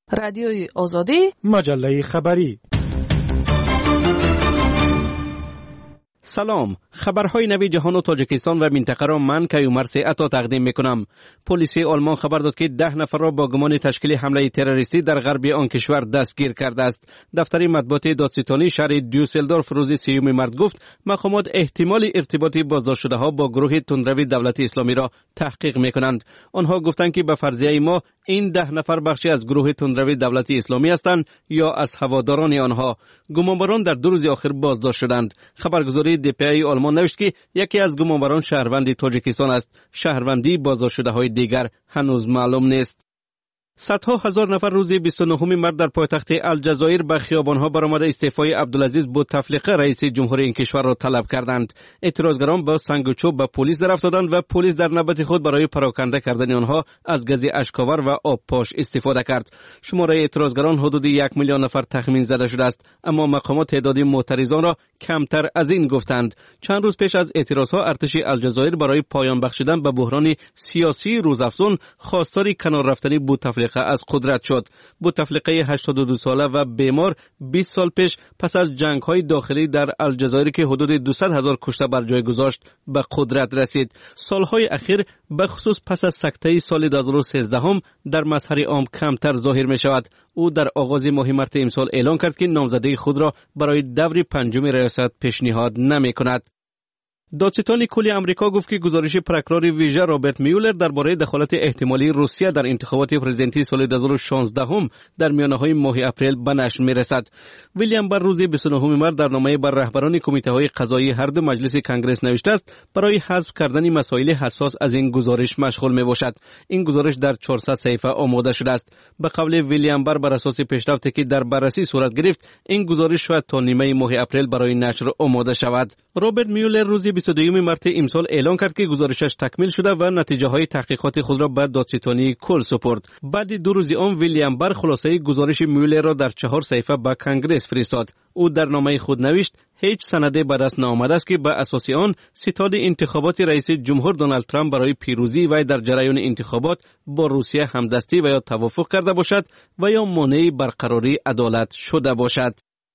رادیوی آزادی، مجله خبری. سلام، خبرهای نوی جهان و تاجیکستان و منطقه را من کیومرث عطا تقدیم میکنم. پلیس آلمان خبر داد که 10 نفر را با گمان تشکیل حمله تروریستی در غرب آن کشور دستگیر کرده است. دفتر مطبوعات دادستانی شهر دیوسلدورف روز 3 مارس گفت مقامات احتمال ارتباط بازداشت شده ها با گروه تندروی دولت اسلامی را تحقیق میکنند. آنها گفتند که به فرضیه ما این 10 نفر بخشی از گروه تندروی دولت اسلامی هستند یا از هواداران آنها. گمانبران در 2 روز آخر بازداشت شدند. خبرگزاری DPA آلمان نوشت که یکی از گمانبران شهروند تاجیکستان است. شهروندی بازداشت شده های دیگر هنوز معلوم نیست. صدها هزار نفر روز 29 مارس در پایتخت الجزایر به خیابانها برآمده استعفای عبدالعزیز بوتفلیقه رئیس جمهوری این کشور را طلب کردند. اعتراضگران با سنگ و چوب به پلیس در افتادند و پلیس در نوبت خود برای پراکنده کردن آنها از گاز اشک‌آور و آب پاش استفاده کرد. شماره اعتراضگران حدود 1 میلیون نفر تخمین زده شده است، اما مقامات تعداد معترضان را کمتر از این گفتند. چند روز پیش از اعتراضها ارتش الجزایر برای پایان بخشیدن به بحران سیاسی روزافزون خواستار کنار رفتن بوتفلیقه از قدرت شد. بوتفلیقه 82 ساله و بیمار 20 سال پیش پس از جنگ‌های داخلی در الجزایر که حدود 200,000 کشته بر جای گذاشت به قدرت رسید. سالهای اخیر به خصوص پس از سکته سال 2013 هم در مظهر عام کمتر ظاهر می شود. او در آغاز ماه مارس امسال اعلان کرد که نامزدگی خود را برای دور پنجم ریاست پیشنهاد نمی کند. دادستان کلی امریکا گفت که گزارش پرکرار ویژه رابرت میولر درباره دخالت احتمالی روسیه در انتخابات پرزیدنتی سال 2016 هم در میانه‌های ماه اپریل به نشر می‌رسد. ویلیام بر روز 29 مارس در نامه بر رهبران کمیته‌های قضایی هر دو مجلس کنگره نوشته است برای حذف کردن مسائل حساس از این گزارش مشغول می‌باشد. این گزارش در 400 صفحه آماده شده است. به قول ویلیام بر اساس پیشرفتی که در بررسی صورت گرفت، این گزارش شاید تا نیمه ماه اپریل برای نشر آماده شود. رابرت میولر روز 22 مارس امسال اعلان کرد که گزارشش تکمیل شده و نتیجه های تحقیقات خود را به دادستانی کل سپرد. بعد 2 روز آن ویلیام بر خلاصه گزارش میولر را در 4 صفحه به کنگره فرستاد. او در نامه خود نوشت هیچ سندی به دست نآمده است که به اساس آن ستاد انتخابات رئیس جمهور دونالد ترامپ برای پیروزی و در جریان انتخابات با روسیه همدستی و یا توافق کرده باشد و یا مانع برقراری عدالت شده باشد.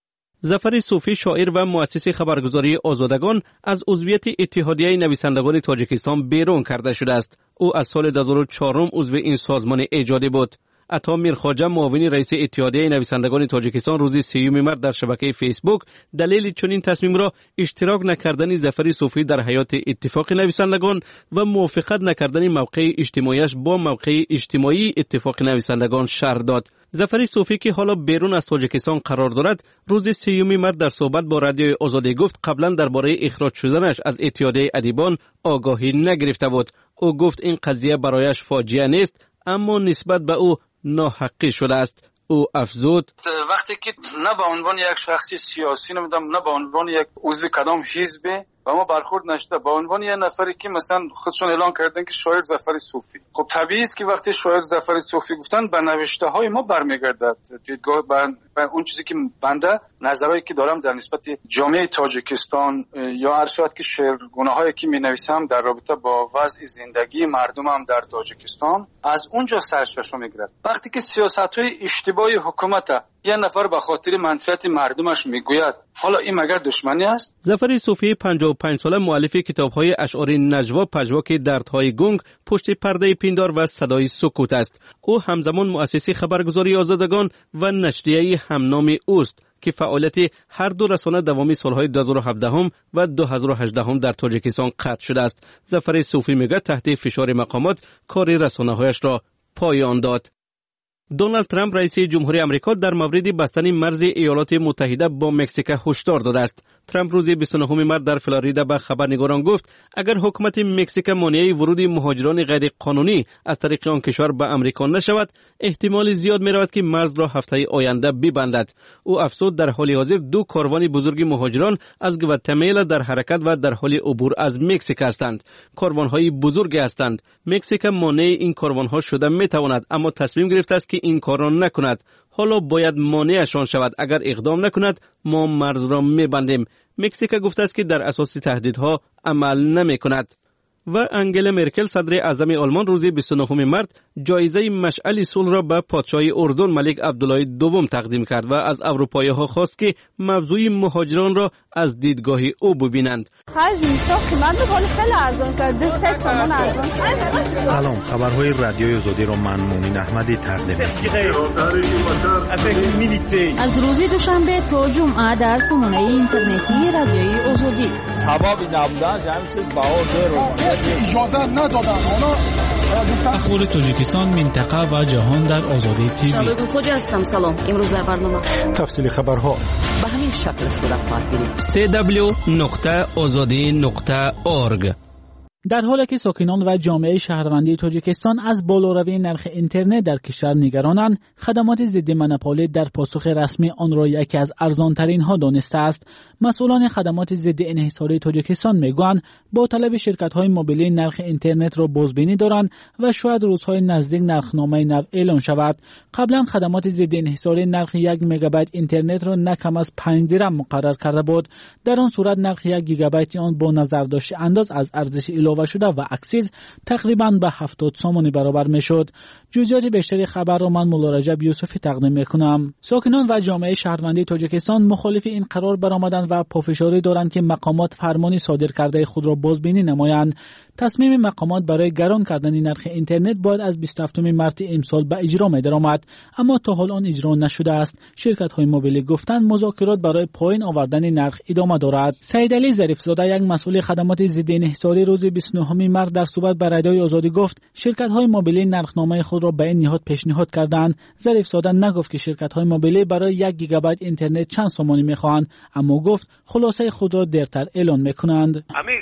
ظفر صوفی شاعر و مؤسس خبرگزاری آزادگان از عضویت اتحادیه نویسندگان تاجیکستان بیرون کرده شده است. او از سال 2004 عضو این سازمان ایجادی بود. عطا میرخواجه معاون رئیس اتحادیه نویسندگان تاجیکستان روز 3 مارس در شبکه فیسبوک دلیل چنین تصمیم را اشتراک نکردن ظفر صوفی در حیات اتفاق نویسندگان و موافقت نکردن موقع اجتماعیش با موقع اجتماعی اتفاق نویسندگان شرح داد. ظفر صوفی که حالا بیرون از تاجیکستان قرار دارد روز 3 مارس در صحبت با رادیوی آزادی گفت قبلا درباره اخراج شدنش از اتحادیه ادیبان آگاهی نگرفته بود. او گفت این قضیه برایش فاجعه نیست، اما نسبت به او ناحقی شده است. او افزود وقتی که نه به عنوان یک شخصی سیاسی نمیدونم، نه به عنوان یک عضو کدام حزبی و ما برخورد نشده، به عنوان یک نفری که مثلا خودشون اعلان کردن که شاعر ظفر صوفی. خب طبیعی است که وقتی شاعر ظفر صوفی گفتن به نوشته های ما برمیگردد، دیدگاه به اون چیزی که بنده نظرایی که دارم در نسبت جامعه تاجیکستان یا هر شاید که شعرگونه‌هایی که می‌نویسم در رابطه با وضع زندگی مردمم در تاجیکستان از اونجا سرچشمه میگیرد. وقتی که سیاست‌های اشتباهی حکومت یه نفر به خاطر منفعت مردمش میگوید حالا این مگر دشمنی است؟ ظفر صوفی 55 ساله مؤلف کتاب‌های اشعار نجوا پژواک دردهای گنگ، پشت پرده پیندار و صدای سکوت است. او همزمان مؤسس خبرگزاری آزادگان و نشریه همنام اوست که فعالیت هر دو رسانه دوامی سالهای 2017 و 2018 در تاجیکستان قطع شده است. ظفر صوفی میگه تحت فشار مقامات کار رسانه‌هایش را پایان داد. دونالد ترامپ رئیس جمهوری آمریکا در مورد بستن مرز ایالات متحده با مکزیک هشدار داده است. ترامپ روز 29 مارس در فلوریدا به خبرنگاران گفت اگر حکومت مکزیک مانع ورود مهاجران غیر قانونی از طریق آن کشور به آمریکا نشود، احتمال زیاد می‌رود که مرز را هفته آینده ببندد. او افزود در حال حاضر 2 کاروان بزرگ مهاجران از گواتمالا در حرکت و در حال عبور از مکزیک هستند. کاروان‌های بزرگ هستند. مکزیک مانع این کاروان‌ها شده می‌تواند، اما تصمیم گرفته است که این کار را نکند. حالا باید مانعشان شود. اگر اقدام نکند ما مرز را می‌بندیم. مکزیک گفته است که در اساس تهدیدها عمل نمی‌کند. و انگلا مرکل صدر اعظم آلمان روز 29 مارس جایزه مشعل صلح را به پادشاه اردن ملک عبدالله دوم تقدیم کرد و از اروپایی‌ها خواست که موضوع مهاجران را از دیدگاه او ببینند. سلام، خبرهای رادیوی آزادی را من مومن احمدی تقدیم می‌کنم. از روز دوشنبه تا جمعه در سامانه اینترنتی رادیوی آزادی. اجازه ندادن اخبار تاجیکستان، منطقه و جهان در آزادی تیوی. شبکه خوجه هستم. سلام. امروز در برنامه تفصیل خبرها به همین شکل صورت خواهد گرفت. www.azadi.org. در حالی که ساکنان و جامعه شهروندی تاجیکستان از بالاروی نرخ اینترنت در کشور نگرانند، خدمات ضد مونوپولی در پاسخ رسمی آن را یکی از ارزانترین ها دانسته است. مسئولان خدمات ضد انحصاری تاجیکستان میگویند با طلب شرکت های موبیلی نرخ اینترنت را بازبینی دارند و شاید روزهای نزدیک نرخنامه نو اعلان شود. قبلا خدمات ضد انحصاری نرخ 1 مگابایت اینترنت را نه کم از 5 درم مقرر کرده بود. در آن صورت نرخ 1 گیگابایت آن با نظر داشت انداز از ارزش و شده و اکسیز تقریباً به 70 سومانی برابر میشد. جزئیات بیشتری خبر را من مولا رجب یوسفی تقدیم میکنم. ساکنان و جامعه شهروندی تاجیکستان مخالف این قرار برآمدند و پافشاری دارند که مقامات فرمانی صادر کرده خود را بازبینی نمایند. تصمیم مقامات برای گران کردن نرخ اینترنت باید از 27 مارس امسال به اجرا می‌درآمد، اما تا حال آن اجرا نشده است. شرکت‌های موبیلی گفتند مذاکرات برای پایین آوردن نرخ ادامه دارد. سید علی ظریف‌زاده، یک مسئول خدمات ضد انحصاری، روز 29 مارس در صحبت با رادیوی آزادی گفت شرکت‌های موبیلی نرخنامه خود را به این نهاد پیشنهاد کردند. ظریف‌زاده نگفت که شرکت‌های موبیلی برای 1 گیگابایت اینترنت چند سومانی می‌خواهند، اما گفت خلاصه خود را دیرتر اعلان می‌کنند.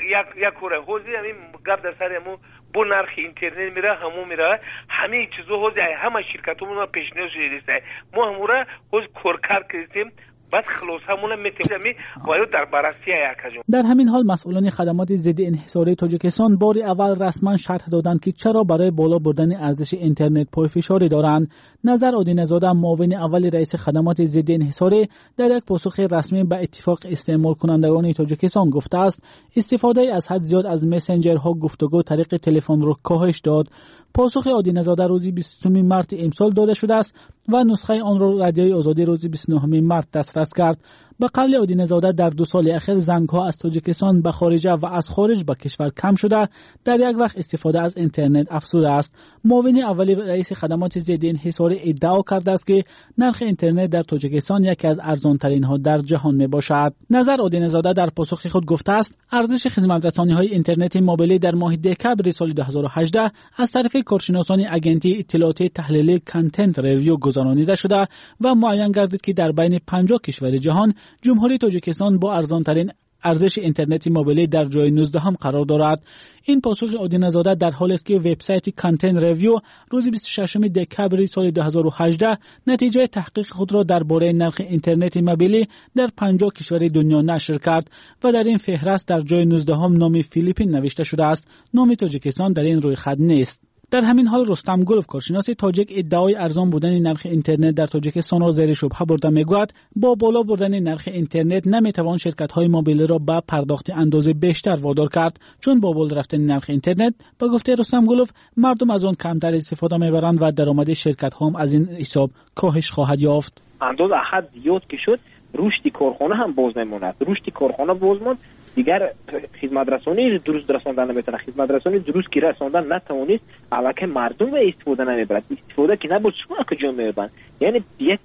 یک کوره حوزه گپ در سر همون با نرخ اینترنت میره همون میره همه چیزو حوزه همه شرکتمون ما پیشنهاد شده ما همورا حوزه کارکار کردیم بس خلاص همون میتونیم باید در بررسی یک. در همین حال مسئولان خدمات ضد انحصاری تاجیکستان بار اول رسما شرح دادند که چرا برای بالا بردن ارزش اینترنت پافشاری دارند. نظر آدینه‌زاده، معاون اول رئیس خدمات ضد انحصاری، در یک پاسخ رسمی به اتفاق استعمال کنندگان تاجیکستان گفته است استفاده از حد زیاد از مسنجرها گفتگو طریق تلفن را کاهش داد. پاسخ آدینه‌زاده روز 20 مارس امسال داده شده است و نسخه آن را رادیوی آزادی روز 29 مارس دسترس کرد. به قول آدینه‌زاده در 2 سال اخیر زنگ‌ها از تاجیکستان به خارجه و از خارج به کشور کم شده، در یک وقت استفاده از اینترنت افزوده است. معاون اول رئیس خدمات ضد انحصاری ادعا کرده است که نرخ اینترنت در تاجیکستان یکی از ارزان‌ترین ها در جهان میباشد. نظر آدینه‌زاده در پاسخ خود گفته است ارزش خدمت‌رسانی‌های اینترنت موبیلی در ماه دکبر سال 2018 از طرف کارشناسان اگنتی اطلاعاتی تحلیلی کانتنت ریویو گزارانیده شده و معین گردید که در بین 50 کشور جهان جمهوری تاجیکستان با ارزان‌ترین ارزش اینترنت موبیلی در جای 19 هم قرار دارد. این پاسخ آدینه‌زاده در حالی است که وبسایت کانتنت ریویو روز 26 دکبر سال 2018 نتیجه تحقیق خود را درباره نرخ اینترنت موبیلی در 50 کشور دنیا نشر کرد و در این فهرست در جای 19 هم نام فیلیپین نوشته شده است. نام تاجیکستان در این رویخط نیست. در همین حال رستم گلوف، کارشناس تاجیک، ادعای ارزان بودن نرخ اینترنت در تاجیکستان را زیر شبهه برده میگوید با بالا بردن نرخ اینترنت نمیتوان شرکت‌های موبیلی را به پرداخت اندازه بیشتر وادار کرد، چون با بالا رفتن نرخ اینترنت به گفته رستم گلوف مردم از آن کمتر استفاده میبرند و درآمد شرکت‌ها هم از این حساب کاهش خواهد یافت. اندازه حد زیاد که شد رشد کارخانه هم باز نموند. رشد کارخانه باز ماند دیگر خدمت رسانی درست رساندن نمیتونه، خدمت رسانی درست که رساندن نتوانید، البته مردم به استفاده نمیبرد، استفاده که نبود شما کجا میبرند. یعنی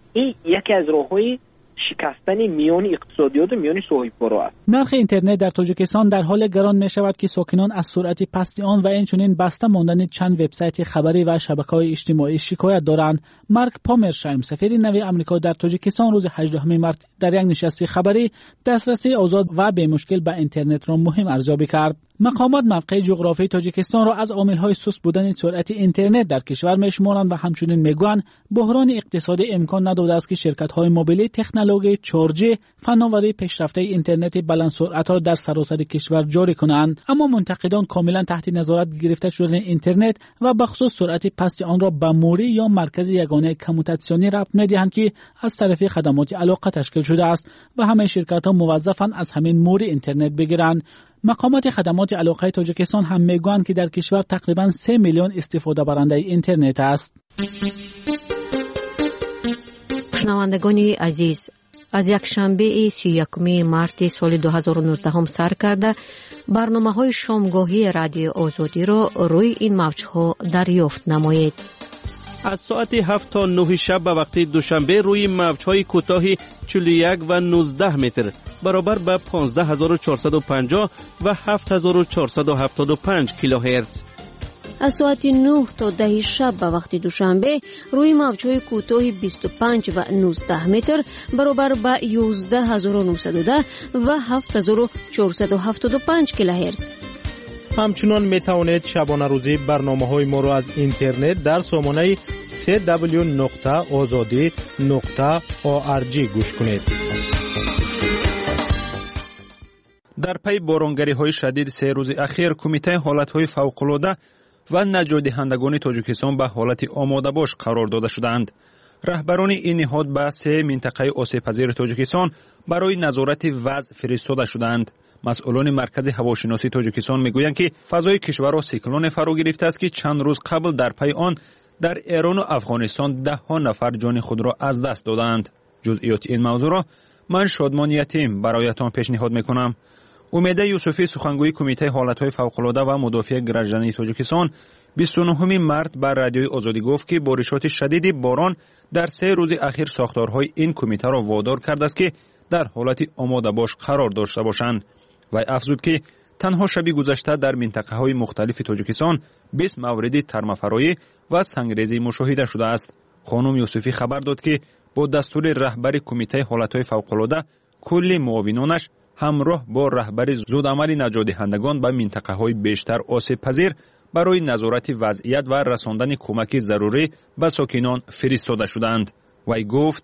یکی از راههای شکستن میان اقتصادیات و میان صاحبکارا است. نرخ اینترنت در تاجیکستان در حال گران می شود که ساکنان از سرعت پست آن و اینچنین بسته ماندن چند وبسایت خبری و شبکه‌های اجتماعی شکایت دارند. مارک پامرشایم، سفیر نوی آمریکا در تاجیکستان، روز 18 مارس در یک نشست خبری دسترسی آزاد و به مشکل به اینترنت را مهم ارزیابی کرد. مقامات موقع جغرافیایی تاجیکستان را از عامل‌های سست بودن سرعت اینترنت در کشور می‌شمارند و همچنین می‌گویند بحران اقتصادی امکان نداده است که شرکت‌های موبیلی تکنولوژی 4G فناوری پیشرفته اینترنت بلند سرعت را در سراسر کشور جاری کنند، اما منتقدان کاملا تحت نظارت گرفته شدن اینترنت و بخصوص سرعت پست آن را به موری یا مرکز یگانه کموتاسیونی ربط می‌دهند که از طرف خدمات علاقه تشکیل شده است و همه شرکت‌ها موظفند از همین موری اینترنت بگیرند. مقامات خدمات علاقه تاجیکستان هم میگویند که در کشور تقریباً 3 میلیون استفاده برنده اینترنت است. شنوندگان عزیز، از یک شنبه 31 مارت سال 2019 هم سر کرده برنامه‌های شامگاهی رادیو آزادی را روی این موج‌ها دریافت نمایید. از ساعت 7 تا 9 شب به وقت دوشنبه روی موج‌های کوتاه 41 و 19 متر برابر به 15450 و 7475 کیلوهرتز. از ساعت 9 تا 10 شب به وقت دوشنبه روی موج‌های کوتاه 25 و 19 متر برابر به 11910 و 7475 کیلوهرتز. همچنان می توانید شبانه روزی برنامه‌های ما را از اینترنت در سامانه www.azadi.org گوش کنید. در پی بارانگری‌های شدید 3 روز اخیر کمیته حالت‌های فوق‌العاده و نجات‌دهندگان تاجیکستان به حالت آماده باش قرار داده شدند. رهبران این نهاد به 3 منطقه آسیب‌پذیر تاجیکستان برای نظارت وضع فرستاده شدند. مسئولان مرکز هواشناسی تاجیکستان میگویند که فضای کشور را سیکلون فرا گرفته است که چند روز قبل در پی آن در ایران و افغانستان 10 نفر جان خود را از دست دادند. جزئیات این موضوع را من شادمان یتیم برایتان پیشنهاد میکنم. امیده یوسفی سخنگوی کمیته حالت‌های فوق‌العاده و مدافع گرجدنی تاجیکستان 29 مارت بر رادیوی آزادی گفت که بارشات شدید باران در 3 روز اخیر ساختارهای این کمیته را وادار کرده است که در حالت آماده باش قرار داشته باشند. و افزود که تنها شبی گذشته در منطقه‌های مختلف تاجیکستان 20 مورد ترمه‌فرایی و سنگریزی مشاهده شده است. خانم یوسفی خبر داد که با دستور رهبر کمیته حالت‌های فوق‌العاده کل معاونانش همراه با رهبر زودعمل نجات‌دهندگان به منطقه‌های بیشتر آسیب‌پذیر برای نظارت وضعیت و رساندن کمک ضروری به ساکنان فرستاده شدند. وی گفت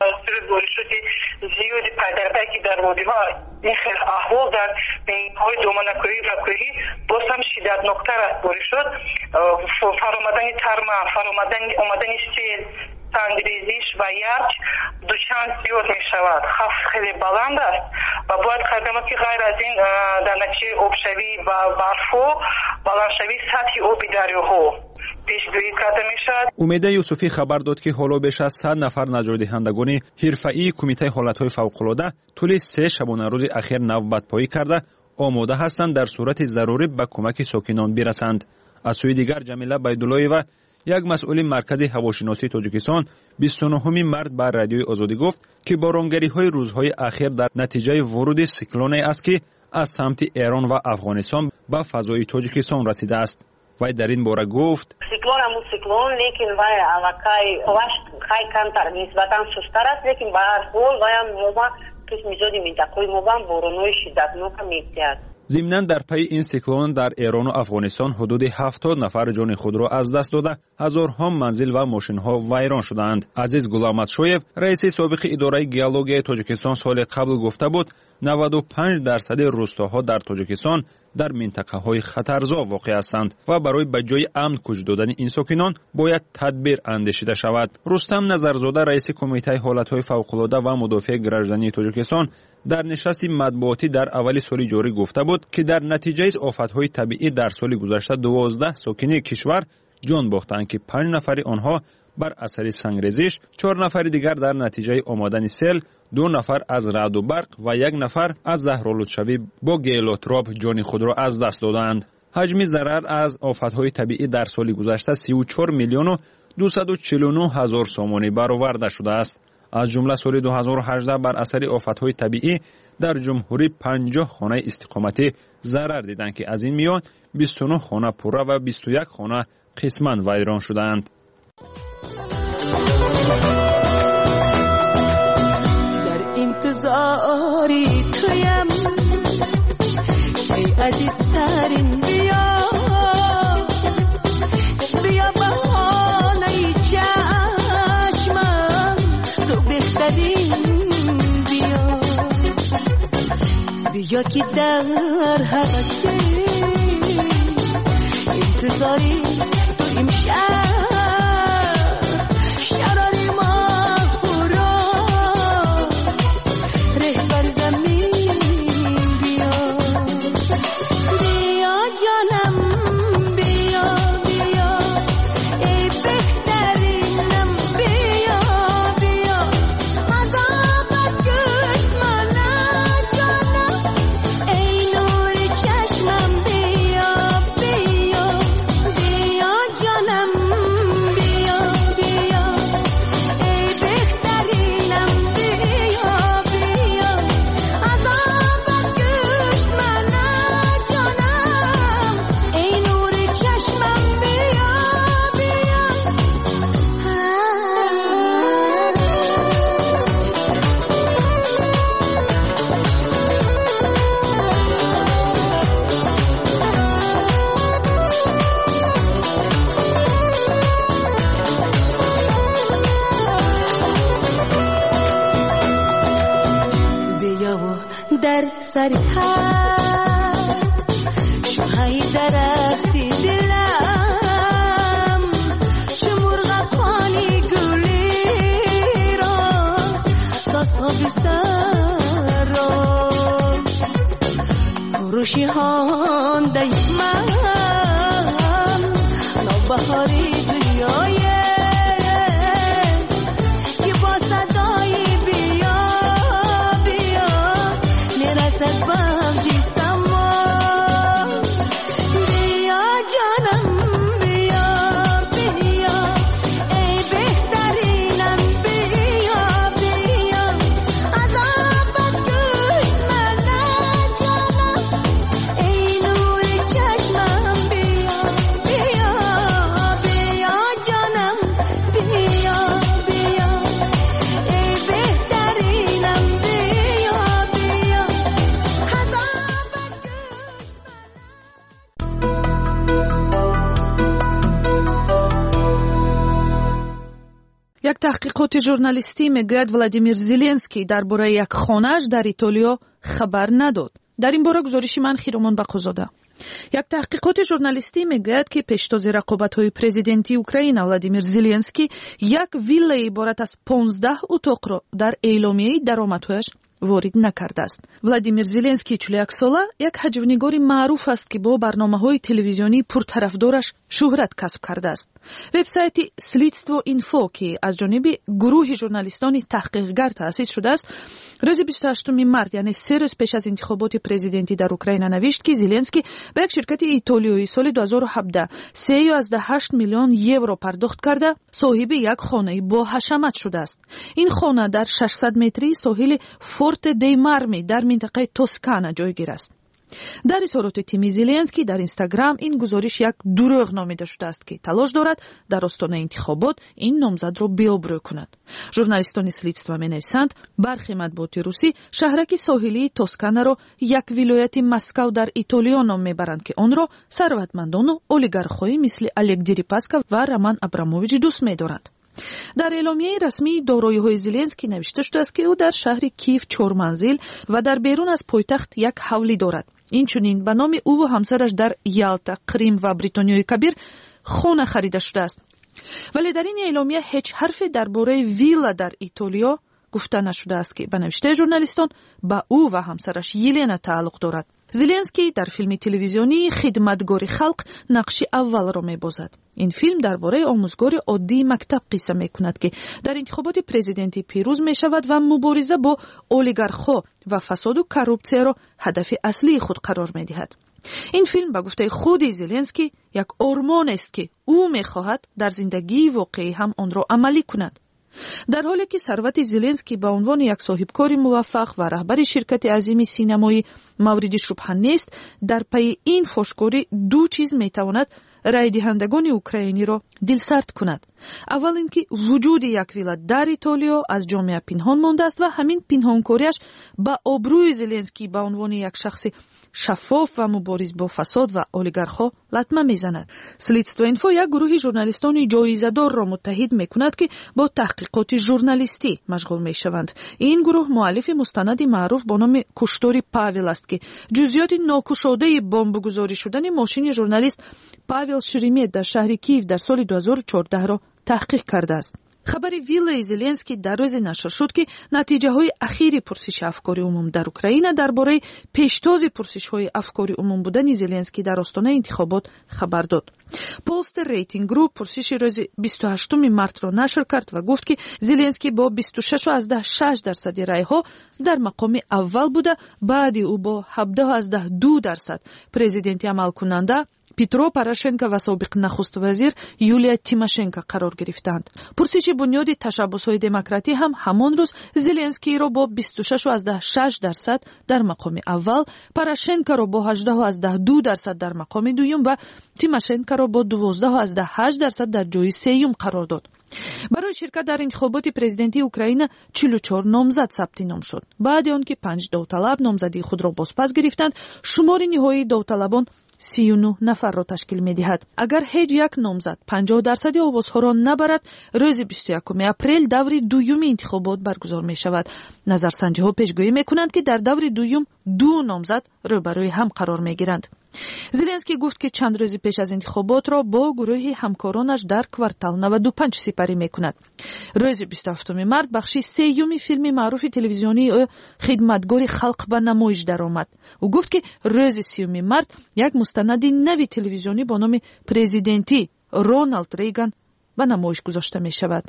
زیادی پدربکی در وادی‌ها این خیلی احوال در بین‌های دومنکویی و کوهی باز هم شدتناکتر است بارشات فرآمدن ترمه آمدن سیل سنگریزیش و یخ دوچند زیاد می شود. خطر خیلی بلند است و باید خدماتی غیر از این در نتیجه آبشوی و برفو بلندشوی سطح آب دریاها پیش‌گویی کرده می‌شود. امیده یوسفی خبر داد که حالا بیش از 100 نفر نجات‌دهندگان حرفه‌ای کمیته حالت‌های فوق‌العاده طول 3 شبانه روز اخیر نوبت‌پایی کرده آماده هستند در صورت ضروری به کمک ساکنان برسند. از سوی دیگر جمیله بیدالله‌ایوا یک مسئول مرکز هواشناسی تاجیکستان 29 مارت بر رادیوی آزادی گفت که بارانگری‌های روزهای اخیر در نتیجه ورود سیکلونی است که از سمت ایران و افغانستان به فضای تاجیکستان رسیده است. وی در این باره گفت سیکلون لیکن وای علاقه واش خیلی کمتر نسبتاً سست‌تر است لیکن به هر حال وای موبا قسمی زیادی منطقه‌های موبا باران‌های شدتناک می‌گیرد. ضمناً در پی این سیکلون در ایران و افغانستان حدود 70 نفر جان خود را از دست داده هزارها منزل و ماشین‌ها ویران شدند. عزیز غلامت شویف رئیس سابق اداره گئولوژی تاجیکستان سال قبل گفته بود 95% روستاها در تاجیکستان در منطقه‌های خطرزا واقع هستند و برای به جای امن کوچ دادن این ساکنان باید تدبیر اندیشیده شود. رستم نظرزاده رئیس کمیته حالت‌های فوق‌العاده و مدافع گرجدنی تاجیکستان در نشست مطبوعاتی در اول سال جاری گفته بود که در نتیجه از آفت‌های طبیعی در سال گذشته 12 ساکن کشور جان باختند که 5 نفر آنها بر اثر سنگریزش، 4 نفر دیگر در نتیجه آمدن سیل، 2 نفر از رعد و برق و 1 نفر از زهرآلودشوی با گیلوتراب جان خود را از دست دادند. حجم ضرر از آفت‌های طبیعی در سال گذشته 34 میلیون و 249 هزار سامانی برآورده شده است. از جمله سال 2018 بر اثر آفت‌های طبیعی در جمهوری 50 خانه استقامتی ضرر دیدند که از این میان 29 خانه پوره و 21 خانه قسماً ویران شدند. در انتظاری تویم ای عزیزترین بیا بهانه چشمم تو بهترین بیا که در حوث انتظاری تو امشب در سرحد شوهای درختی دلم چه مرغکانی گلی راست ساسا بسر راست روشی هان دایمم نوبهاری دنیای که با صدای بیا بیا میرسد بمجی سما بیا جانم بیا بیا ای بهترینم بیا بیا عذابت کشت من جانم ای نور چشمم بیا بیا بیا جانم بیا بیا ای بهترینم بیا بیا عذابت یک تحقیقات ژورنالیستی میگوید ولادیمیر زلنسکی درباره یک خانه‌اش در ایتالیا خبر نداد. در این باره گزارش من خیرمان بقوزاده. یک تحقیقات ژورنالیستی میگوید که پیشتاز رقابت‌های پرزیدنتی اوکراین ولادیمیر زلنسکی یک ویلا عبارت از 15 اتاق را در اعلامیه درآمدهایش وارد نکرده است. ولادیمیر زلنسکی 41 ساله یک هجونیگار معروف است که با برنامه‌های تلویزیونی پرطرفدارش شهرت کسب کرده است. وبسایت سلیدستو اینفو که از جانب گروه ژورنالیستان تحقیقگر تأسیس شده است، روز 28 مارس یعنی 3 روز پیش از انتخابات پرزیدنتی در اوکراین نوشت که زلنسکی به یک شرکت ایتالیایی سال 2017 3.8 میلیون یورو پرداخت کرده صاحب یک خانه با حشمت شده است. این خانه در 600 متری ساحل فورت دی مارمی در منطقه توسکانا جایگیر است. در اظهارات تیم زلنسکی در اینستاگرام این گزارش یک دروغ نامیده شده است که تلاش دارد در آستانه انتخابات این نامزد را بی‌آبرو کند. ژورنالیستان سلیدستو می‌نویسند برخی مطبوعات روسی شهرک ساحلی توسکانا را یک ولایت مسکو در ایتالیا نام میبرند که آن را ثروتمندان و اولیگارخ‌هایی مثل الک دیریپاسکا و رومان ابراموویچ دوست می‌دارند. در اعلامیه رسمی دارایی‌های زلنسکی نوشته شده است که او در شهر کیف 4 منزل و در بیرون از پایتخت یک حولی دارد. اینچنین به نام او و همسرش در یالتا، قریم و بریتانیای کبیر خانه خریده شده است. ولی در این اعلامیه هیچ حرفی درباره ویلا در ایتالیا گفته نشده است که به نوشته ژورنالیستان به او و همسرش یلنا تعلق دارد. زلنسکی در فیلم تلویزیونی خدمتگار خلق نقش اول را می‌بازد. این فیلم درباره آموزگار عادی مکتب قصه می‌کند که در انتخابات پرزیدنتی پیروز می‌شود و مبارزه با اولیگارخ‌ها و فساد و کروپسیا را هدف اصلی خود قرار می‌دهد. این فیلم به گفته خود زلنسکی یک آرمان است که او می‌خواهد در زندگی واقعی هم آن را عملی کند. در حالی که ثروت زلنسکی به عنوان یک صاحبکار موفق و رهبر شرکت عظیم سینمایی مورد شبهه نیست، در پی این فاشکاری دو چیز میتواند رای دهندگان اوکراینی را دلسرد کند. اول اینکه وجود یک ویلا در ایتالیا از جامعه پنهان مانده است و همین پنهانکاریش به آبروی زلنسکی به عنوان یک شخص شفاف و مبارز با فساد و اولیگارخ‌ها لطمه میزند. سلیدستو اینفو یک گروه ژورنالیستان جایزه‌دار را متحد میکند که با تحقیقات ژورنالیستی مشغول میشوند. این گروه مؤلف مستند معروف با نام کشتار پاول است که جزئیات ناکشاده بمبگذاری شدن ماشین ژورنالیست پاول شریمت در شهر کیف در سال 2014 را تحقیق کرده است. خبر ویلای زلنسکی در روز نشر شد که نتیجه های اخیر پرسش افکار عموم در اوکراین درباره پیشتاز پرسش های افکار عموم بودن زلنسکی در آستانه انتخابات خبر داد. پولستر ریتینگ گروپ پرسش روز 28 مارس را نشر کرد و گفت که زلنسکی با 26.6% رای ها در مقام اول بوده، بعد او با 17.2% پرزیدنتی عمل کننده پیترو پاراشنکو و سابق نخست وزیر یولیا تیماشنکو قرار گرفتند. پرسش بنیاد تشبس‌های دموکراتی هم همان روز زلنسکی را با 26.6% در مقام اول، پاراشنکو را با 18.2% در مقام دوم و تیماشنکو را با 12.8% در جای سوم قرار داد. برای شرکت در انتخابات پرزیدنتی اوکراین 44 نامزد ثبت نام شد. بعد آنکه 5 داوطلب نامزدی خود را بازپس گرفتند، شمار نهایی داوطلبان 39 нафарро ташкил медиҳад. агар ҳеҷ як номзад 50% овозҳоро набарад, рӯзи 21 апрел даври дуюми интихобот баргузор мешавад. назарсанҷиҳо пешгӯӣ мекунанд ки дар даври дуюм ду номзад рӯбарӯи ҳам қарор мегиранд. Зеленский гуфт ки чанд рӯзи пеш аз интихоботро бо гурӯҳи ҳамкоронаш дар квартал 95 сипарӣ мекунад. рӯзи 27 март бахши сеюми филми маъруфи телевизионии ӯ хидматгори халқ ба намоиш даромад. ӯ гуфт ки рӯзи 30 март як мустанади нави телевизионӣ бо номи президентӣ Роналд Рейган ба намоиш гузошта мешавад.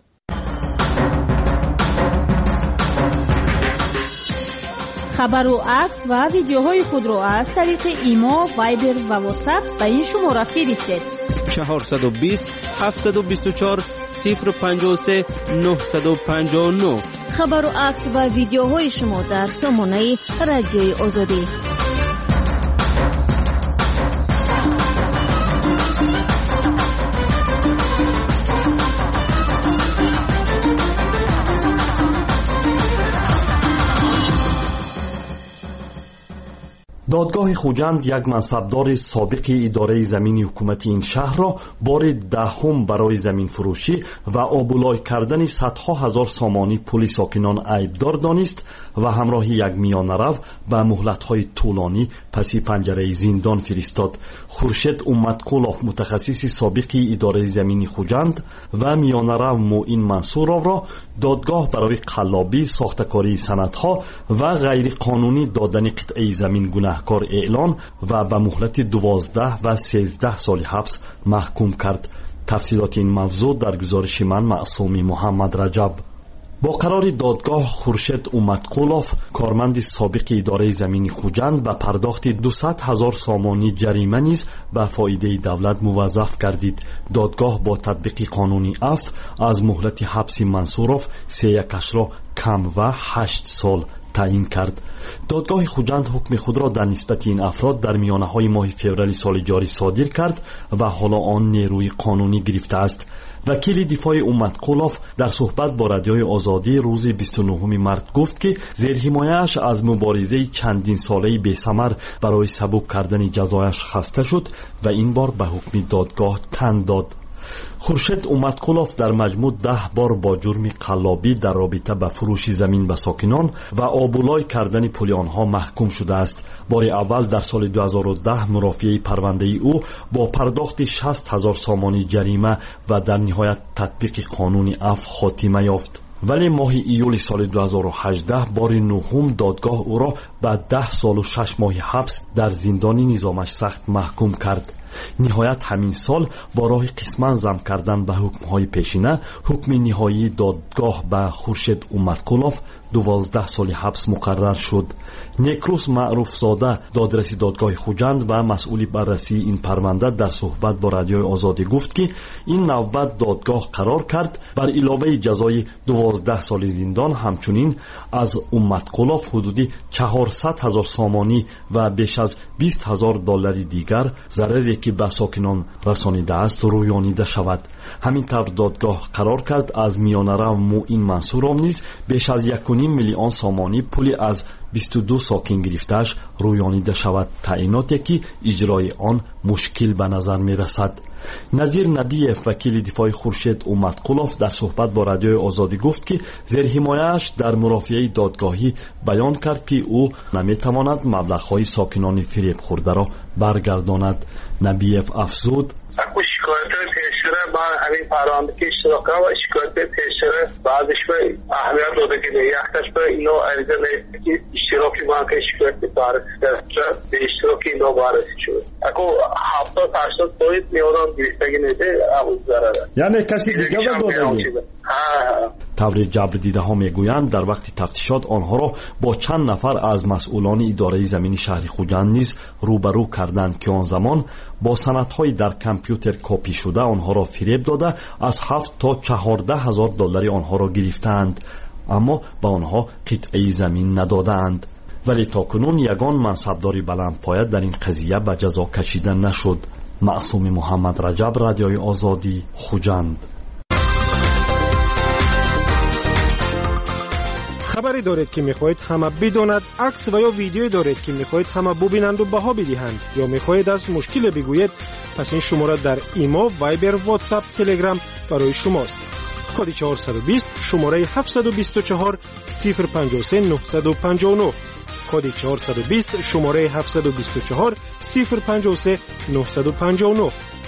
хабару акс ва видеоҳои худро аз тариқи имо, вайбер ва ватсап ба ин шумора фиристед. 420 724 053 959. хабару акс ва видеоҳои шумо дар сомонаи радиои озодӣ. دادگاه خوجند یک منصبدار سابق اداره زمینی حکومتی این شهر را بار دهم برای زمین فروشی و آبولای کردن صدها هزار سامانی پول ساکنان عیبدار دانست و همراه یک میانرو به مهلت‌های طولانی پس پنجره زندان فرستاد. خورشید امتقلوف متخصص سابق اداره زمینی خوجند و میانرو معین منصورov را دادگاه برای قلابی، ساختکاری سندها و غیر قانونی دادن قطعه زمین گناهکار اعلان و به مهلت 12 و 13 سال حبس محکوم کرد. تفصیلات این موضوع در گزارش من معصومی محمد رجب. با قرار دادگاه خورشید امتقلوف کارمند سابق اداره زمینی خوجند به پرداخت 200,000 سامانی جریمه نیز به فایده دولت موظف گردید. دادگاه با تطبیق قانونی عفو از مهلت حبس منصوروف 3 را کم و 8 سال تعیین کرد. دادگاه خوجند حکم خود را در نسبت این افراد در میانه‌های ماه فوریه سال جاری صادر کرد و حالا آن نیروی قانونی گرفته است. وکیل دفاع امتقلوف در صحبت با رادیوی آزادی روز 29 مارت گفت که زیر حمایه‌اش از مبارزه چندین ساله بی‌ثمر برای سبک کردن جزایش خسته شد و این بار به حکم دادگاه تن داد. خورشید امتقلوف در مجموع 10 بار با جرم قلابی در رابطه با فروش زمین به ساکنان و آبولای کردن پول آنها محکوم شده است. بار اول در سال 2010 مرافعه پرونده او با پرداخت 60,000 سامانی جریمه و در نهایت تطبیق قانون عفو خاتمه یافت. ولی ماه ایول سال 2018 بار نهم دادگاه او را به 10 سال و 6 ماه حبس در زندان نظامش سخت محکوم کرد. نهایت همین سال با راه قسماً ضم کردن به حکم‌های پیشینه حکم نهایی دادگاه به خورشید امتقلوف 12 سال حبس مقرر شد. نیکروس معروف زاده دادرس دادگاه خوجند و مسئول بررسی این پرونده در صحبت با رادیوی آزادی گفت که این نوبت دادگاه قرار کرد بر علاوه جزای 12 سال زندان همچنین از امتقلوف حدودی 400,000 سامانی و بیش از 20,000 دلار دیگر ضرری که به ساکنان رسانیده است رویانیده شود. همین طور دادگاه قرار کرد از میانرو معین منصورov نیز بیش از 1.5 میلیون سامانی پولی از 22 ساکن گرفته‌اش رویانیده شود. تعییناتی که اجرای آن مشکل به نظر می رسد. نظیر نبیف وکیل دفاع خورشید امتقلوف در صحبت با رادیوی آزادی گفت که زیر حمایه‌اش در مرافعه دادگاهی بیان کرد که او نمی‌تواند مبلغ‌های ساکنان فریب خورده را برگرداند. نبیف افزود شکایت پیشتر با همین پرونده که اشتراک و شکایت پیشتر بعضش به اهمیت داده که یکتاش به اینو عریضه نیست که اشتراکی بانک شکایت بررسی کرد به اشتراکی اینو بررسی شد. اگه 70-80 باید میادم گرفتگی نیده اون ضرره. یعنی کسی دیگه داده؟ طور جبر دیده ها میگویند در وقت تفتیشات آنها را با چند نفر از مسئولان اداره زمین شهر خوجند نیز روبرو کردند که آن زمان با سندهای در کامپیوتر کپی شده آنها را فریب داده از 7 تا 14,000 دلار آنها را گرفتند، اما به آنها قطعه زمین ندادند. ولی تاکنون یگان منصبداری بلندپایه در این قضیه به جزا کشیده نشد. معصوم محمد رجب، رادیوی آزادی، خوجند. خبری دارید که میخواهید همه بداند، عکس و یا ویدیویی دارید که میخواهید همه ببینند و بها بدهند، یا میخواهید از مشکل بگویید، پس این شماره در ایمو، وایبر، واتساپ، تلگرام برای شماست. کد 420 شماره 724 053 959. کد 420 شماره 724 053 959.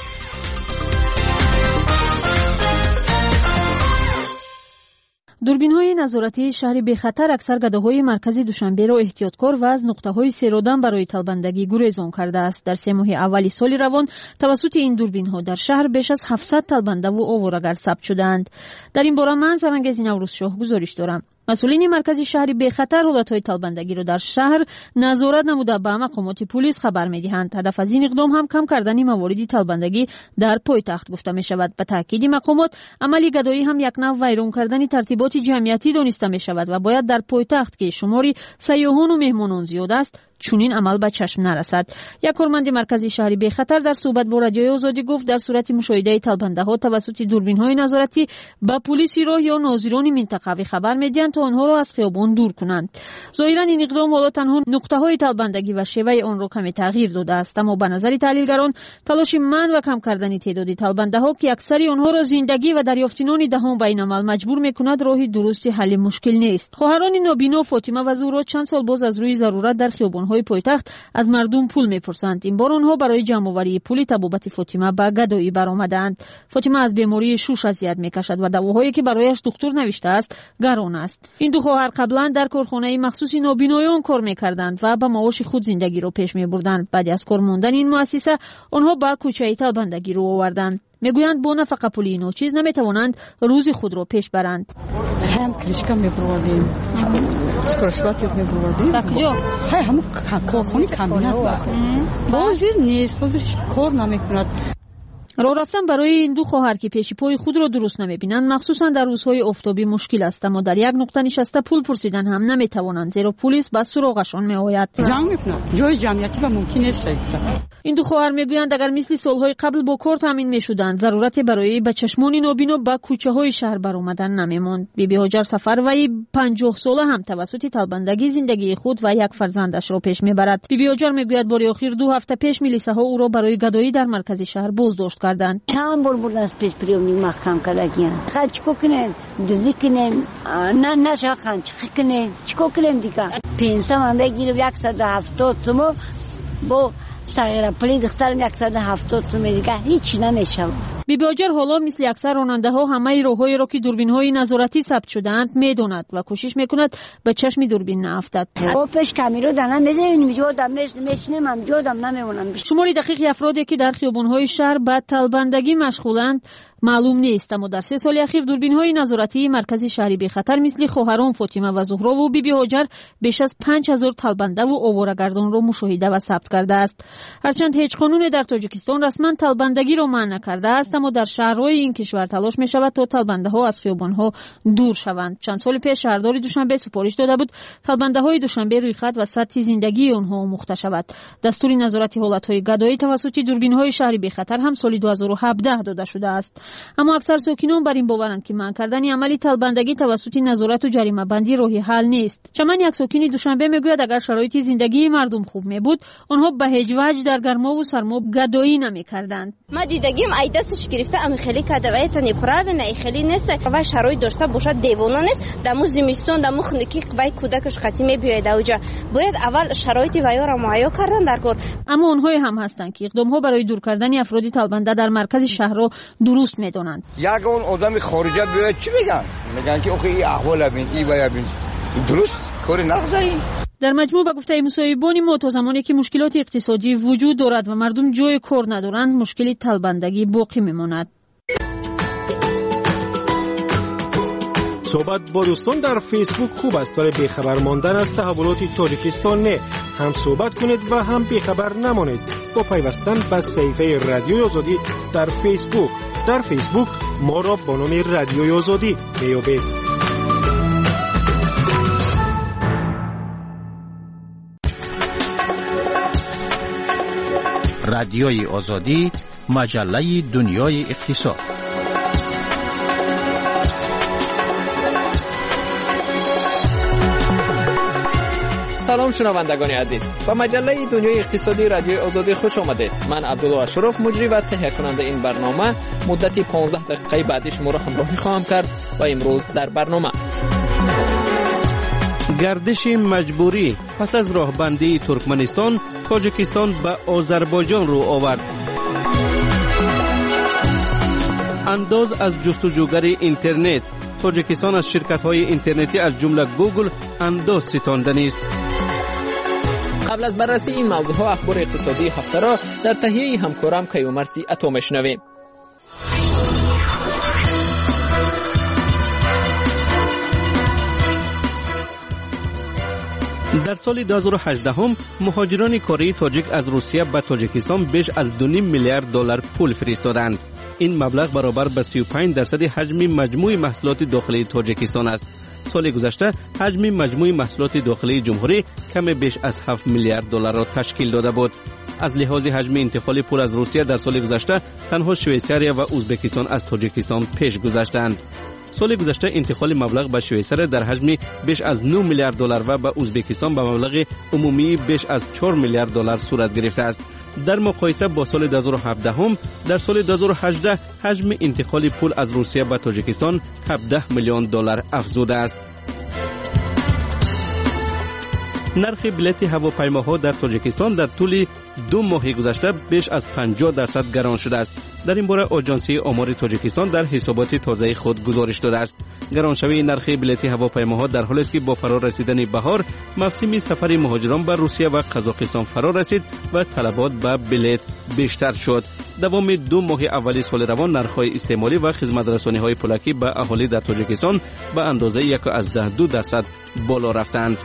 دوربین‌های نظارتی شهر بخطر اکثر گداهای مرکزی دوشنبه را احتیاطکار و از نقطه‌های سیرودن برای طلبندگی گریزان کرده است. در 3 ماه اولی سال روان توسط این دوربین‌ها در شهر بیش از 700 طلبنده و آوارگر ثبت شدند. در این باره من سرانگیز نوروزشاه گزارش دارم. مسئولین مرکزی شهر بخطر حالتهای طلبندگی را در شهر نظارت نموده به مقامات پلیس خبر می‌دهند. هدف از این اقدام هم کم کردن موارد طلبندگی در پایتخت گفته می‌شود. به تاکید مقامات، عملی گدایی هم یک نوع ویران کردن ترتیبات جمعیتی دانسته می‌شود و باید در پایتخت که شماری سیاحان و مهمانان زیاد است چونین عمل به چشم نرسد. یک کارمند مرکزی شهر بخطر در صحبت با رادیوی آزادی گفت در صورت مشاهده طلبنده‌ها توسط دوربین‌های نظارتی به پلیس راه یا ناظران منطقوی خبر می‌دهند تا آنها را از خیابان دور کنند. ظاهراً این اقدام حالا تنها نقطه‌های طلبندگی و شیوه آن را کمی تغییر داده است، اما به نظر تحلیلگران تلاش منع و کم کردن تعداد طلبنده‌ها که اکثر آنها را زندگی و دریافتنان دهم به این عمل مجبور می‌کند راه درست حل مشکل نیست. خواهران نابینا فاطمه و زهرا چند سال باز از روی ضرورت در خیابان‌های پایتخت از مردم پول می‌پرسند. این بار آنها برای جمع‌آوری پول تبابت فاطمه به گدایی برآمدند. فاطمه از بیماری شوش اذیت می‌کشد و دواهایی که برایش دکتر نوشته است گران است. این دو خواهر قبلا در کارخانه مخصوص نابینایان کار می‌کردند و به معاش خود زندگی را پیش می‌بردند. بعد از کار ماندن این مؤسسه آنها به کوچه طلبندگی رو آوردند. میگویند با نفقه پولی نو چیز نمیتوانند روزی خود را پیش برند. هم کلیشکا میبروردیم، سکرشواتی میبروردیم. کجا؟ همون کارخانه کامبینات بازی نیست، خودش کار نمیکند. راه رفتن برای این دو خواهر که پیش پای خود را درست نمیبینند مخصوصا در روزهای آفتابی مشکل است، اما در یک نقطه نشسته پول پرسیدن هم نمیتوانند زیرا پلیس به سراغشان میآید. جنگ میکنند، جای جمعیتی و ممکن نیست. این دو خواهر میگویند اگر مثل سالهای قبل با کار تامین میشدند ضرورتی برای به چشمان نابینا به کوچه های شهر برآمدن نمیماند. بیبی هاجر سفروی 50 ساله هم توسط طلبندگی زندگی خود و یک فرزندش را پیش میبرد. بیبی هاجر میگوید بار اخیر 2 هفته پیش میلیسه ها او را برای گدایی در مرکز شهر بازداشت کردند. چند بار بردن از پیش پریومی محکم کردگیان. خواهد چکو کنیم؟ دزدی کنیم؟ نه شاخن چکو کنیم؟ چکو کنیم دیگه؟ پینسا منده گیرم 170 سمو با صغیره پلی دخترم 170 سمو دیگه هیچی نمیشه. بیبی هاجر حالا مثل اکثر راننده ها همه راههایی را که دوربین های نظارتی ثبت شدند میداند و کوشش میکند به چشم دوربین نیفتد. او پیش کامیرا دارن میذاریم جودم میشنم هم جودم نمیمونم. شماری دقیق افرادی که در خیابان های شهر به طلبندگی مشغولند معلوم نیست، اما در 3 سال اخیر دوربین‌های نظارتی مرکزی شهری بخطر مثل خواهران فاطمه و زهرا و بیبی هاجر بیش از 5000 طلبنده و آواره‌گردان را مشاهده و ثبت کرده است. هرچند هیچ قانونی در تاجیکستان رسما طلبندگی را منع کرده است، اما در شهرهای این کشور تلاش می‌شود تا طلبنده‌ها از خیابان‌ها دور شوند. چند سال پیش شهرداری دوشنبه سفارش داده بود طلبنده‌های دوشنبه روی خط و سطح زندگی آنها آموخته شود. دستور نظارتی حالت‌های گدایی توسط دوربین‌های شهری بخطر هم سال 2017 داده شده است. اما اکثر ساکنان بر این باورند که منع کردن عملی طلبندگی توسط نظارت و جریمه بندی راه حل نیست. چمن یک ساکنی دوشنبه میگوید اگر شرایط زندگی مردم خوب می بود آنها به هیچ وجه در گرما و سرما گدایی نمی‌کردند. ما دیدگیم ای دستش گرفته ام خیلی کدوای تنی پراب نه خیلی نیست و شرایط داشته باشه دیوانه نیست. دمو زمستون دمو خنکی وای کودکش قتی میبیاید اوجا باید اول شرایط ویا را مهیا کردن در کار. اما آنها هم هستند که اقدام‌ها برای دور کردن افراد طلبنده در مرکز شهر را درست می‌دانند. یک اون آدم خارجی بیاد چی میگن که اوخی احوال ببین ای باید ببین درست کار نغزایی. در مجموع به گفته مصاحبان ما تا زمانی که مشکلات اقتصادی وجود دارد و مردم جای کار ندارند مشکل طلبندگی باقی میماند. صحبت با دوستان در فیسبوک خوب است ولی بیخبر ماندن از تحولات تاجیکستان نه. هم صحبت کنید و هم بیخبر نمانید با پیوستن به صفحه رادیوی آزادی در فیسبوک. در فیسبوک ما را با نام رادیوی آزادی میابید. رادیوی آزادی، مجله دنیای اقتصاد. سلام شنوندگان عزیز، با مجله دنیای اقتصادی رادیو آزادی خوش آمدید. من عبدالله اشرف مجری و تهیه کننده این برنامه مدتی 15 دقیقه بعدی شما را همراهی خواهم کرد و امروز در برنامه گردش مجبوری پس از راهبندی ترکمنستان، تاجیکستان به آذربایجان رو آورد. انداز از جستجوگر اینترنت، تاجیکستان از شرکت‌های اینترنتی از جمله گوگل انداز ستاندنی است. قبل از بررسی این موضوعها اخبار اقتصادی هفته را در تهیه همکارم کیومرثی عطا میشنویم. در سال 2018 مهاجران کاری تاجیک از روسیه به تاجیکستان بیش از 2.5 میلیارد دلار پول فرستادند. این مبلغ برابر به 35% حجم مجموع محصولات داخلی تاجیکستان است. سال گذشته حجم مجموع محصولات داخلی جمهوری کم بیش از 7 میلیارد دلار را تشکیل داده بود. از لحاظ حجم انتقال پول از روسیه در سال گذشته تنها شویساریا و ازبکستان از تاجیکستان پیش گذشتند. سال گذشته انتقال مبلغ به شویساریا در حجم بیش از 9 میلیارد دلار و به ازبکستان به مبلغ عمومی بیش از 4 میلیارد دلار صورت گرفته است. در مقایسه با سال 2017 در سال 2018 حجم انتقال پول از روسیه به تاجیکستان 17 میلیون دلار افزوده است. نرخ بلیط هواپیماها در تاجیکستان در طول 2 ماه گذشته بیش از 50% گران شده است. در این باره آژانسی آمار تاجیکستان در حسابات تازه خود گزارش داده است. گرانشوی نرخ بلیط هواپیماها در حالی است که با فرا رسیدن بهار موسم سفر مهاجران به روسیه و قزاقستان فرا رسید و طلبات به بلیط بیشتر شد. دوام 2 ماه اولی سال روان نرخ‌های استعمالی و خدمت‌رسانی‌های پلاکی به اهالی در تاجیکستان به اندازه 1.2% بالا رفتند.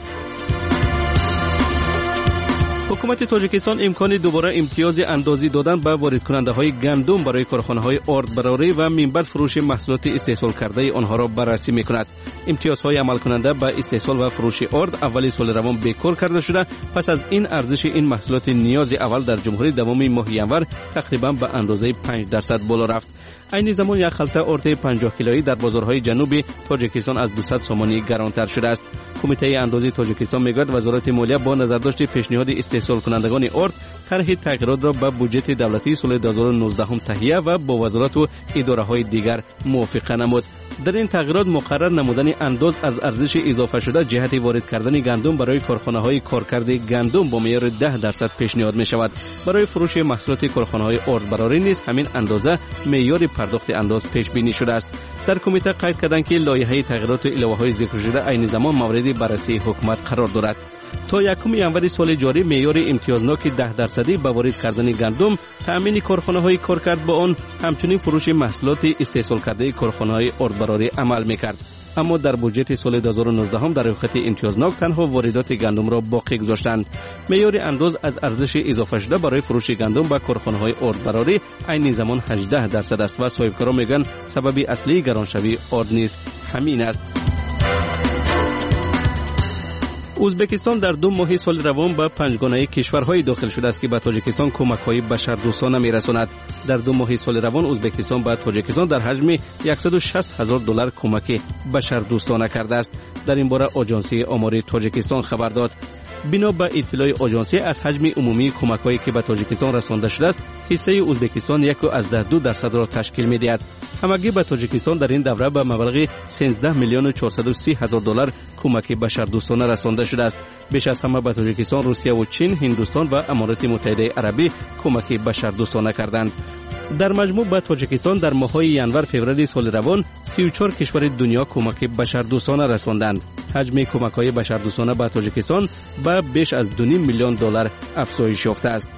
حکومت تاجیکستان امکان دوباره امتیاز اندازی دادن به وارد کننده های گندم برای کارخانه های آرد براری و منبع فروش محصولات استحصال کرده آنها را بررسی می کند. امتیازهای عمل کننده به استحصال و فروش آرد اولی سال روان بیکار کرده شده. پس از این ارزش این محصولات نیاز اول در جمهوری دوام ماه ینور تقریبا به اندازه 5% بالا رفت. این زمان یک خلطه آرد 50 کیلویی در بازارهای جنوبی تاجیکستان از 200 سومانی گرانتر شده است. کمیته اندازی تاجیکستان میگوید وزارت مالیه با نظرداشت پیشنهاد استحصال کنندگان آرد طرح تغییرات را به بودجه دولتی سال 2019 تهیه و با وزارت و اداره‌های دیگر موافقه نمود. در این تغییرات مقرر نمودن انداز از ارزش اضافه شده جهت وارد کردن گندم برای کارخانه‌های کارکرد گندم با معیار 10% پیشنهاد می‌شود. برای فروش محصولات کارخانه‌های آرد براری نیز همین اندازه معیار پرداخت انداز پیش بینی شده است. در کمیته قید کردند که لایحه تغییرات و الهه‌های ذکر شده عین زمان مورد بررسی حکومت قرار دارد. تا 1 ینور سال جاری معیار امتیازناک 10% به وارد کردن گندم، تأمین کارخانه‌های کارکرد با آن، همچنین فروش محصولات استحصال کرده کارخانه‌های آردبراری عمل می‌کرد. اما در بودجه سال 2019 هم در رخصت امتیازناک تنها واردات گندم را باقی گذاشتند. معیار انداز از ارزش اضافه شده برای فروش گندم به کارخانه‌های آردبراری عین زمان 18% است و صاحبکاران میگن سبب اصلی گرانشوی آرد نیست همین است. ازبکستان در 2 ماه سال روان به 5 گانه کشورهای داخل شده است که به تاجیکستان کمک‌های بشردوستانه می‌رساند. در 2 ماه سال روان ازبکستان به تاجیکستان در حجم 160,000 دلار کمک بشردوستانه کرده است. در این باره آژانسی آمار تاجیکستان خبر داد. بنا به اطلاع آژانسی از حجم عمومی کمک‌هایی که به تاجیکستان رسانده شده است، حصه ازبکستان 1.2% را تشکیل می‌دهد. همگی به تاجیکستان در این دوره به مبلغ 13,430,000 دلار کمک بشردوستانه رسانده شده است. بیش از همه به تاجیکستان روسیه و چین، هندوستان و امارات متحده عربی کمک بشردوستانه کردند. در مجموع به تاجیکستان در ماه‌های ینور فوریه سال روان 34 کشور دنیا کمک بشردوستانه رساندند. حجم کمک‌های بشردوستانه به تاجیکستان به بیش از 2.5 میلیون دلار افزایش یافته است.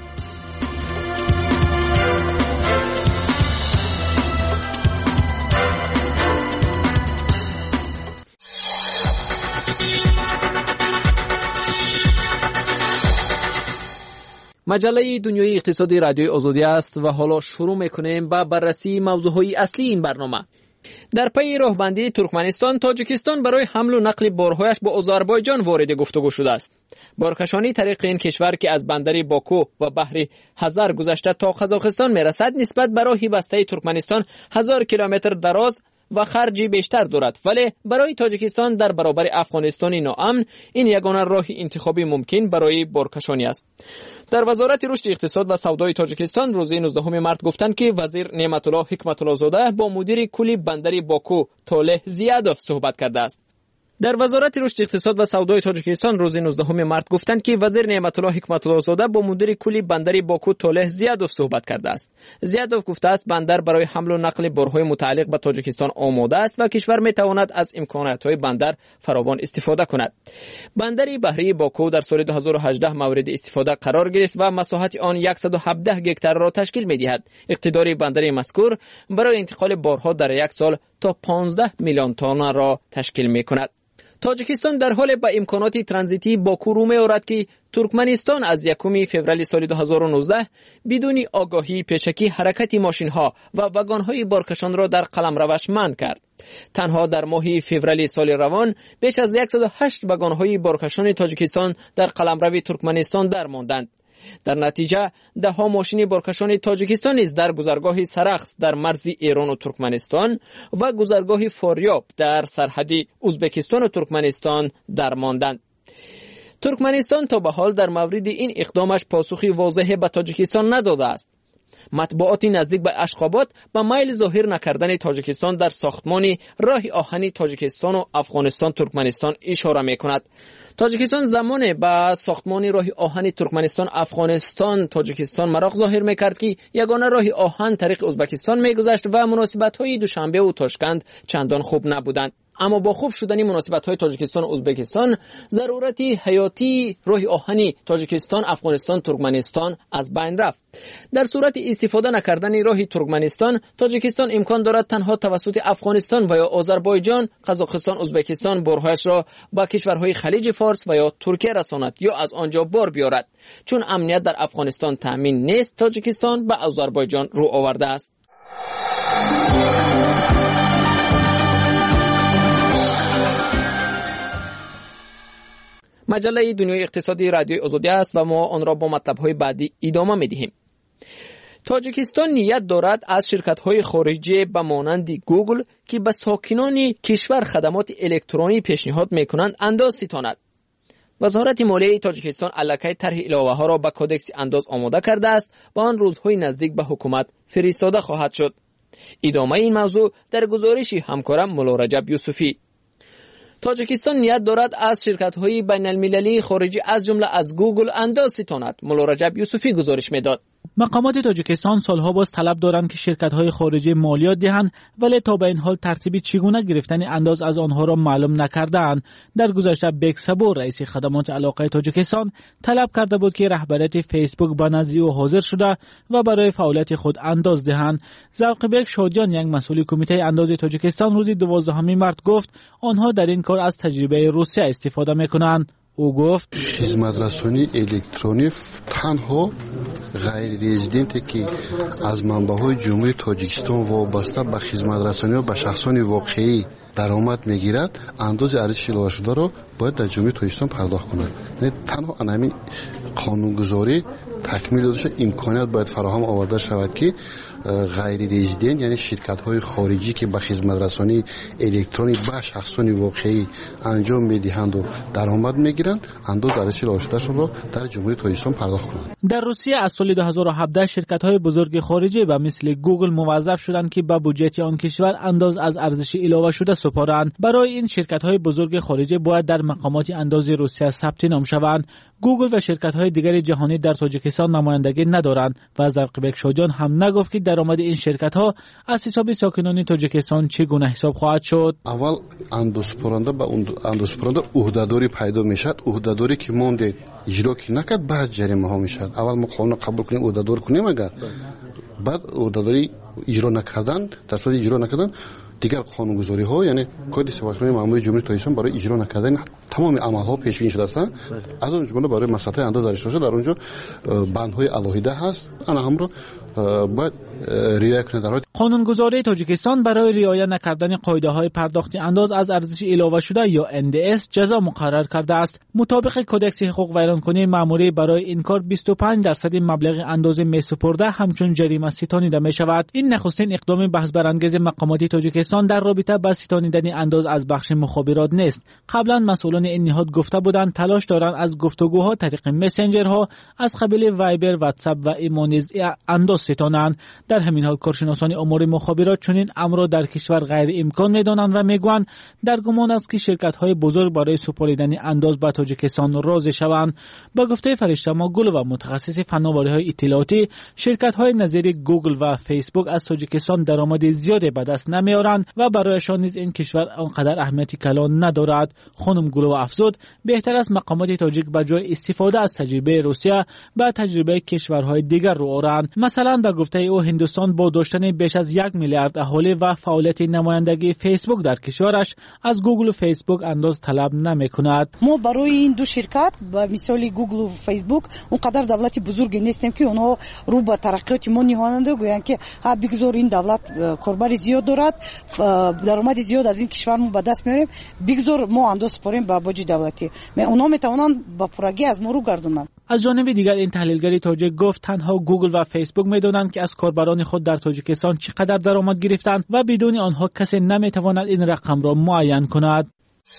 مجله دنیای اقتصادی رادیو آزادی است و حالا شروع میکنیم با بررسی موضوعهای اصلی این برنامه. در پی راهبندی ترکمنستان، تاجیکستان برای حمل و نقل بارهایش با آذربایجان وارد گفتگو شده است. بارکشانی طریق این کشور که از بندر باکو و بحر حزر گذشته تا قزاقستان میرسد، نسبت به راه بسته ترکمنستان 1000 کیلومتر دراز و خرج بیشتر دارد، ولی برای تاجیکستان در برابر افغانستان ناامن این یگانه راه انتخابی ممکن برای بارکشانی است. در وزارت رشد اقتصاد و سودای تاجیکستان روز 19 مارت گفتند که وزیر نعمت الله حکمت الله زاده با مدیر کلی بندر باکو طالح زیادوف صحبت کرده است. در وزارت رشد اقتصاد و سودای تاجیکستان روز 19 مارت گفتند که وزیر نعمت الله حکمت الله زاده با مدیر کلی بندر باکو طالح زیادوف صحبت کرده است. زیادوف گفته است بندر برای حمل و نقل بارهای متعلق به تاجیکستان آماده است و کشور میتواند از امکانات‌های بندر فراوان استفاده کند. بندر بحری باکو در سال 2018 مورد استفاده قرار گرفت و مساحت آن 117 هکتار را تشکیل می‌دهد. اقتدار بندر مذکور برای انتقال بارها در یک سال تا 15 میلیون تن را تشکیل می‌کند. تاجیکستان در حال با امکانات ترانزیتی باکو رو می‌آورد که ترکمنستان از 1 فوریه سال 2019 بدون آگاهی پیشکی حرکت ماشین‌ها و واگن‌های بارکشان را در قلمروش منع کرد. تنها در ماه فوریه سال روان بیش از 108 واگن‌های بارکشان تاجیکستان در قلمرو ترکمنستان درماندند. در نتیجه ده ها ماشین بارکشان تاجیکستان نیز در گذرگاه سرخس در مرز ایران و ترکمنستان و گذرگاه فاریاب در سرحد ازبکستان و ترکمنستان درماندند. ترکمنستان تا به حال در مورد این اقدامش پاسخی واضح به تاجیکستان نداده است. مطبوعات نزدیک به اشخابات به میل ظاهر نکردن تاجیکستان در ساختمان راه آهنی تاجیکستان و افغانستان ترکمنستان اشاره می‌کند. تاجیکستان زمان به ساختمان راه آهن ترکمنستان افغانستان تاجیکستان مراق ظاهر میکرد که یگانه راه آهن طریق ازبکستان میگذشت و مناسبت‌های دوشنبه و تاشکند چندان خوب نبودند. اما با خوب شدن مناسبت‌های تاجیکستان و ازبکستان ضرورتی حیاتی راه آهنی تاجیکستان افغانستان ترکمنستان از بین رفت. در صورت استفاده نکردن راه ترکمنستان تاجیکستان امکان دارد تنها توسط افغانستان و یا آذربایجان قزاقستان ازبکستان بارهایش را با کشورهای خلیج فارس و یا ترکیه رساند یا از آنجا بار بیارد. چون امنیت در افغانستان تامین نیست تاجیکستان به آذربایجان رو آورده است. مجله دنیای اقتصادی رادیوی آزادی است و ما آن را با مطلب‌های بعدی ادامه می‌دهیم. تاجیکستان نیت دارد از شرکت‌های خارجی به مانند گوگل که به ساکنان کشور خدمات الکترونی پیشنهاد می‌کنند انداز ستاند. وزارت مالیه تاجیکستان الکی طرح علاوه‌ها را به کدکس انداز آماده کرده است و آن روزهای نزدیک به حکومت فرستاده خواهد شد. ادامه این موضوع در گزارش همکارم مولا رجب یوسفی. تاجیکستان نیت دارد از شرکت‌های بین‌المللی خارجی از جمله از گوگل انداز ستاند. مولا رجب یوسفی گزارش می‌داد. مقامات تاجیکستان سالها باز طلب دارند که شرکت‌های خارجی مالیات دهند، ولی تا به این حال ترتیبی چگونه گرفتن انداز از آنها را معلوم نکردند. در گذشته بیگ صبور رئیس خدمات علاقه تاجیکستان طلب کرده بود که رهبریت فیسبوک به نزد او حاضر شده و برای فعالیت خود انداز دهند. ذوقبک شادیان یک مسئول کمیته انداز تاجیکستان روز 12 مارت گفت آنها در این کار از تجربه روسیه استفاده می‌کنند. او گفت خدمترسانی الکترونی تنها غیر رزیدنتی که از منبع‌های جمهوری تاجیکستان وابسته به خدمترسانی و به شخصان واقعی درآمد میگیرد انداز ارزش اضافه شده را باید در جمهوری تاجیکستان پرداخت کند. یعنی تنها همین قانونگذاری تکمیل داده شده امکانیت باید فراهم آورده شود که غیر رزیدنت یعنی شرکت‌های خارجی که به خدمترسانی الکترونی به شخصان واقعی انجام می‌دهند و درآمد می‌گیرند انداز ارزش اضافه را در جمهوری تاجیکستان پرداخت کنند. در روسیه از سال 2017 شرکت‌های بزرگ خارجی به مثل گوگل موظف شدند که به بودجه آن کشور انداز از ارزش علاوه شده سپارند. برای این شرکت‌های بزرگ خارجی باید در مقامات انداز روسیه ثبت نام شوند. گوگل و شرکت‌های دیگر جهانی در تاجیکستان نمایندگی ندارند و ذوقبک شادیان هم نگفت که درآمد این شرکت‌ها از حساب ساکنان تاجیکستان چگونه حساب خواهد شد. اول اندازپرنده به اندازپرنده عهده‌داری پیدا میشد. عهده‌داری که مونده اجرا کی نکرد بعد جریمه ها میشد. اول ما قانون قبول کنیم عهده‌دار کنیم اگر بعد عهده‌داری اجرا نکردن در صورت اجرا نکردن دیگر قانونگذاری ها یعنی کد سوابق مامور جمهوری تاجیکستان برای اجرا نکردن تمام عمل ها پیش بینی شده است. از اون جمله برای مساحت انداز داشته در اونجا بندهای علاهیده هست. انا هم رو باید رعایت کنند. قانونگذاری تاجیکستان برای رعایت نکردن قاعده‌های پرداخت انداز از ارزش علاوه شده یا NDS جزا مقرر کرده است. مطابق کدکس حقوق ویرانکنی مأموری برای این کار 25% مبلغ اندازه می‌سپرده همچون جریمه ستانیده می‌شود. این نخستین اقدام بحث برانگیز مقامات تاجیکستان در رابطه با ستانیدن انداز از بخش مخابرات نیست. قبلا مسئولان این نهاد گفته بودند تلاش دارند از گفتگوها طریق مسنجرها از قبیل وایبر، واتساپ و ایمو نیز انداز ستانند. در همین حال کارشناسان امور مخابرات چنین امر را در کشور غیر امکان می‌دانند و میگویند در گمان است که شرکت‌های بزرگ برای سپاریدن انداز به تاجیکستان راضی شوند. با گفته فرشته ماگل و متخصص فناوری‌های اطلاعاتی، شرکت‌های نظیر گوگل و فیسبوک از تاجیکستان درآمد زیادی به دست نمی‌آورند و برایشان نیز این کشور آنقدر اهمیتی کلان ندارد. خانم گلو افزود بهتر است مقامات تاجیک به جای استفاده از تجربه روسیه به تجربه کشورهای دیگر رو آورند. مثلا به گفته او هندوستان با داشتن بیش از 1 میلیارد اهالی و فعالیت نمایندگی فیسبوک در کشورش از گوگل و فیسبوک انداز طلب نمی‌کند. ما برای این دو شرکت به مثال گوگل و فیسبوک اونقدر دولت بزرگی نیستیم که اونها رو به ترقیات ما نهاننده گویند که ها بگذار این دولت کاربر زیاد دارد، درآمد زیاد از این کشور ما به دست میاریم، بگذار ما انداز سپاریم به باج دولتی. اونها میتوانند با پرگی از ما رو گردونند. از جانب دیگر این تحلیلگر تاجیک گفت تنها گوگل و فیسبوک میدونند که از کاربران خود در تاجیکستان چقدر درآمد گرفتند و بدون آنها کسی نمیتواند این رقم را معین کند.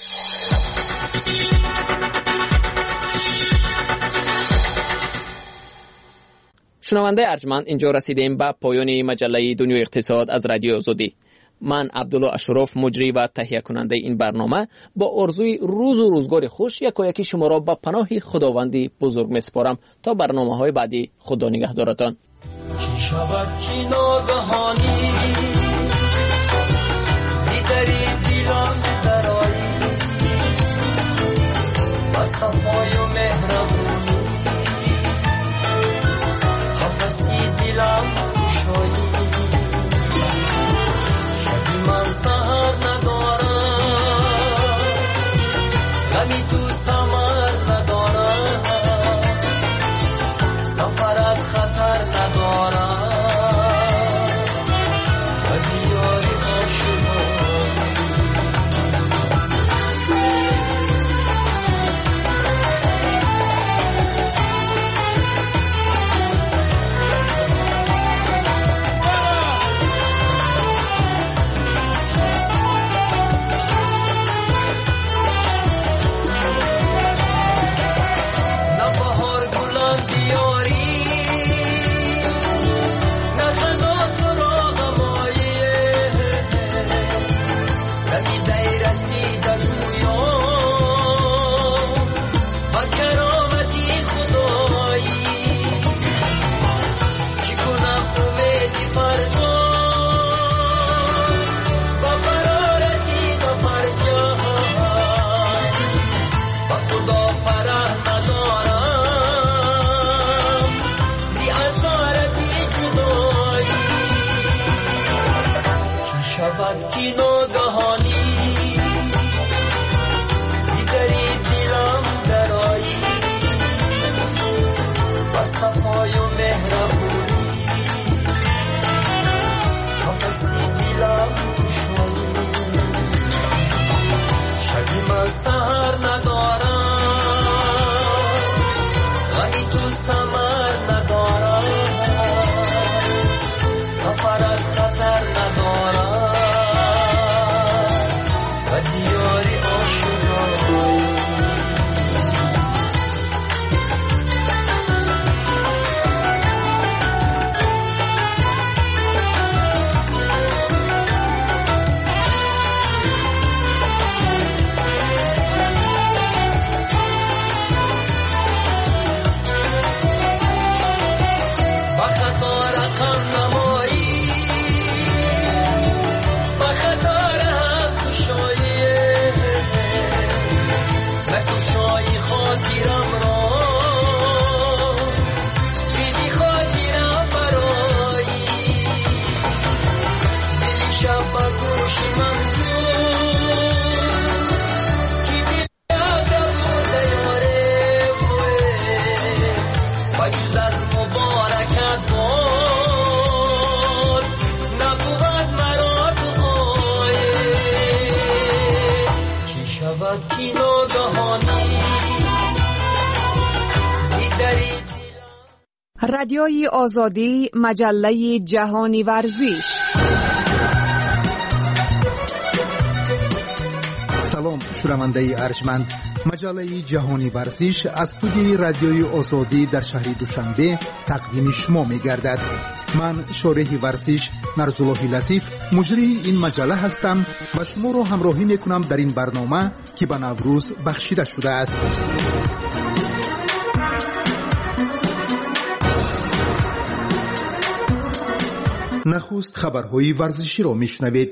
شنونده ارجمند، اینجا رسیدیم به پایان مجله دنیای اقتصاد از رادیو آزادی. من عبدالله اشرف مجری و تهیه کننده این برنامه با آرزوی روز و روزگار خوش یکایکی شما را به پناه خداوندی بزرگ میسپارم تا برنامه‌های بعدی. خدا نگهدارتان. شود که ناگهانی زیدری دیران درایی و صفای و مهربونی قفصی دیلم شایی شبی من سهر ندارم غمی تو سمر ندارم سفرت خطر ندارم کی ناگهانی زیدری. رادیوی آزادی، مجله جهانی ورزش. سلام شنونده ارجمند، مجله جهانی ورزش از استودیوی رادیوی آزادی در شهر دوشنبه تقدیم شما می گردد. من شارح ورزش نرزالله لطیف مجری این مجله هستم و شما را همراهی می کنم در این برنامه که به نوروز بخشیده شده است. نخست خبرهای ورزشی را میشنوید.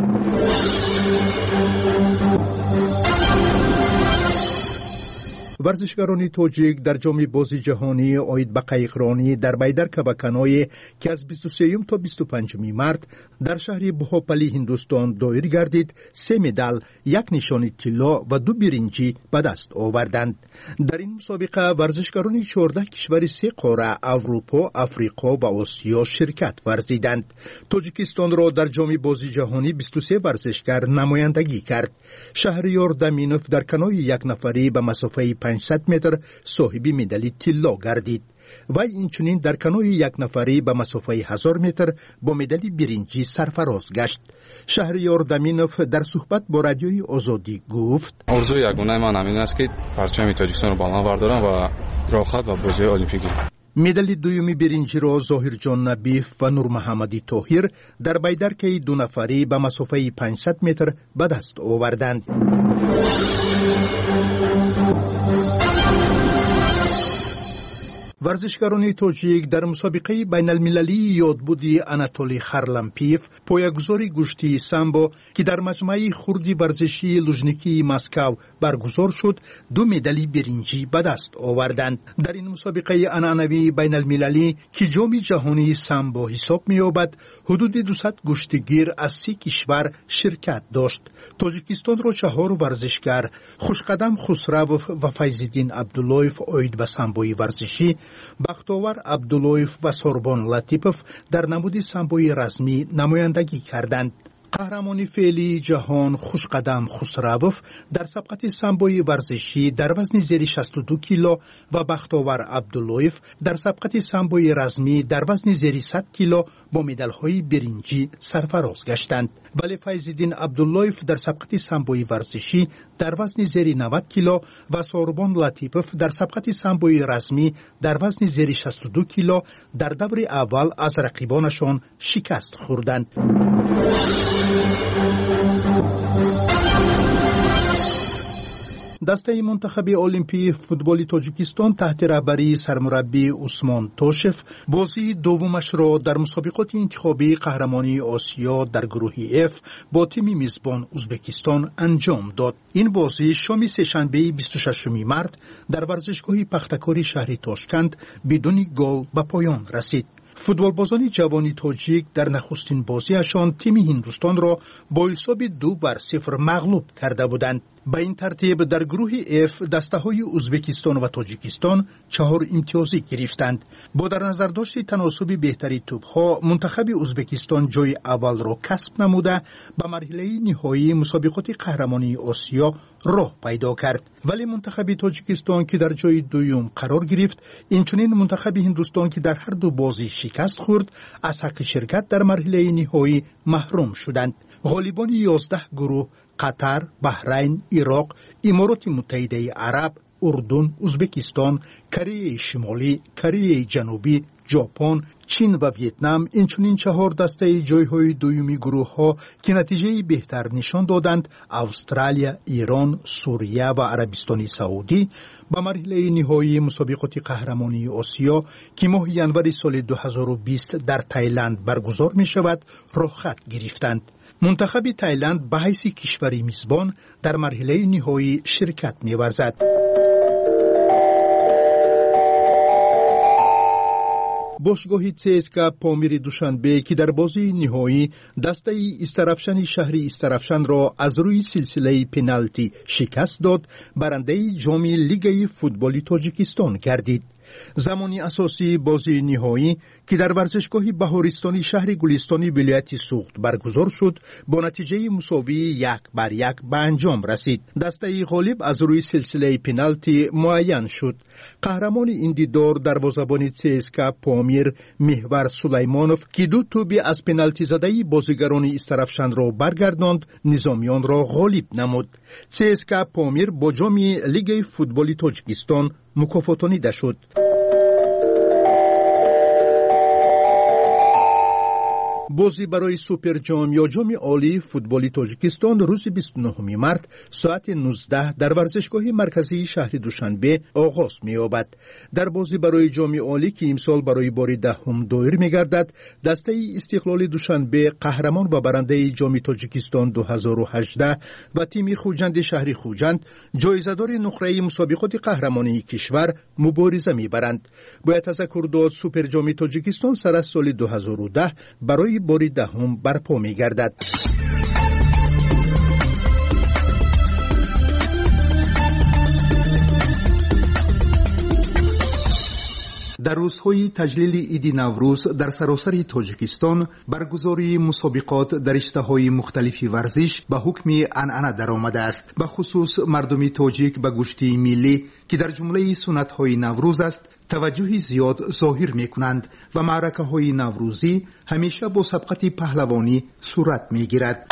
ورزشکاران تاجیک در جام بازی جهانی عاید به قایقرانی در بیدر کبکنای که از 23 تا 25 مارت در شهر بهاپلی هندوستان دایر گردید 3 مدال، 1 نشان طلا و 2 برنجی به دست آوردند. در این مسابقه ورزشکاران 14 کشور 3 قاره اروپا، افریقا و آسیا شرکت ورزیدند. تاجیکستان را در جام بازی جهانی 23 ورزشکار نمایندگی کرد. شهریار دامینوف در کنوی 1 نفری به مسافه 500 متر صاحب مدال طلا گردید و اینچنین در کنوی 1 نفری به مسافه 1000 متر با مدال برنجی سرفراز گشت. شهریار دامینوف در صحبت با رادیوی آزادی گفت: آرزوی یگانه من همین است که پرچم تاجیکستان را بالا بردارم و راحت و بازی المپیکی. مدال دومی برنجی را ظاهر جان نبیف و نور محمدی طاهر در بیدرکه 2 نفری به مسافه 500 متر به دست آوردند. ورزشکاران تاجیک در مسابقه بین المللی یادبودی آناتولی خارلامپیف پایه‌گذاری گشتی سامبو که در مجمع خردی ورزشی لوژنیکی مسکو برگزار شد 2 مدال برنجی به دست آوردند. در این مسابقه عنعنوی بین المللی که جام جهانی سامبو حساب می‌یابد حدود 200 گشتگیر از 30 کشور شرکت داشت. تاجیکستان را 4 ورزشکار خوشقدم خسروف و فیض‌الدین عبداللهیف عاید به سامبوی ورزشی، بختاور عبداللهیف و سوربان لطیپوف در نمود سامبوی رسمی نمایندگی کردند. قهرمان فعلی جهان خوشقدم خسروف در سبقت سامبوی ورزشی در وزن زیر 62 کیلو و بختاور عبداللهیف در سبقت سامبوی رسمی در وزن زیر 100 کیلو با مدال‌های برنجی سرفراز گشتند. ولی فیض‌الدین عبداللهیف در سبقت سامبوی ورزشی در وزن زیر 90 کیلو و سوربان لطیپوف در سبقت سامبوی رسمی در وزن زیر 62 کیلو در دور اول از رقیبانشان شکست خوردند. دسته منتخب المپی فوتبال تاجیکستان تحت رهبری سرمربی عثمان توشف بازی دومش را در مسابقات انتخابی قهرمانی آسیا در گروه F با تیم میزبان ازبکستان انجام داد. این بازی شام سه‌شنبه 26 مارت در ورزشگاه پختکاری شهر تاشکند بدون گل به پایان رسید. فوتبالبازان جوانی تاجیک در نخستین بازیشان تیم هندوستان را با حساب 2-0 مغلوب کرده بودند. به این ترتیب در گروه F دسته‌های ازبکستان و تاجیکستان 4 امتیازی گرفتند. با در نظر داشت تناسب بهتری توپ‌ها منتخب ازبکستان جای اول را کسب نموده به مرحله نهایی مسابقات قهرمانی آسیا راه پیدا کرد. ولی منتخب تاجیکستان که در جای دوم قرار گرفت، اینچنین منتخب هندوستان که در هر دو بازی شکست خورد از حق شرکت در مرحله نهایی محروم شدند. غالبان 11 گروه قطر، بحرین، عراق، امارات متحده عرب، اردن، ازبکستان، کره شمالی، کره جنوبی، ژاپن، چین و ویتنام اینچنین 4 دسته جایهای دومی گروه ها که نتیجه بهتر نشان دادند استرالیا، ایران، سوریه و عربستان سعودی به مرحله نهایی مسابقات قهرمانی آسیا که ماه ژانویه سال 2020 در تایلند برگزار می شود راه خط گرفتند. منتخب تایلند به حیث کشوری میزبان در مرحله نهایی شرکت می ورزد. باشگاه CSKA پامیر دوشنبه که در بازی نهایی دسته استرافشن شهر استرافشن را از روی سلسله پنالتی شکست داد، برنده جام لیگ فوتبال تاجیکستان گردید. زمانی اساسی بازی نهایی که در ورزشگاه بهارستانی شهر گلستانی ولایت سوخت برگزار شد با نتیجه مساوی 1-1 به انجام رسید. دسته غالب از روی سلسله پنالتی معین شد. قهرمان این دیدار دروازه‌بان CSKA پامیر محور سلیمانوف که 2 توپ از پنالتی زده بازیگران استرفشن را برگرداند نظامیان را غالب نمود. CSKA پامیر با جام لیگ فوتبال تاجیکستان مکافاتانیده شد. بازی برای سوپر جام یا جام عالی فوتبال تاجیکستان روز 29 مارس ساعت 19 در ورزشگاه مرکزی شهر دوشنبه آغاز می‌یابد. در بازی برای جام عالی که امسال برای بار دهم دایر می‌گردد، دسته استقلال دوشنبه قهرمان و برنده جام تاجیکستان 2018 و تیم خوجند شهر خوجند جایزه‌دار نقره مسابقات قهرمانی کشور مبارزه می‌برند. باید تذکر داد سوپر جام تاجیکستان سر از سال 2010 برای بار دهم برپا می‌گردد. در روزهای تجلیل عید نوروز در سراسر تاجیکستان برگزاری مسابقات در رشته‌های مختلف ورزش به حکم عنعنه درآمده است. به خصوص مردم تاجیک به گوشتی ملی که در جمله سنت‌های نوروز است توجه زیاد ظاهر می‌کنند و معرکه‌های نوروزی همیشه با سبقت پهلوانی صورت می‌گیرد.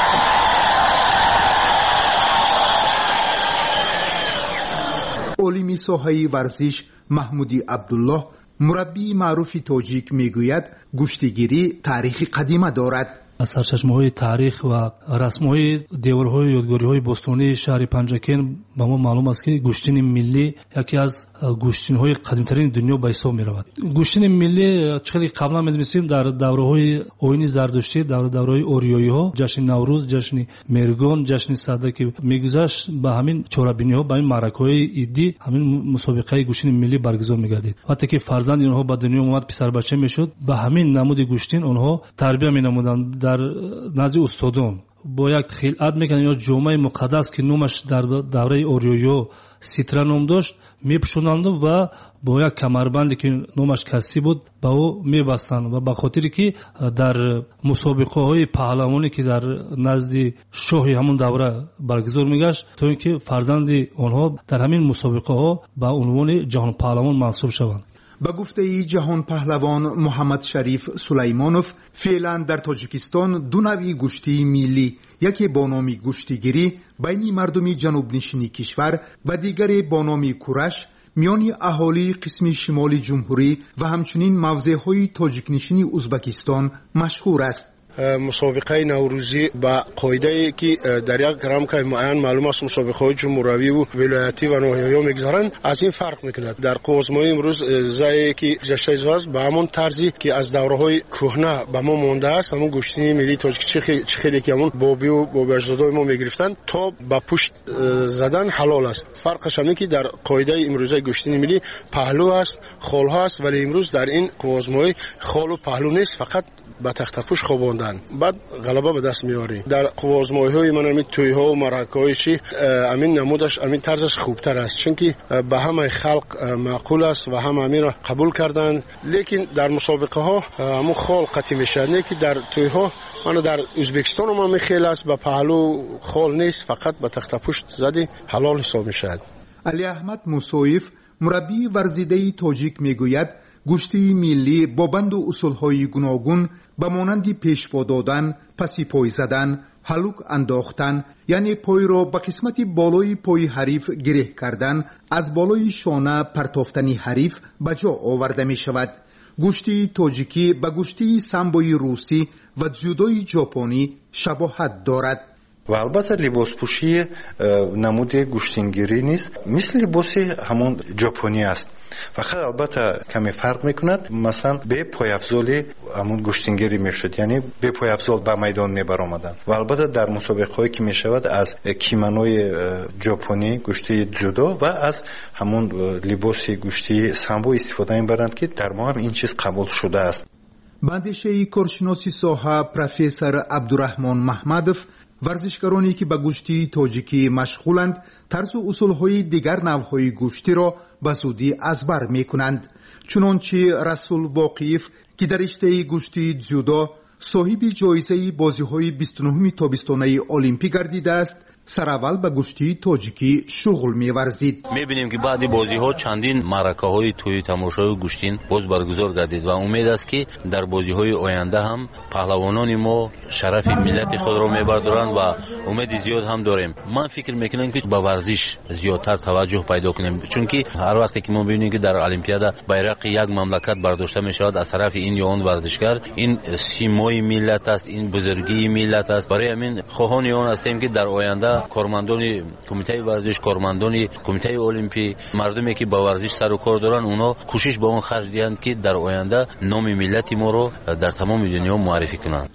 عالم ساحه ورزش محمودی عبدالله مربی معروف تاجیک میگوید گوشتگیری تاریخ قدیمه دارد. از سرچشمه‌های تاریخ و رسم‌های دیوارهای یادگاری‌های باستانی شهر پنجکن با ما معلوم است که گوشتین ملی یکی از گوشتین‌های قدیمی‌ترین دنیا به حساب می‌رود. گوشتین ملی چقدر قبلا می‌دونستیم در دوره‌های آیین زردشتی، دوره‌های اوریایی‌ها، جشن نوروز، جشن مرگان، جشن صدر که می‌گذشت به همین چورابینی‌ها، به این معرکه‌های عیدی همین مسابقه گوشتین ملی برگزار می‌گردید. وقتی که فرزند اینها به دنیا اومد پسر بچه می‌شد، به همین نمود گوشتین آنها تربیت می‌نمودند در نزد استادان. با یک خلعت میکنن یا جامعه مقدس که نامش در دوره اوریایو سیترا نام داشت میپوشونند و با یک کمربندی که نامش کسی بود با او میبستند و به خاطری که در مسابقه های پهلوانی که در نزد شاه همون دوره برگزار میگشت تا اینکه فرزند آنها در همین مسابقه ها به عنوان جهان پهلوان منصوب شوند. با گفته جهان پهلوان محمد شریف سلیمانوف فعلا در تاجیکستان 2 نوع گوشتی ملی، یکی با نام گوشتگیری بین مردم جنوب نشین کشور و دیگری با نام کورش میان اهالی قسم شمال جمهوری و همچنین موضع‌های تاجیک نشین ازبکستان مشهور است. مسابقه نوروزی با قاعده که در یک رمق معین معلوم است مسابقه جمهوری و ولایتی و ناحیه‌ها میگذارند از این فرق میکند. در قوزمای امروز زایی که گذشته است به همون طرزی که از دوره‌های کهنه به ما مونده است، همون گوشتنی ملی تاجیک چه خیلی که همون بابی و بابی اجدادای ما میگرفتن تا با پشت زدن حلال است. فرقش اینه که در قاعده امروزه گوشتنی ملی پهلو است، خالها است، ولی امروز در این قوزمای خال و پهلو نیست، فقط با تختپوش خواباندن بعد غلبه به دست میاری. در قوازمای‌های من همین توی‌ها و مرکه‌های چی همین نمودش همین طرزش خوبتر است، چون که به همه خلق معقول است و هم همین را قبول کردن. لیکن در مسابقه ها همون خال قطعی میشه، نه که در توی‌ها من در ازبکستان ما میخیل است به پهلو خال نیست، فقط به تختپوش زدی حلال حساب میشه. علی احمد موسویف مربی ورزیده تاجیک میگوید گوشتی ملی با بند و اصولهای گوناگون به مانند پیشوا دادن، پسی پای زدن، هلوک انداختن، یعنی پای را به قسمت بالای پای حریف گره کردن، از بالای شانه پرتافتنی حریف به جا آورده می شود. گوشتی تاجیکی به گوشتی سامبوی روسی و جودوی ژاپنی شباهت دارد. و البته لباس پوشی نمود گوشتینگیری نیست، مثل لباس همون ژاپنی است، فقط البته کمی فرق میکند. مثلا به پایافزال همون گوشتینگیری میشد، یعنی به پایافزال به میدان میبرآمدن و البته در مسابقه هایی که میشود از کیمانوی ژاپنی گوشتی جودو و از همون لباس گوشتی سامبو استفاده میبرند که در ما هم این چیز قبول شده است. بندشه کارشناسی ساحه پروفسور عبدالرحمن محمدов ورزشکارانی که به گوشتی تاجیکی مشغولند طرز و اصولهای دیگر نوعهای گوشتی را به زودی ازبر میکنند. چنانچه رسول باقیف که در رشته گوشتی جودو صاحب جایزه بازی‌های 29 تابستانه المپیک گردیده است، سراول به گوشتی تاجیکی شغل می‌ورزید. می‌بینیم که بعد بازی‌ها چندین معرکه‌های توی تماشای گوشتین باز برگزار گردید و امید است که در بازی‌های آینده هم پهلوانان ما شرف ملت خود را می‌بردارند و امید زیاد هم داریم. من فکر می‌کنم که به ورزش زیادتر توجه پیدا کنیم، چون که هر وقتی که ما ببینیم که در المپیاد بیرق یک مملکت برداشته می‌شود از طرف این یا آن ورزشکار، این سیمای ملت است، این بزرگی ملت است. برای همین خواهان آن هستیم که در آینده کارمندان کمیته ورزش، کارمندان کمیته المپی، مردمی که با ورزش سر و کار دارن، اونا کوشش به اون خرج دهند که در آینده نام ملت ما رو در تمام دنیا معرفی کنند.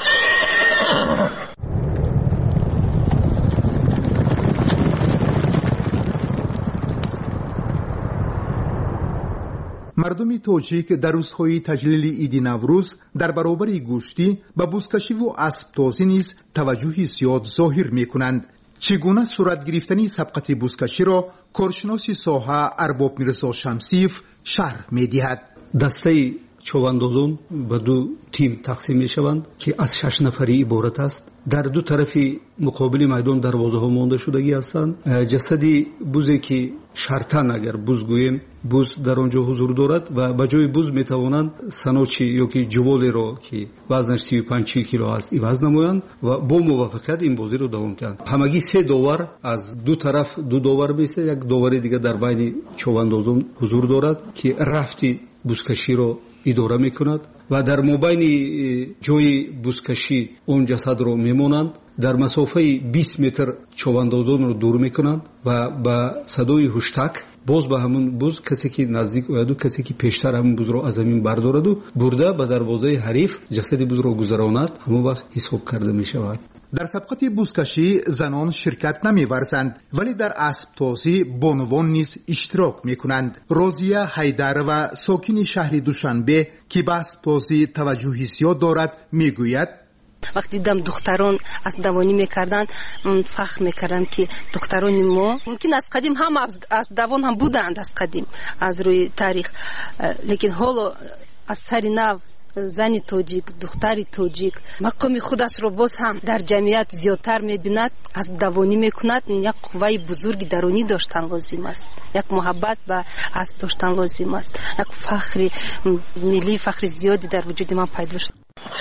مردم تاجیک در روزهای تجلیل عید نوروز در برابر گوشتی به بزکشی و اسب‌تازی نیز توجهی زیاد ظاهر می‌کنند. چگونه صورت گرفتن سبقت بزکشی را کارشناس ساحه ارباب میرزا شمسیف شرح می‌دهد. دسته چوباندازان به دو تیم تقسیم می‌شوند که از 6 نفری عبارت است. در دو طرف مقابل میدان دروازه‌ها مانده شدگی هستند. جسدی بوزی که شرطن اگر بوز گوییم بوز در آنجا حضور دارد و به جای بوز میتوانند سنوچی یا که جوالی را که وزنش 35 کیلو است عوض نمایند و با موافقت این بازی را دوام کنند. همگی 3 داور از دو طرف 2 داور میشه، یک داور دیگه در بین چوباندازان حضور دارد که رفتی بوزکشی را اداره میکند و در مابین جای بوزکشی اون جسد را میمانند. در مسافه 20 متر چوباندازان رو دور میکنند و با صدای هشتک باز به همون بوز کسی که نزدیک اومد و کسی که پیشتر همون بوز رو از زمین بردارد و برده به دروازه حریف جسد بوز رو گذراند، همون وقت حساب کرده می شود. در سبقت بوزکشی زنان شرکت نمی‌ورزند ولی در اسب‌تازی بانوان نیز اشتراک می‌کنند. رازیه حیدر و ساکن شهر دوشنبه که به اسب‌تازی توجهی زیاد دارد میگوید وقتی دیدم دختران اسب دوانی میکردند فخر میکردم که دختران ما ممکن از قدیم هم اسب دوان هم بودند، از قدیم از روی تاریخ، لیکن حالا از سر نو زن تاجیک، دختر تاجیک مقام خودش رو باز هم در جمعیت زیادتر میبیند، از دوانی میکند. یک قوه بزرگی درونی داشتن لازم است، یک محبت به اسب داشتن لازم است، یک فخر ملی، فخر زیادی در وجود من پیدا شد.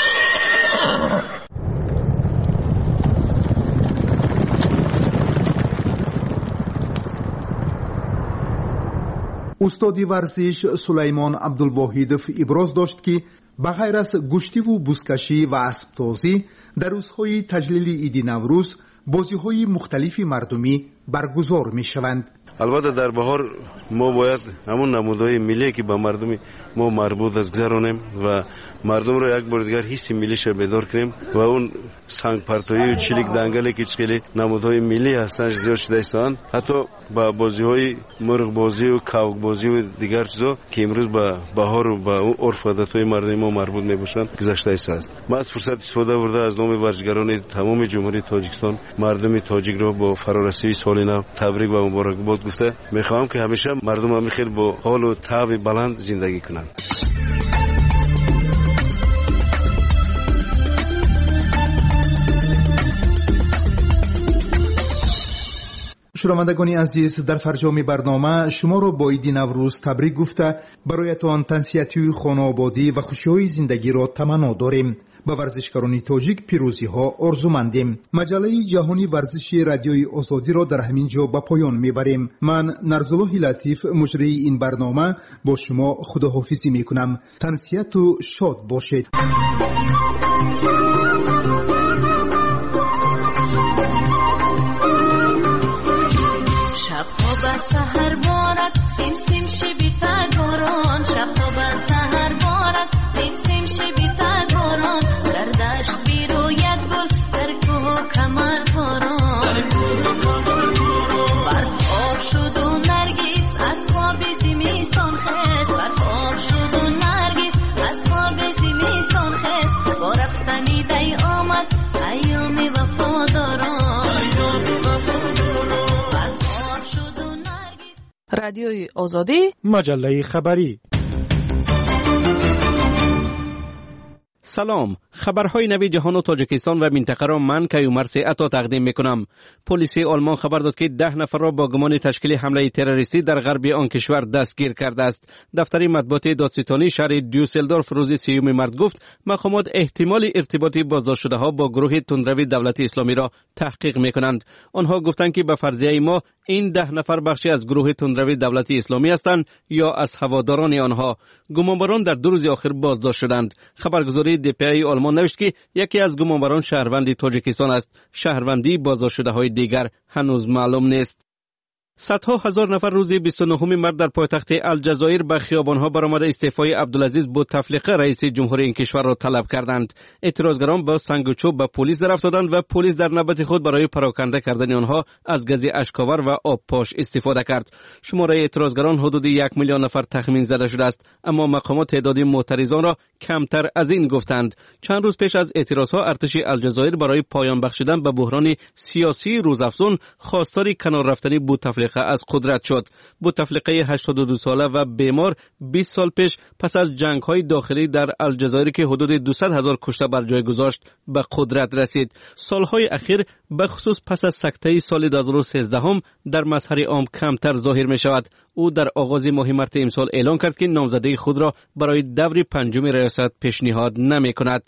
استاد ورزش سلیمان عبدالواحدов ابراز داشت که به غیر از گوشتی و بزکشی و اسب‌تازی در روزهای تجلیل عید نوروز بازی‌های مختلف مردمی برگزار می‌شوند. البته در بهار ما باید همون نمودهای ملی که به مردم ما مربوط است گذرانیم و مردم را یک بار دیگر حس ملیش را بیدار کنیم و اون سنگ پرتایی و چلیک دنگلی که خیلی نمودهای ملی هستند زیاد شده استند، حتی با بازی‌های مرغ بازی و کاوک بازی و دیگر چیزا که امروز به بهار و به عرف و عادت‌های مردم ما مربوط میباشند گذشته است. ما از فرصت استفاده برده از نام ورزشکاران تمام جمهوری تاجیکستان مردم تاجیک را با فرارسیدن سال نو تبریک و مبارکباد گفته میخوام که همیشه مردم هم خیلی با حال و طبع بلند زندگی کنند. شنوندگان عزیز، در فرجام برنامه شما را با عید نوروز تبریک گفته برایتان تنسیتی خانوادگی و خوشی‌های زندگی را تمنا داریم. به ورزشکاران تاجیک پیروزی ها آرزومندیم. مجله جهانی ورزشی رادیوی آزادی را در همین جا به پایان میبریم. من نرزالله لطیف مجری این برنامه با شما خداحافظی میکنم. تنسیت و شاد باشید. ایام وفادار رادیوی آزادی، مجله خبری. سلام، خبرهای نوی جهان و تاجیکستان و منطقه را من کیومرث عطا تقدیم میکنم. پلیس آلمان خبر داد که 10 نفر را با گمان تشکیل حمله تروریستی در غرب آن کشور دستگیر کرده است. دفتر مطبوعاتی دادستانی شهر دیوسلدورف روز 30 مارس گفت مقامات احتمال ارتباط بازداشت شده ها با گروه تندروی دولت اسلامی را تحقیق میکنند. آنها گفتند که به فرضیه ما این 10 نفر بخشی از گروه تندروی دولت اسلامی هستند یا از هواداران آنها. گمانبران در 2 روز آخر بازداشت شدند. خبرگزاری DPA آلمان نوشت که یکی از گمانبران شهروند تاجیکستان است. شهروندی بازداشت شده های دیگر هنوز معلوم نیست. صدها هزار نفر روز 29 مارس در پایتخت الجزایر به خیابانها برآمده استعفای عبدالعزیز بوتفلیقه رئیس جمهوری این کشور را طلب کردند. اعتراضگران با سنگ و چوب به پلیس درافتادند و پلیس در نوبت خود برای پراکنده کردن آنها از گاز اشک‌آور و آب پاش استفاده کرد. شماره اعتراضگران حدود 1 میلیون نفر تخمین زده شده است، اما مقامات تعداد معترضان را کمتر از این گفتند. چند روز پیش از اعتراضها ارتش الجزایر برای پایان بخشیدن به بحران سیاسی روزافزون خواستار کنار رفتن بوتفلیقه از قدرت شد. بوتفلیقه 82 ساله و بیمار 20 سال پیش پس از جنگ‌های داخلی در الجزایر که حدود 200,000 کشته بر جای گذاشت به قدرت رسید. سالهای اخیر به خصوص پس از سکته سال 2013 هم در مظهر عام کمتر ظاهر می شود. او در آغاز ماه مارس امسال اعلان کرد که نامزدی خود را برای دور پنجم ریاست پیشنهاد نمی کند.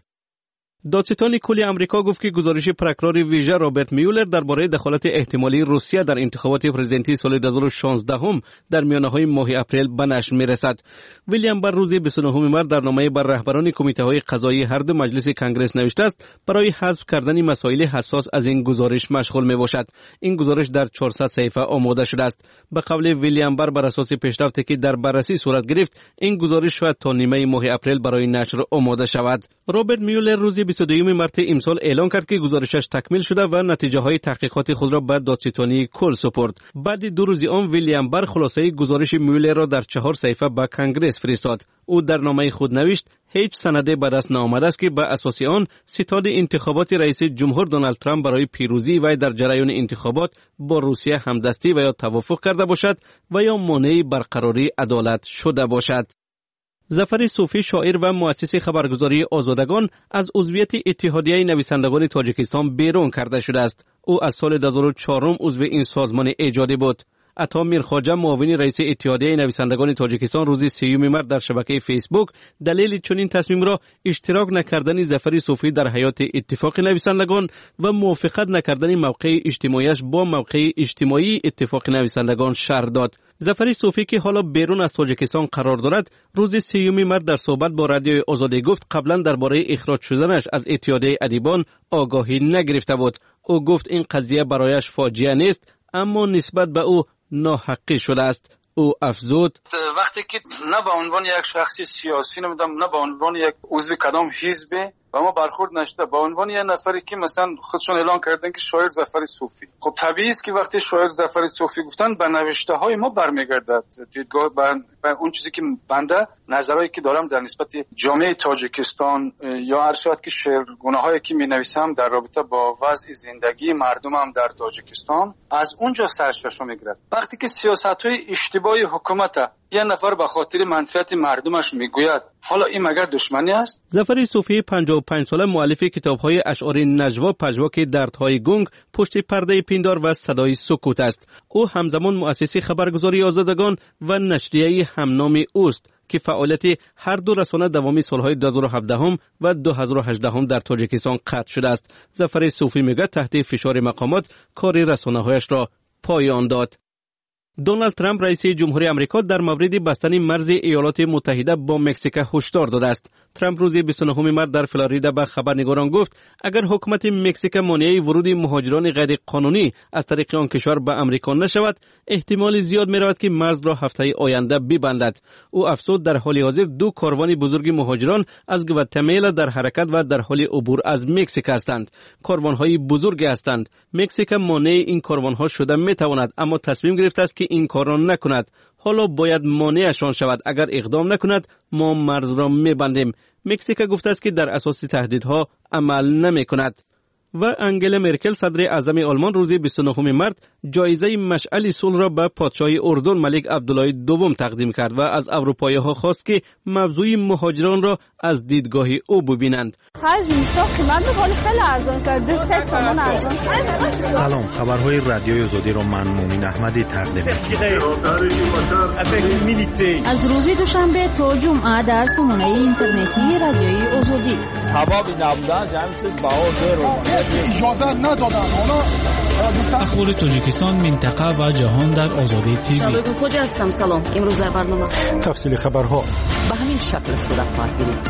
دادستان کلی آمریکا گفت که گزارش پرکرار ویژه رابرت میولر درباره دخالت احتمالی روسیه در انتخابات پرزیدنتی سال 2016 هم در میانه‌های ماه اپریل به نشر می‌رسد. ویلیام بر روز 29 مارس در نامه بر رهبران کمیته‌های قضایی هر دو مجلس کنگره نوشته است برای حذف کردن مسائل حساس از این گزارش مشغول می‌باشد. این گزارش در 400 صفحه آماده شده است. به قول ویلیام بر اساس پیشرفتی که در بررسی صورت گرفت، این گزارش شاید تا نیمه ماه اپریل برای نشر آماده شود. رابرت میولر روز 22 مارس امسال اعلان کرد که گزارشش تکمیل شده و نتیجه های تحقیقات خود را به دادستانی کل سپرد. بعد 2 روز آن ویلیام بر خلاصه گزارش میولر را در 4 صفحه به کنگره فرستاد. او در نامه خود نوشت هیچ سندی به دست نآمده است که به اساس آن ستاد انتخابات رئیس جمهور دونالد ترامپ برای پیروزی وی در جریان انتخابات با روسیه همدستی و یا توافق کرده باشد و یا مانع برقراری عدالت شده باشد. ظفر صوفی شاعر و مؤسس خبرگزاری آزادگان از عضویت اتحادیه نویسندگان تاجیکستان بیرون کرده شده است. او از سال 2004 عضو این سازمان ایجادی بود. عطا میرخواجه معاون رئیس اتحادیه نویسندگان تاجیکستان روز 30 مارس در شبکه فیسبوک دلیل چنین تصمیم را اشتراک نکردن ظفر صوفی در حیات اتفاق نویسندگان و موافقت نکردن موقع اجتماعیش با موقع اجتماعی اتفاق نویسندگان شرح داد. ظفر صوفی که حالا بیرون از تاجیکستان قرار دارد روز 30 مارس در صحبت با رادیوی آزادی گفت قبلا درباره اخراج شدنش از اتحادیه ادیبان آگاهی نگرفته بود. او گفت این قضیه برایش فاجعه نیست، اما نسبت به او ناحقی شده است. او افزود وقتی که نه به عنوان یک شخص سیاسی نمیدونم نه به عنوان یک عضو کدام حزبی و ما برخورد نشده، به عنوان یک نفری که مثلا خودشون اعلان کردن که شاعر ظفر صوفی، خب طبیعی است که وقتی شاعر ظفر صوفی گفتن به نوشته های ما برمیگردد، دیدگاه به اون چیزی که بنده نظرایی که دارم در نسبت جامعه تاجیکستان یا هر شاید که شعرگونه‌هایی که می‌نویسم در رابطه با وضع زندگی مردمم در تاجیکستان از اونجا سرچشمه میگیرد. وقتی که سیاست‌های اشتباهی حکومت یه نفر به خاطر منفعت مردمش میگوید حالا این مگر دشمنی است؟ ظفر صوفی 55 ساله مؤلف کتاب‌های اشعار نجوا پژواک دردهای گنگ، پشت پرده پیندار و صدای سکوت است. او همزمان مؤسس خبرگزاری آزادگان و نشریه همنام اوست که فعالیت هر دو رسانه دوامی سالهای 2017 و 2018 در تاجیکستان قطع شده است. ظفر صوفی میگه تحت فشار مقامات کار رسانه‌هایش را پایان داد. دونالد ترامپ رئیس جمهوری آمریکا در مورد بستن مرز ایالات متحده با مکزیک هشدار داده است. ترامپ روز 29 مارس در فلوریدا به خبرنگاران گفت اگر حکومت مکزیک مانع ورود مهاجران غیر قانونی از طریق آن کشور به آمریکا نشود، احتمال زیاد می‌رود که مرز را هفته آینده ببندد. او افزود در حال حاضر 2 کاروان بزرگ مهاجران از گواتمالا در حرکت و در حال عبور از مکزیک هستند. کاروان‌های بزرگ هستند. مکزیک مانع این کاروان‌ها شده می‌تواند، اما تصمیم گرفته است که این کار را نکند. حالا باید مانعشان شود. اگر اقدام نکند ما مرز را می‌بندیم. مکزیک گفته است که در اساس تهدیدها عمل نمی‌کند. و انگلا مرکل صدر اعظم آلمان روز 29 مارس جایزه مشعل صلح را به پادشاه اردن ملک عبدالله دوم تقدیم کرد و از اروپایی‌ها خواست که موضوع مهاجران را از دیدگاه او ببینند. سلام، خبرهای رادیوی آزادی را من مومن احمدی تقدیم می‌کنم. از روز دوشنبه تا جمعه در سامانه اینترنتی رادیوی آزادی. سبب نبودن جمعیت بهادر اجازه ندادن. اخبار تاجیکستان، منطقه و جهان در آزادی تیوی. شبکه خوج هستم. سلام. امروز در برنامه تفصیل خبرها به همین شکل صورت خواهد گرفت.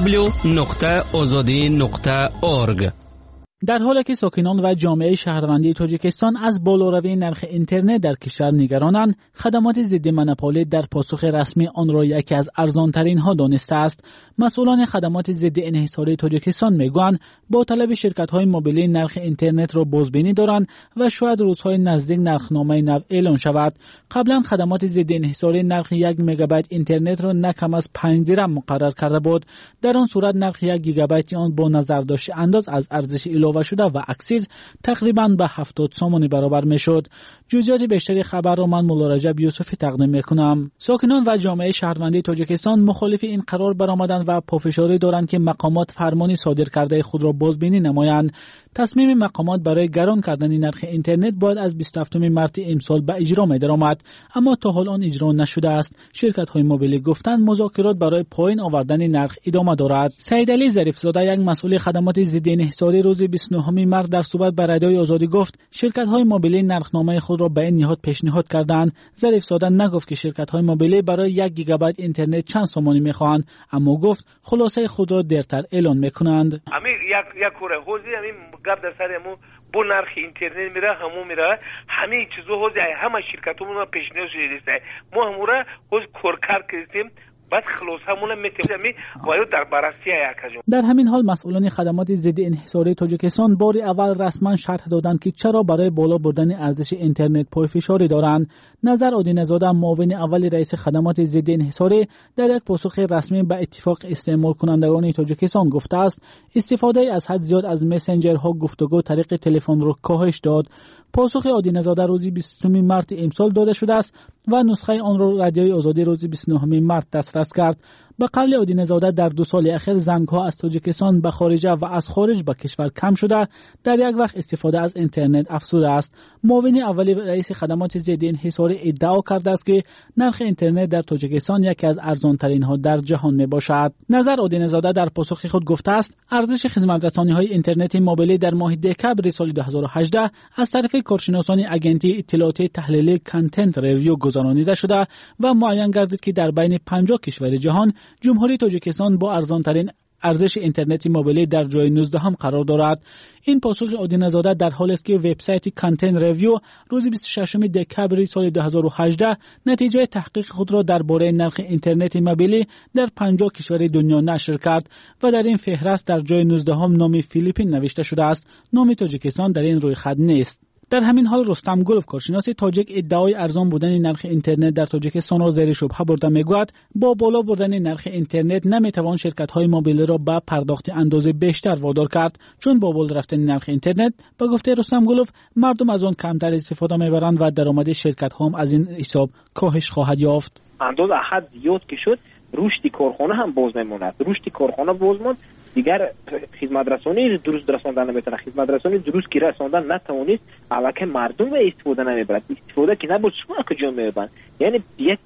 www.azadi.org. در حالی که ساکنان و جامعه شهروندی تاجیکستان از بالاروی نرخ اینترنت در کشور نگرانند، خدمات ضد مونوپولی در پاسخ رسمی آن را یکی از ارزان‌ترین ها دانسته است. مسئولان خدمات ضد انحصاری تاجیکستان میگویند با طلب شرکت‌های موبیلی نرخ اینترنت را بازبینی دارند و شاید روزهای نزدیک نرخنامه نو اعلان شود. قبلا خدمات ضد انحصاری نرخ 1 مگابایت اینترنت را نه کم از 5 درم مقرر کرده بود. در آن صورت نرخ 1 گیگابایت آن با نظر داشت انداز از ارزش علاوه شده و اکسیز تقریباً به 70 سومانی برابر میشد. جزئیات بیشتری خبر را من مولا رجب یوسفی تقدیم میکنم. ساکنان و جامعه شهروندی تاجیکستان مخالف این قرار برآمدند و پافشاری دارند که مقامات فرمانی صادر کرده خود را بازبینی نمایند. تصمیم مقامات برای گران کردن نرخ اینترنت باید از 27 مارس امسال به اجرا می‌درآمد، اما تا حال آن اجرا نشده است. شرکت‌های موبیلی گفتند مذاکرات برای پایین آوردن نرخ ادامه دارد. سید علی ظریف‌زاده، یک مسئول خدمات ضد انحصاری، روز 29 مارس در صحبت با رادیوی آزادی گفت شرکت‌های موبیلی نرخنامه خود را به این نهاد پیشنهاد کردند. ظریف‌زاده نگفت که شرکت‌های موبیلی برای 1 گیگابایت اینترنت چند سومانی می‌خواهند، اما گفت خلاصه خود را دیرتر اعلان می‌کنند. یک کوره حوزه همین گپ در سر همون با نرخ اینترنت میره همون میره همه چیزو حوزه همه شرکتمون ما پیشنهاد شده ما همورا حوز کارکار کردیم بعد خلاص همون میتونیم باید در بررسی یکجا. در همین حال مسئولان خدمات ضد انحصاری تاجیکستان بار اول رسما شرح دادند که چرا برای بالا بردن ارزش اینترنت پرفشاری دارند. نظر آدینزاده، معاون اول رئیس خدمات ضد انحصاری، در یک پاسخ رسمی به اتفاق استعمال کنندگان تاجیکستان گفته است استفاده از حد زیاد از مسنجرها گفتگو طریق تلفن را کاهش داد. پاسخ آدینزاده روز 20 مارس امسال داده شده است و نسخه آن را رادیوی آزادی روز 29 مارس دسترس کرد. به قول آدینزاده در 2 سال اخیر زنگ‌ها از تاجیکستان به خارج و از خارج به کشور کم شده، در یک وقت استفاده از اینترنت افزوده است. معاون اول رئیس خدمات ضد انحصاری ادعا کرده است که نرخ اینترنت در تاجیکستان یکی از ارزان‌ترین ها در جهان میباشد. نظر آدینزاده در پاسخ خود گفته است ارزش خدمت‌رسانی‌های اینترنت موبیلی در ماه دکبر سال 2018 از طرف کارشناسان اگنتی اطلاعاتی تحلیلی کانتنت ریویو گزارانیده شده و معین گردید که در بین 50 کشور جهان جمهوری تاجیکستان با ارزانترین ارزش اینترنت موبیلی در جای 19 هم قرار دارد. این پاسخ آدینزاده در حالی است که وبسایت کانتنت ریویو روز 26 دکبر سال 2018 نتیجه تحقیق خود را درباره نرخ اینترنت موبیلی در 50 کشور دنیا نشر کرد و در این فهرست در جای 19 هم نام فیلیپین نوشته شده است. نام تاجیکستان در این رویخط نیست. در همین حال رستم گلوف، کارشناس تاجیک، ادعای ارزان بودن نرخ اینترنت در تاجیکستان را زیر شبهه برده میگوید با بالا بردن نرخ اینترنت نمیتوان شرکت‌های موبیلی را به پرداخت اندازه بیشتر وادار کرد، چون با بالا رفتن نرخ اینترنت به گفته رستم گلوف مردم از آن کمتر استفاده میبرند و درآمد شرکت‌ها هم از این حساب کاهش خواهد یافت. اندازه حد زیاد که شد رشد کارخانه هم باز نموند. رشد کارخانه باز ماند، دیگر خدمت رسانی درست رساندن نمیتونه، خدمت رسانی درست که رساندن نتوانید، علاقه مردم به استفاده نمیبرد، استفاده که نبود شما کجا میبرند. یعنی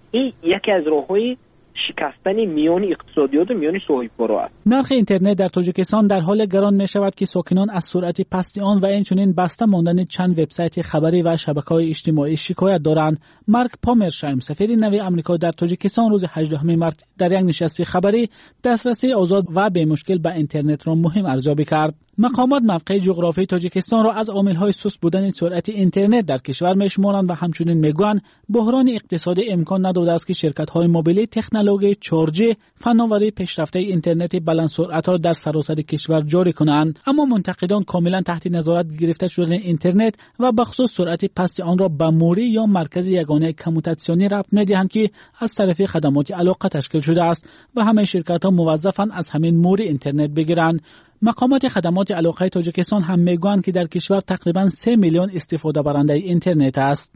یکی از راههای شکستن میان اقتصادیات و میان صاحبکارها است. نرخ اینترنت در تاجیکستان در حال گران می شود که ساکنان از سرعت پست آن و اینچنین بسته ماندن چند وبسایت خبری و شبکه‌های اجتماعی شکایت دارند. مارک پامرشایم، سفیر نوی آمریکا در تاجیکستان، روز 18 مارس در یک نشست خبری دسترسی آزاد و به مشکل به اینترنت را مهم ارزیابی کرد. مقامات موقع جغرافیایی تاجیکستان را از عامل‌های سست بودن سرعت اینترنت در کشور می‌شمارند و همچنین می‌گویند بحران اقتصادی امکان نداده است که شرکت‌های موبیلی تکنولوژی 4G فناوری پیشرفته اینترنت بلند سرعت را در سراسر کشور جاری کنند، اما منتقدان کاملا تحت نظارت گرفته شدن اینترنت و بخصوص سرعت پست آن را به موری یا مرکز یگانه کموتاسیونی ربط می‌دهند که از طرف خدمات علاقه تشکیل شده است و همه شرکت‌ها موظفند از همین موری اینترنت بگیرند. مقامات خدمات علاقه تاجیکستان هم میگویند که در کشور تقریباً 3 میلیون استفاده برنده اینترنت است.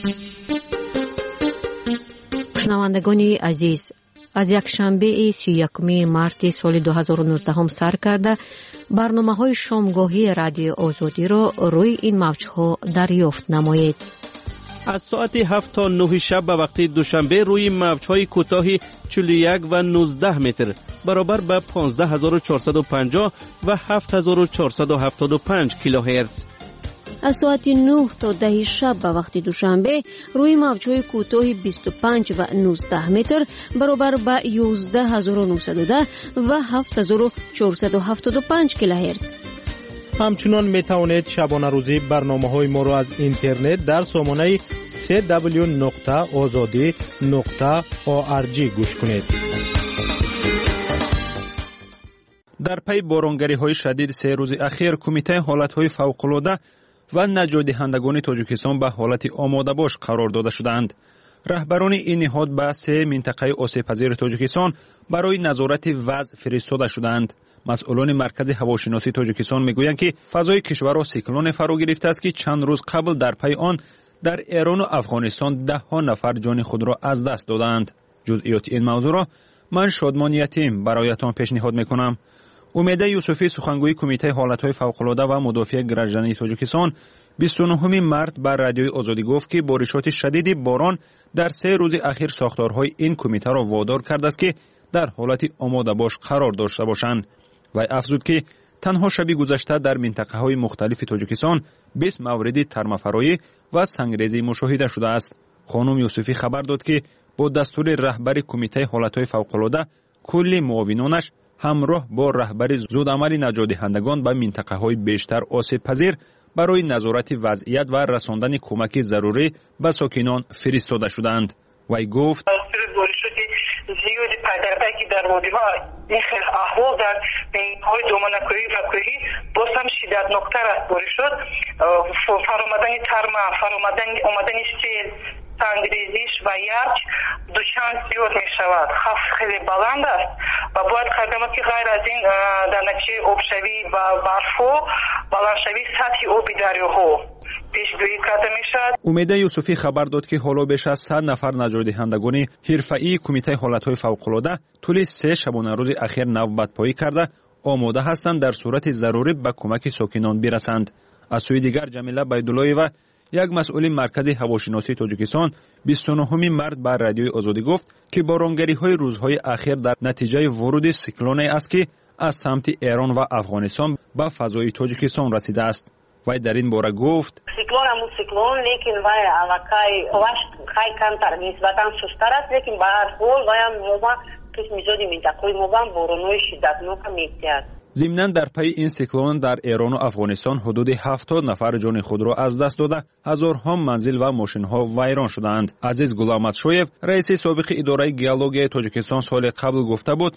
شنوندگان عزیز، از یک شنبه 31 مارت سال 2019 سر کرده برنامه‌های شامگاهی رادیو آزادی را روی این موج‌ها دریافت نمایید. از ساعت 7 تا 9 شب به وقت دوشنبه روی موج‌های کوتاه 41 و 19 متر برابر به 15450 و 7475 کیلوهرتز. از ساعت 9 تا 10 شب به وقت دوشنبه روی موج‌های کوتاه 25 و 19 متر برابر به 11910 و 7475 کیلوهرتز. همچنان می توانید شبانه روزی برنامه‌های ما را از اینترنت در سامانه www.azadi.org گوش کنید. در پی بارانگری‌های شدید 3 روز اخیر کمیته حالت‌های فوق‌العاده و نجات دهندگان تاجیکستان به حالت آماده باش قرار داده شدند. رهبران این نهاد به 3 منطقه آسیب‌پذیر تاجیکستان برای نظارت وضع فرستاده شدند. مسئولان مرکز هواشناسی تاجیکستان میگویند که فضای کشور را سیکلون فرا گرفته است که چند روز قبل در پی آن در ایران و افغانستان 10 نفر جان خود را از دست دادند. جزئیات این موضوع را من شادمان یتیم برایتان پیشنهاد میکنم. امید یوسفی سخنگوی کمیته حالت‌های فوق‌العاده و مدافع گردنده تاجیکستان 29 مارت بر رادیوی آزادی گفت که بارشات شدید باران در 3 روز اخیر ساختارهای این کمیته را وادار کرده است که در حالت آماده باش قرار داشته باشند. و افزود که تنها شبی گذشته در منطقه‌های مختلف تاجیکستان 20 مورد ترمفرایی و سنگریزی مشاهده شده است. خانم یوسفی خبر داد که با دستور رهبر کمیته حالت‌های فوق‌العاده کل معاونانش همراه با رهبر زودعمل نجات دهندگان به منطقه‌های بیشتر آسیب پذیر برای نظارت وضعیت و رساندن کمک ضروری به ساکنان فرستاده شدند. وی گفت زیادی پدربکی در وادی‌ها این خیلی احوال در بین‌های دومنکویی و کوهی باز هم شدتناکتر است باری شد. فرامدن ترما، اومدن سیل، سنگریزش و یخ دوچند زیاد می شود. خطر خیلی بلند است و باید خدمات که غیر از این در نتیجه آبشوی و برفو بلندشوی سطح آبی دریاها پیشگویی کرده می شود. امید یوسفی خبر داد که حالا بیش از 100 نفر نجات دهندگان حرفه‌ای کمیته حالت‌های فوق‌العاده طول 3 شبانه روز اخیر نوبت‌پایی کرده آماده هستند در صورت ضروری به کمک ساکنان برسند. از سوی دیگر جمیله بیداللهی و یک مسئول مرکز هواشناسی تاجیکستان 29 مارت بر رادیوی آزادی گفت که بارانگری‌های روزهای اخیر در نتیجه ورود سیکلونی است که از سمت ایران و افغانستان به فضای تاجیکستان رسیده است. وی در این باره گفت سیکلون همون سیکلون لیکن وی علاقه وقت خیلی کمتر نسبتاً سستر است لیکن به هر حال وی هم موما قسم زیادی منطقه موما باران‌های شدتناک می‌دهد. ضمناً در پی این سیکلون در ایران و افغانستان حدود 70 نفر جان خود را از دست داده، هزارها منزل و ماشین‌ها ویران شدند. عزیز غلامتشویف رئیس سابق اداره گئولوژی تاجیکستان سال قبل گفته بود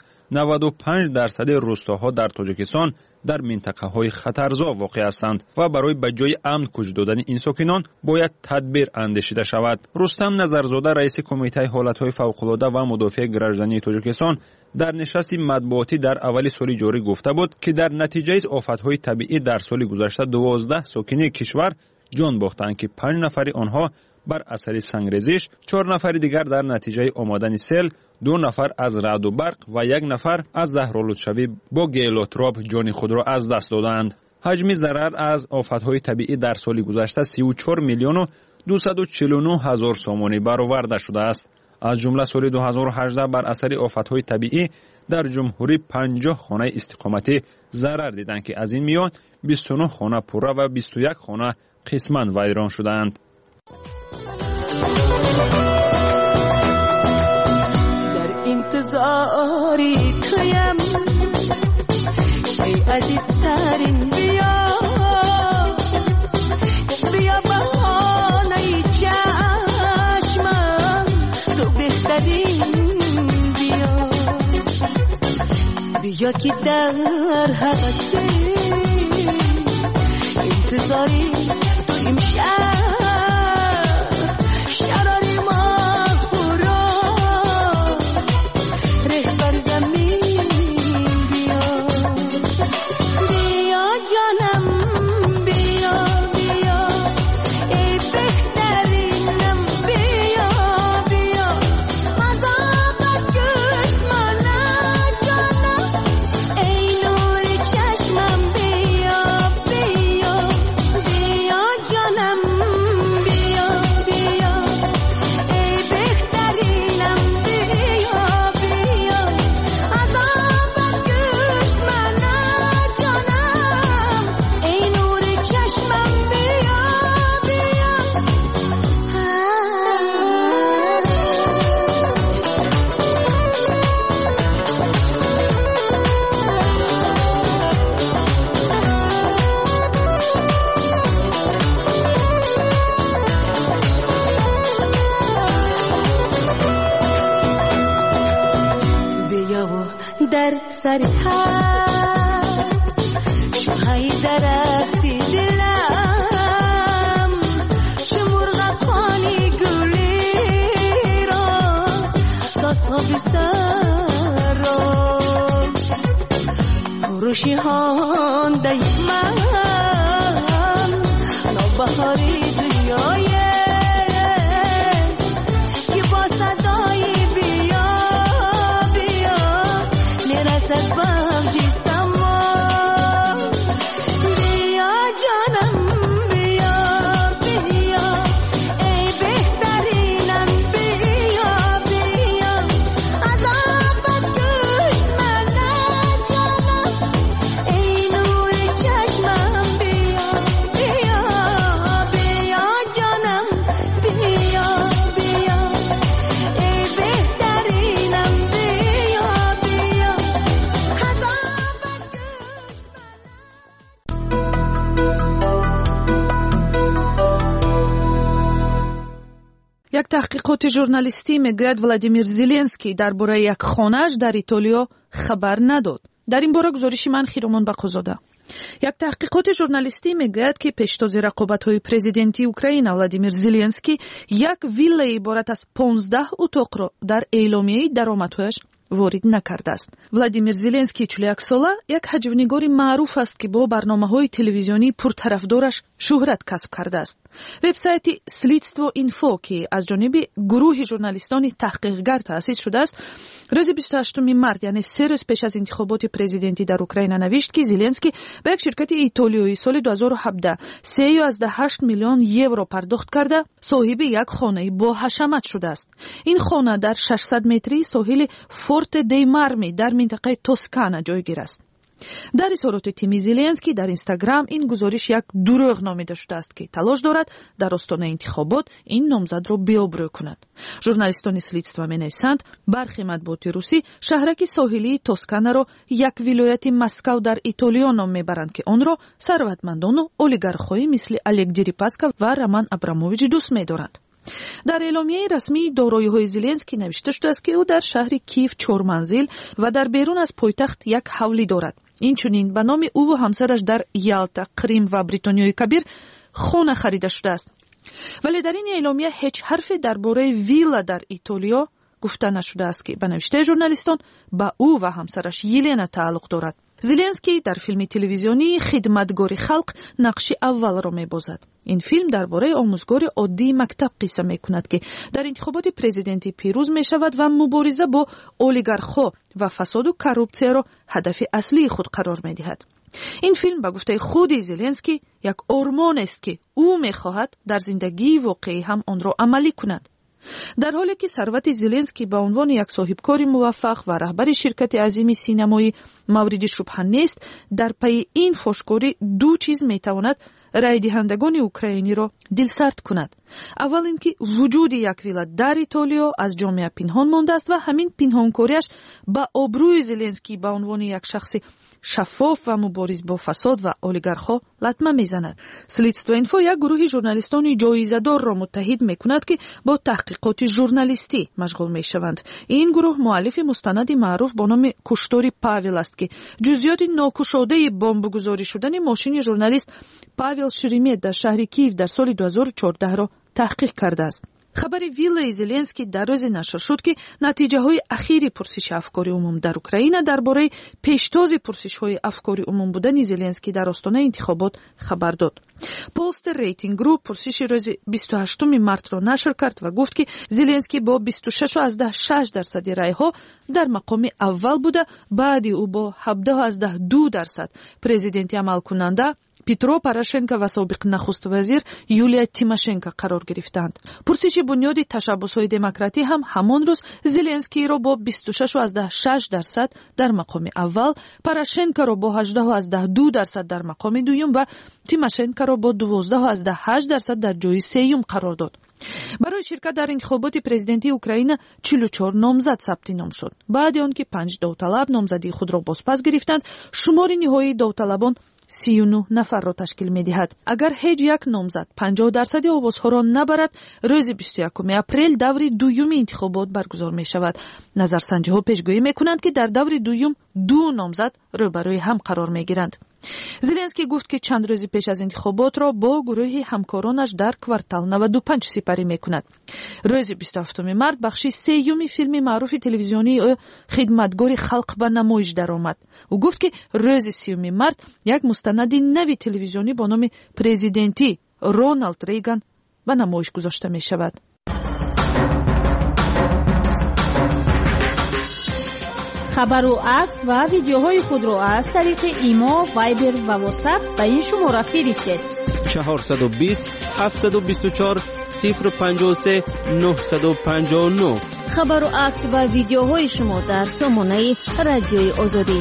95% روستاها در تاجیکستان در منطقه‌های خطرزا واقع هستند و برای به جای امن کوچ دادن این ساکنان باید تدبیر اندیشیده شود. رستم نظرزاده رئیس کمیته حالت‌های فوق‌العاده و مدافع گردنده تاجیکستان در نشست مطبوعاتی در اول سال جاری گفته بود که در نتیجه از آفت‌های طبیعی در سال گذشته 12 ساکن کشور جان باختند که 5 نفر آنها بر اثر سنگریزش، 4 نفر دیگر در نتیجه آمدن سیل، 2 نفر از رعد و برق و 1 نفر از زهرآلودشوی با گیلوتراب جان خود را از دست دادند. حجم ضرر از آفت‌های طبیعی در سال گذشته 34 میلیون و 249 هزار سامانی برآورده شده است. از جمله سال 2018 بر اثر آفت‌های طبیعی در جمهوری 50 خانه استقامتی ضرر دیدند که از این میان 29 خانه پوره و 21 خانه قسماً ویران شدند. در انتظاری تویم ای عزیزترین بیا بهانه چشمم تو بهترین بیا که در هوس انتظاری تو امشب شراری مخورا ره بر زمین بیا در سر چو های درختی دلم چو مرغ پانی گلی راست تاسها بسر روشی هانده من نوبهاری دنیای که با صدای بیا بیا نرسد بم جیسم بیا جانم بیا بیا ای بهترینم بیا بیا از آبت گوش من جانم ای نور چشمم بیا بیا بیا جانم بیا بیا ای بهترینم بیا بیا از آبت یک تحقیقات ژورنالیستی میگوید ولادیمیر زلنسکی درباره یک خانه‌اش در ایتالیا خبر نداد. در این باره گزارش من خیرمان بقوزاده. یک تحقیقات ژورنالیستی میگوید که پیشتاز رقابت‌های پرزیدنتی اوکراین ولادیمیر زلنسکی یک ویلا عبارت از 15 اتاق را در اعلامیه درآمدهایش وارد نکرده است. ولادیمیر زلنسکی 41 ساله یک حجم‌نگار معروف است که با برنامه‌های تلویزیونی پرطرفدارش شهرت کسب کرده است. وبسایت سلیدستو اینفو که از جانب گروه ژورنالیستان تحقیقگر تأسیس شده است، روز 28 مارس یعنی 3 روز پیش از انتخابات پرزیدنتی در اوکراین نوشت که زلنسکی به یک شرکت ایتالیایی سال 2017 3.8 میلیون یورو پرداخت کرده صاحب یک خانه با حشمت شده است. این خانه در 600 متری ساحل فورت دی مارمی در منطقه توسکانا جایگیر است. در اظهارات تیم زلنسکی در اینستاگرام این گزارش یک دروغ نامیده شده است که تلاش دارد در آستانه انتخابات این نامزد را بی‌آبرو کند. ژورنالیستان سلیدستو می‌نویسند برخی مطبوعات روسی شهرک ساحلی توسکانا را یک ولایت مسکو در ایتالیا نام میبرند که آن را ثروتمندان و اولیگارخ‌های مثل الک دریپاسکا و رومان ابراموویچ دوست می‌دارند. در اعلامیه رسمی دارایی‌های زلنسکی نوشته شده است که او در شهر کیف 4 منزل و در بیرون از پایتخت یک حولی دارد. اینچنین به نام او و همسرش در یالتا، قریم و بریتانیای کبیر خانه خریده شده است. ولی در این اعلامیه هیچ حرفی درباره ویلا در ایتالیا گفته نشده است که به نوشته ژورنالیستان به او و همسرش یلنا تعلق دارد. زلنسکی در فیلم تلویزیونی خدمتگار خلق نقش اول را می‌بازد. این فیلم درباره آموزگار عادی مکتب قصه می‌کند که در انتخابات پرزیدنتی پیروز می‌شود و مبارزه با اولیگارخ‌ها و فساد و کروپسیا را هدف اصلی خود قرار می‌دهد. این فیلم به گفته خود زلنسکی یک آرمان است که او می‌خواهد در زندگی واقعی هم آن را عملی کند. در حالی که ثروت زلنسکی به عنوان یک صاحبکار موفق و رهبر شرکت عظیم سینمایی مورد شبهه نیست، در پی این فحشکاری دو چیز میتواند رای دهندگان اوکراینی را دلسرد کند. اول اینکه وجود یک ویلا در ایتالیا از جامعه پنهان مانده است و همین پنهانکاریش به آبروی زلنسکی به عنوان یک شخص شفاف و مبارز با فساد و اولیگارخ‌ها لطمه میزند. سلیدستو اینفو یک گروه ژورنالیستان جایزه‌دار را متحد میکند که با تحقیقات ژورنالیستی مشغول میشوند. این گروه مؤلف مستند معروف با نام کشتار پاول است که جزئیات ناگشاده بمبگذاری شدن ماشین ژورنالیست پاول شریمت در شهر کیف در سال 2014 را تحقیق کرده است. خبر ویلای زلنسکی در روز نشر شد که نتیجه های اخیری پرسش افکار عموم در اوکراین درباره پیشتاز پرسش های افکار عموم بودن زلنسکی در آستانه انتخابات خبر داد. پست ریتینگ گروپ پرسش روز 28 مارس را نشر کرد و گفت که زلنسکی با 26.6% رای ها در مقام اول بوده، بعد او با 17.2% پرزیدنت عمل کننده پیترو پاراشنکو و سابق نخست وزیر یولیا تیماشنکو قرار گرفتند. پرسش بنیاد تشبس‌های دموکراتی هم همان روز زلنسکی را با 26.6% در مقام اول، پاراشنکو را با 18.2% در مقام دوم و تیماشنکو را با 12.8% در جای سوم قرار داد. برای شرکت در انتخابات پرزیدنتی اوکراین 44 نامزد ثبت نام شد. بعد آنکه 5 داوطلب نامزدی خود را بازپس گرفتند، شمار نهایی داوطلبان 39 нафар ро ташкил медиҳад. агар ҳеҷ як номзад 50% овозҳоро набарад, рӯзи 21 апрел даври дуюми интихобот баргузор мешавад. назарсанҷиҳо пешгӯӣ мекунанд ки дар даври дуюм 2 номзад рӯбарӯи ҳам қарор мегиранд. Зеленский гуфт ки чанд рӯзи пеш аз интихоботро бо гурӯҳи ҳамкоронаш дар квартал 95 сипарӣ мекунад. рӯзи 27 март бахши сеюми филми маъруфи телевизионии ӯ хидматгори халқ ба намоиш даромад. ӯ гуфт ки рӯзи 30 март як мустанади нави телевизионӣ бо номи президентӣ Роналд Рейган ба намоиш гузошта мешавад. хабару акс ва видеоҳои худро аз тариқи имо, вайбер ва ватсап ба ин шумора фиристед. 420 724 053 959. хабару акс ва видеоҳои шумо дар сомонаи радиои озодӣ.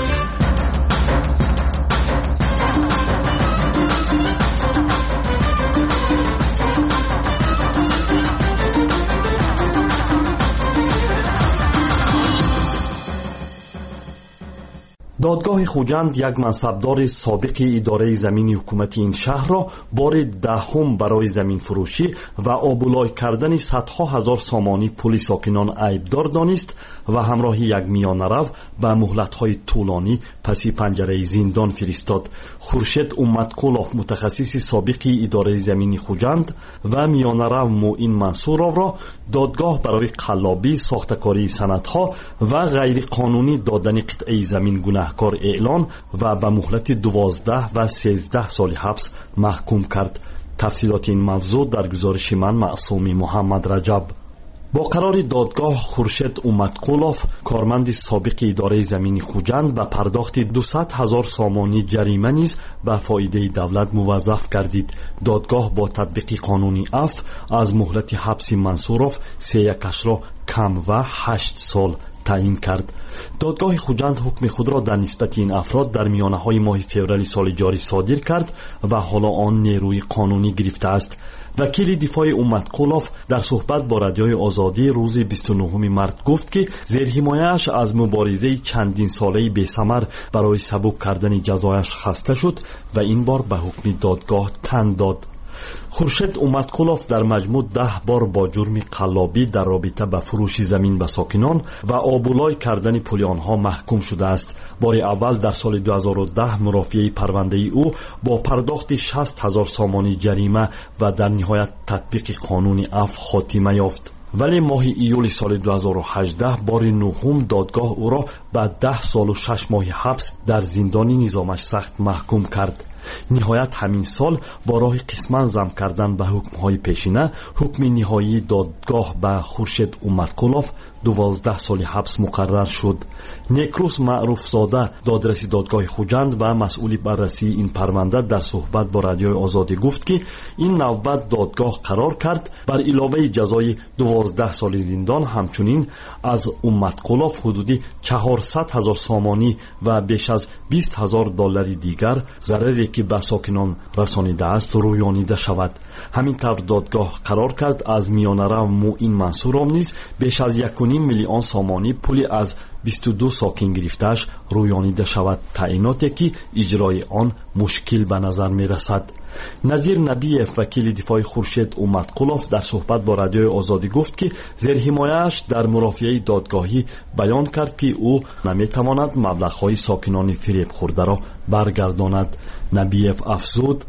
دادگاه خوجند یک منصبدار سابق اداره زمینی حکومتی این شهر را بار دهم برای زمین فروشی و آبولای کردن صدها هزار سامانی پول ساکنان عیبدار دانست و همراه یک میانه‌رو به مهلت‌های طولانی پس پنجره زندان فرستاد. خورشید امتقلوف متخصص سابق اداره زمینی خوجند و میانه‌رو معین منصورov را دادگاه برای قلابی، ساختکاری سندها و غیر قانونی دادن قطعه زمین گناهکار اعلان و به مهلت 12 و 13 سال حبس محکوم کرد. تفصیلات این موضوع در گزارش من معصومی محمد رجب. با قرار دادگاه خورشید امتقلوف کارمند سابق اداره زمینی خوجند به پرداخت 200,000 سامانی جریمه نیز به فایده دولت موظف گردید. دادگاه با تطبیق قانونی عفو از مهلت حبس منصوروف 3 را کم و 8 سال تعیین کرد. دادگاه خوجند حکم خود را در نسبت این افراد در میانه‌های ماه فوریه سال جاری صادر کرد و حالا آن نیروی قانونی گرفته است. وکیل دفاع امتقلوف در صحبت با رادیوی آزادی روز 29 مارس گفت که زیر حمایه‌اش از مبارزه چندین ساله‌ای بی‌ثمر برای سبک کردن جزایش خسته شد و این بار به حکم دادگاه تن داد. خورشید امتقلوف در مجموع 10 بار با جرم قلابی در رابطه با فروش زمین به ساکنان و آبولای کردن پول آنها محکوم شده است. بار اول در سال 2010 مرافعه پرونده او با پرداخت 60,000 سامانی جریمه و در نهایت تطبیق قانون عفو خاتمه یافت. ولی ماه ایول سال 2018 بار نهم دادگاه او را به 10 سال و 6 ماه حبس در زندان نظامش سخت محکوم کرد. نهایت همین سال با راه قسماً ضم کردن به حکم‌های پیشینه حکم نهایی دادگاه به خورشید امتقلوف 12 سال حبس مقرر شد. نیکروس معروف زاده دادرس دادگاه خوجند و مسئول بررسی این پرونده در صحبت با رادیوی آزادی گفت که این نوبت دادگاه قرار کرد بر علاوه جزای 12 سال زندان همچنین از امتقلوف حدودی 400,000 سامانی و بیش از 20,000 دلار دیگر ضرری که به ساکنان رسانیده است رویانیده شود. همین طور دادگاه قرار کرد از میانه‌رو معین منصورov نیز بیش از 1.5 میلیون سامانی پولی از 22 ساکن گرفته‌اش رویانیده شود. تعییناتی که اجرای آن مشکل به نظر می رسد. نظیر نبیف وکیل دفاع خورشید امتقلوف در صحبت با رادیوی آزادی گفت که زیر حمایه‌اش در مرافعه دادگاهی بیان کرد که او نمی‌تواند مبلغ‌های ساکنان فریب خورده را برگرداند. نبیف افزود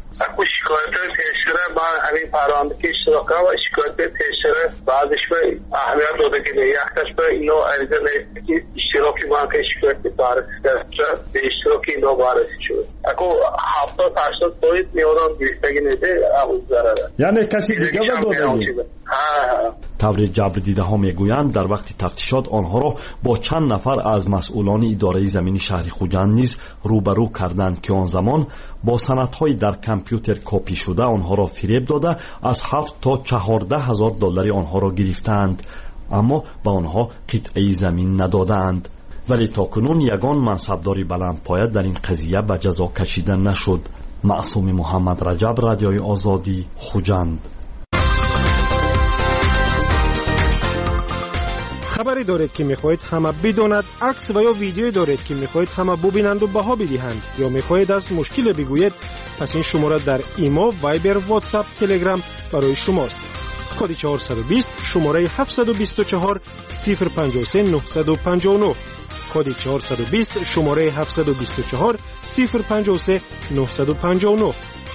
با همین پرونده که اشتراک و شکایت پیشره بعضش به اهمیت داده که یکتاش به اینو عریضه نیست که اشتراکی بانک شکایت بررسی کرد به اشتراکی اینو بررسی شد. اگه 70-80 باید میادان گرفتگی نیده اون ضرره. یعنی کسی دیگه داده؟ طور جبر دیده ها میگویند در وقت تفتیشات آنها را با چند نفر از مسئولان اداره زمین شهر خوجند نیز روبرو کردند که آن زمان با سندهای در کامپیوتر کپی شده آنها را فریب داده از 7 تا 14,000 دلار آنها را گرفتند، اما به آنها قطعه زمین ندادند. ولی تاکنون یگان منصبداری بلندپایه در این قضیه به جزا کشیده نشد. معصوم محمد رجب، رادیوی آزادی، خوجند. خبری دارید که میخواهید همه بداند، عکس و یا ویدیویی دارید که میخواهید همه ببینند و بها بدهند یا میخواهید از مشکل بگویید، پس این شماره در ایمو، وایبر، واتساپ، تلگرام برای شماست. کد 420 شماره 724 053 959. کد 420 شماره 724 053 959.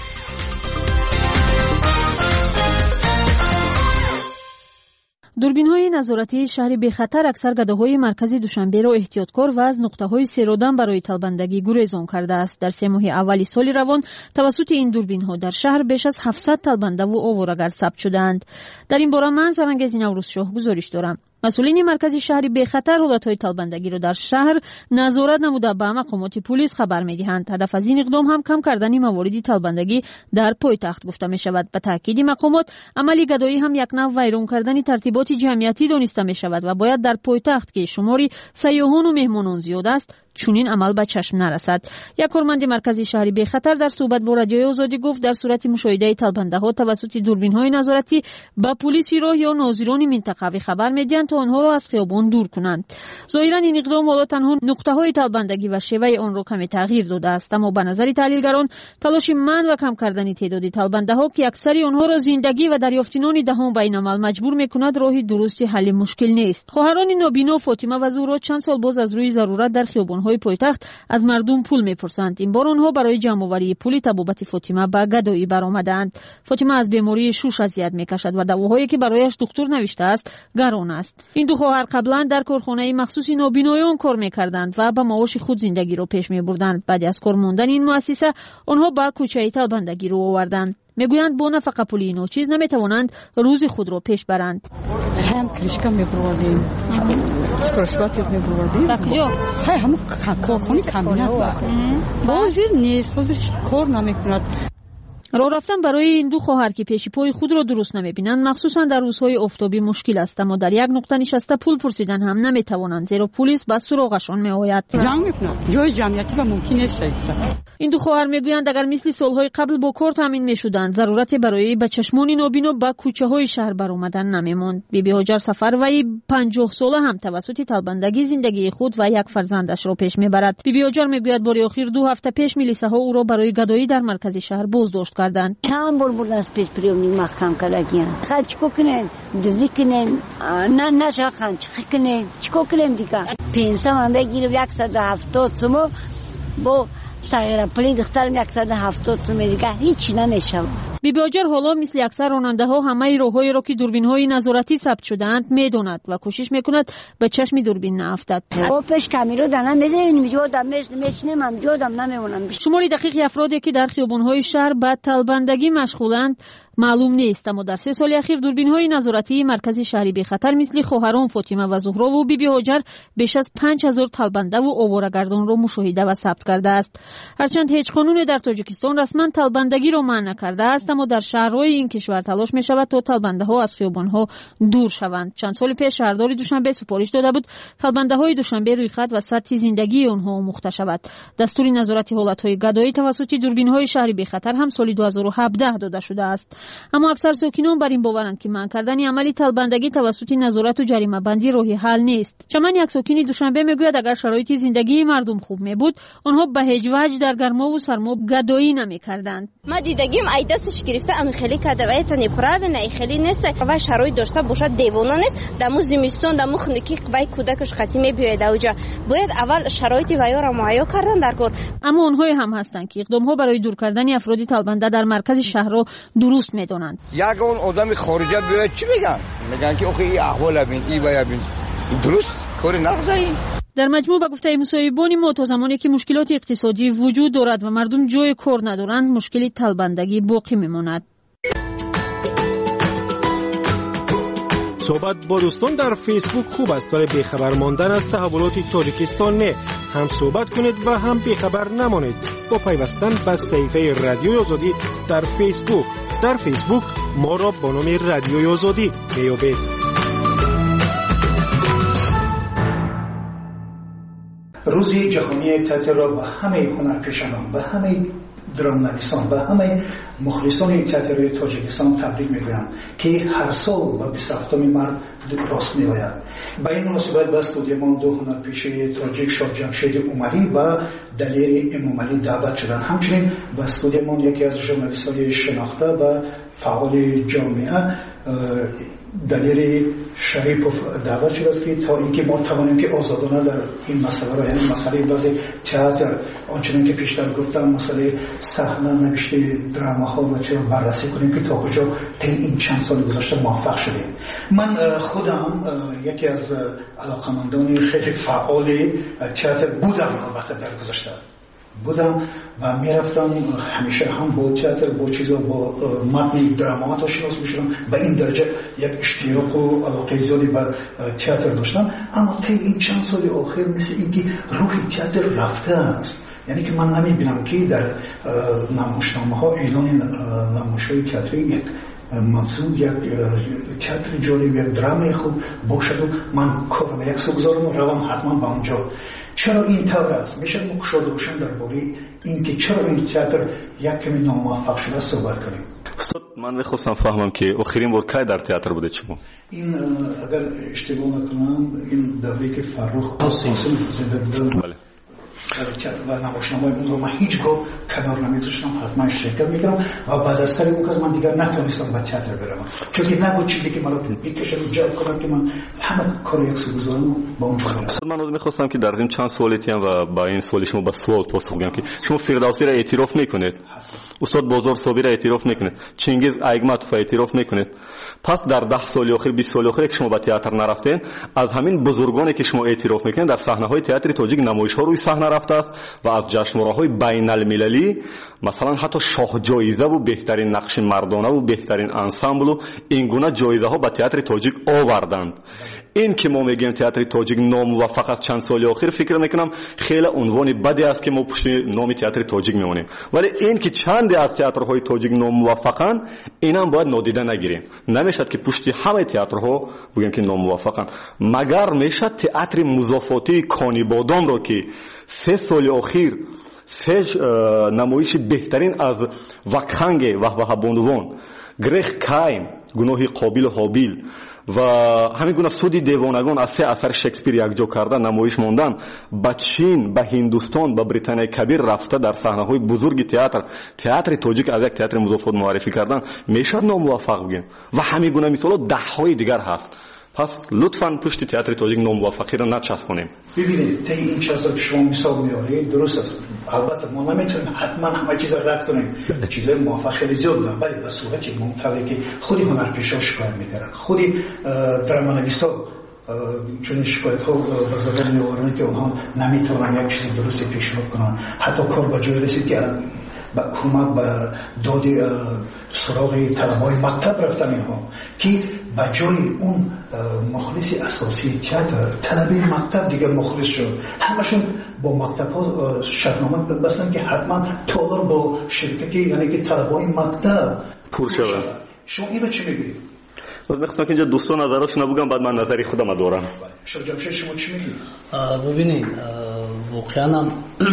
دوربین‌های نظارتی شهر بخطر اکثر گداهای مرکزی دوشنبه را احتیاطکار و از نقطه‌های سیرودن برای طلبندگی گریزان کرده است. در 3 ماه اولی سال روان توسط این دوربین‌ها در شهر بیش از 700 طلبنده و آوارگر ثبت شدند. در این باره من زرنگزی نوروزشاه گزارش دارم. مسئولین مرکزی شهری بخطر حالتهای طلبندگی را در شهر نظارت نموده به مقامات پلیس خبر می‌دهند. هدف از این اقدام هم کم کردن موارد طلبندگی در پایتخت گفته می‌شود. به تاکید مقامات، عملی گدایی هم یک نوع ویران کردن ترتیبات جمعیتی دانسته می‌شود و باید در پایتخت که شماری سیاحان و مهمانان زیاد است چونین عمل به چشم نرسد. یک کارمند مرکزی شهری بخطر در صحبت با رادیوی آزادی گفت در صورت مشاهده طلبنده‌ها توسط دوربین‌های نظارتی به پلیس راه یا ناظران منطقوی خبر می‌دهند تا آنها را از خیابان دور کنند. ظاهراً این اقدام حالا تنها نقطه‌های طلبندگی و شیوه آن را کمی تغییر داده است، اما به نظر تحلیلگران تلاش منع و کم کردن تعداد طلبنده‌ها که اکثر آنها را زندگی و دریافت نان دهان بین عمل مجبور می‌کند راه درست حل مشکل نیست. خواهران نابینا فاطمه و زهرا چند سال باز از روی ضرورت در خیابان‌های پایتخت از مردم پول می‌پرسند. این بار آنها برای جمع‌آوری پول تبابت فاطمه به گدایی برآمدند. فاطمه از بیماری شوش اذیت می‌کشد و دواهایی که برایش دکتر نوشته است گران است. این دو خواهر قبلا در کارخانه مخصوص نابینایان کار می‌کردند و به معاش خود زندگی را پیش می‌بردند. بعد از کار ماندن این مؤسسه آنها به کوچه طلبندگی رو آوردند. میگویند با نفقه پولی ناچیز نمیتوانند روز خود را پیش برند. هم کلیشکا میبردیم، سکرشواتی میبردیم. همون کارخانه کامبینات بازی نیست، خودش کار نمیکند. راه رفتن برای این دو خواهر که پیش پای خود را درست نمیبینند مخصوصا در روزهای آفتابی مشکل است، اما در یک نقطه نشسته پول پرسیدن هم نمیتوانند زیرا پلیس به سراغشان میآید. جنگ میکنند، جای جمعیتی و ممکن نیست. این دو خواهر میگویند اگر مثل سالهای قبل با کار تامین میشدند ضرورتی برای به چشمان نابینا به کوچه های شهر برآمدن نمیماند. بیبی هاجر سفروی 50 ساله هم توسط طلبندگی زندگی خود و یک فرزندش را پیش میبرد. بیبی هاجر میگوید بار اخیر 2 هفته پیش میلیسه ها او را برای گدایی در مرکز شهر بازداشت کردند. چند بار بود از پیش پریومی محکم کردن. خاله چیکار کنیم؟ دزدی کنیم؟ نه شاخن چیکار کنیم؟ چیکار کنیم دیگه؟ پنسه من بگیرم 170 تومان با سایر پلی دخترم 170 تومان دیگه هیچ نمیشه. بیبی هاجر حالا مثل اکثر راننده ها همه راههایی را که دوربین های نظارتی ثبت شدند میداند و کوشش میکند به چشم دوربین نافتد. او پیش کامیرا دارن میذاریم جودم میشنم من جودم نمیمونم. شماری دقیق افرادی که در خیابان های شهر به طلبندگی مشغولند معلوم نیست، اما در 3 سال اخیر دوربین های نظارتی مرکزی شهری بخطر مثل خواهران فاطمه و زهرا و بیبی هاجر بیش از 5000 طلبنده و آواره‌گردان را مشاهده و ثبت کرده است. هرچند هیچ قانونی در تاجیکستان رسما طلبندگی را منع نکرده است، اما در شهرهای این کشور تلاش می شود تا طلبنده ها از خیابان ها دور شوند. چند سال پیش شهردار دوشنبه سفارش داده بود طلبنده های دوشنبه روی خط و سطح زندگی آنها آموخته شود. دستور نظارت حالت های گدایی توسط دوربین های شهری بخطر هم سال 2017 داده شده است. اما اکثر ساکنان بر این باورند که منع کردن عملی طلبندگی توسط نظارت و جریمه بندی راه حل نیست. چمن یک ساکن دوشنبه میگوید اگر شرایط زندگی مردم خوب می بود آنها به هیچ وجه در گرما و سرما گدایی نمی‌کردند. ما دیدگیم ای دستش گرفته ام خیلی کدوای تنی پراو نه خیلی نیست و شرایط داشته باشه دیوانه نیست. دمو زمستون دمو خنکی وای کودکش خاطی میبیاد اوجا باید اول شرایط ویا را مهیا کردن در کار. اما آنها هم هستند که اقدام‌ها برای دور کردن افراد طلبنده در مرکز شهر را درست می‌دانند. یک اون آدم خارجی بیاد چی میگن که اوخی احوال ببین ای بیا ببین درست کار نغزایی. در مجموع به گفته مصاحبان ما تا زمانی که مشکلات اقتصادی وجود دارد و مردم جای کار ندارند مشکل طلبندگی باقی میماند. صحبت با دوستان در فیسبوک خوب است ولی بیخبر ماندن از تحولات تاجیکستان نه. هم صحبت کنید و هم بیخبر نمانید با پیوستن به صفحه رادیوی آزادی در فیسبوک. در فیسبوک ما را با نام رادیوی آزادی میابید. روز جهانی تئاتر را به همه هنرپیشگان، به همه درامنویسان و همه مخلصان تئاتر تاجیکستان تبریک میگویم که هر سال به 27 مارس راست میآید. با این مناسبت به استودیومان دو هنرپیشه تاجیک شاه جمشید عمری و دلیر امامعلی دعوت شدند. همچنین به استودیومان یکی از ژورنالیست‌های شناخته و فعال جامعه دلیر شریپوف دعوت شده است که تا اینکه ما توانیم که آزادانه در این مسئله را، یعنی مسئله وضع تئاتر، آنچنان که پیشتر گفتم مسئله صحنه نوشته دراما ها و چه بررسی کنیم که تا کجا طی این چند سال گذشته موفق شدیم. من خودم یکی از علاقمندان خیلی فعال تئاتر بودم، البته در گذشته بودم و میرفتم همیشه هم با تئاتر، با چیزا، با متن درامات آشنا میشدم. به این درجه یک اشتیاق و علاقه زیادی بر تئاتر داشتم. اما طی این چند سال اخیر مثل اینکه روح تئاتر رفته است. یعنی که من نمیبینم که در نمایشنامه ها اعلان نمایش‌های تئاتری یک موضوع، یک تئاتر جالب، یک درام خوب باشد و من کارم یک سو گذارم و روم حتما به اونجا. چرا این طور است؟ میشه مشاهده روشن درباره اینکه چرا این تئاتر یک کمی ناموفق شده صحبت کنیم. استاد من میخواستم فهمم که آخرین بار کی در تئاتر بوده شما؟ این اگر اشتباه نکنم این دوره که فرخ قاسم زنده بود. بله. و نمایشنامه اون رو من هیچگاه کنار نمیذاشتم، حتما شرکت میکردم و بعد از سر اون من دیگر نتونستم به تئاتر برم، چون که نبود چیزی که منو بکشم جلب کنم که من همه کار یک سو گذارم با اون برم. من میخواستم که در این چند سوالاتی هم و با این سوال شما با سوال پاسخ بدم که شما فردوسی را اعتراف میکنید، استاد بازار صابری را اعتراف میکنید، چنگیز ایگماتوف را اعتراف میکنید. پس در 10 سال اخیر 20 سال اخیر که شما به تئاتر نرفتین، از همین بزرگانی که شما اعتراف میکنید در صحنه‌های تئاتر تاجیک نمایش‌ها روی صحنه رفته است و از جشنواره‌های بین‌المللی مثلا حتی شاه جایزه و بهترین نقش مردانه و بهترین انسامبل و این گونه جایزه‌ها به تئاتر تاجیک آوردند. این که ما میگیم تئاتر تاجیک ناموفق است چند سال اخیر، فکر میکنم خیلی عنوان بدی است که ما پشت نام تئاتر تاجیک میمونیم، ولی این که چند از تئاترهای تاجیک ناموفقن اینم باید نادیده نگیریم. نمیشد که پشت همه تئاترها بگیم که ناموفقن، مگر میشد تئاتر مضافاتی کانیبادام رو که 3 سال اخیر 3 نمایش بهترین از وکهنگ و بوندوان، گریخ کاین، گناه قابیل و حابیل و همین گونه سودی دیوانگان از 3 اثر شکسپیر یکجا کرده نمایش ماندن، به چین، به هندوستان، به بریتانیای کبیر رفته در صحنه‌های بزرگ تئاتر تاجیک از یک تئاتر مضافات معرفی کردن، میشد ناموفق بگیم و همین گونه مثالا 10 دیگر هست. پس لطفاً پشت تئاتر تاجیک ناموفقی را نچسبونیم. ببینید طی این چیزا که شما مثال میارید درست است، البته ما نمیتونیم حتما همه چیز را رد کنیم، چیزای موفق خیلی زیاد دارن، ولی به صورت محتوی که خودی هنرپیشا شکایت میکردن، خودی درامانویسا چون شکایت ها به زبان میآورند که اونها نمیتونن یک چیز درستی پیشنهاد کنن، حتی کار به جای رسید که با کمک به داد سراغ طلبای مکتب رفتن اینها که به جای اون مخلص اساسی تئاتر طلبه مکتب دیگه مخلص شد، همشون با مکتب ها شرطنامه بستن که حتما تالار با شرکتی یعنی که طلبای مکتب پر شود. شما این رو چی میگید؟ باز میخواستم که اینجا دوستان نظرش نبگم، بعد من نظری خودم دارم. شاه جمشید شما چی میگید؟ ببینید واقعا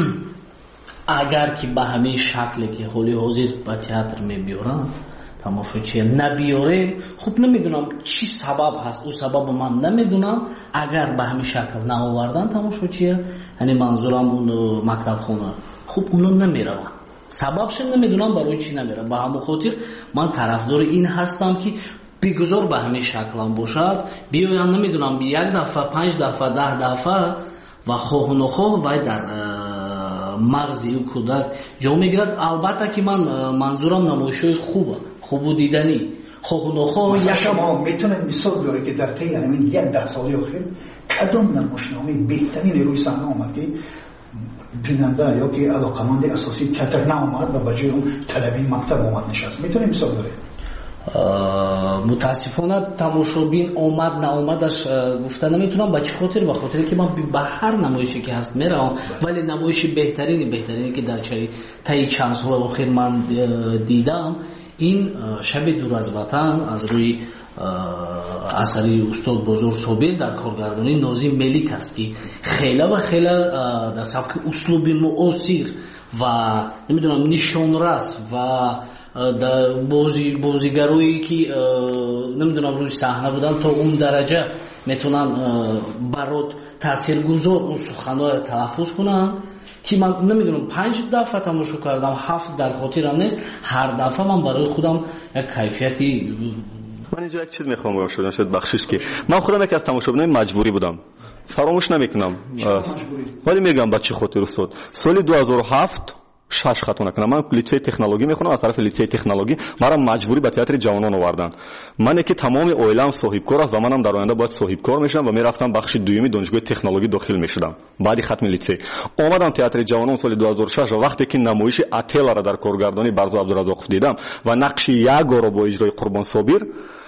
اگر که به همین شکلی که حالی حاضر به تئاتر میبیارن تماشاچی نبیاره، خب نمیدونم چی سبب هست، او سبب من نمیدونم. اگر به همین شکل نآوردن تماشاچی، یعنی منظورم اون مکتب خونه، خب اونا نمیرن، سببش نمیدونم برای چی نمیرن. به همون خاطر من طرفدار این هستم که بگذار به همین شکل هم باشد، بیاین نمیدونم 1 دفعه 5 دفعه 10 دفعه و خواه و نخواه و در مغزی و کودک جا میگیرد. البته که من منظورم نمایش‌های خوب و دیدنی، خواه و نخواه. مثلا شما میتونید مثال بیارید که در طی همین 10 سال اخیر کدام نمایشنامه بهترین روی صحنه آمد که بیننده یا که علاقمند اساسی تئاتر نآمد و به جای اون طلبی مکتب آمد نشست؟ میتونید مثال بیارید؟ متاسفانه تماشابین آمد نه آمدش گفته نمیتونم. به چه خاطر؟ به خاطر که من به هر نمایشی که هست میرم، ولی نمایش بهترینی که در طی چند سال اخیر من دیدم این شب دور از وطن از روی اثری استاد بزرگ صابر در کارگردانی نازی ملیک است که خیلی و خیلی در سبک اسلوب معاصر و نمیدونم نشانرس و بازیگرایی که نمیدونم روی صحنه بودن تا اون درجه میتونن برات تاثیرگذار اون سخن‌ها تلفظ کنن که من نمیدونم 5 دفعه تماشا کردم 7 در خاطرم نیست هر دفعه من برای خودم یک کیفیتی من اینجا یک چیز میخوام بگم شاید بخشش که من خودم یک از تماشاگران مجبوری بودم فراموش نمیکنم ولی میگم بچه خاطر استاد سال 2007 6 خطا نکنم من لیسه تکنولوژی میخونم از طرف لیسه تکنولوژی مرا مجبوری به تئاتر جوانان آوردن من که تمام اویلم صاحبکار است و منم در آینده باید صاحبکار میشم و میرفتم بخش دومی دانشگاه تکنولوژی داخل میشدم بعد ختم لیسه اومدم تئاتر جوانان سال 2006 و وقتی که نمایش اتل را در کارگردانی برزو عبدالرزاقов دیدم و نقش یاگو را با اجرای قربان صابر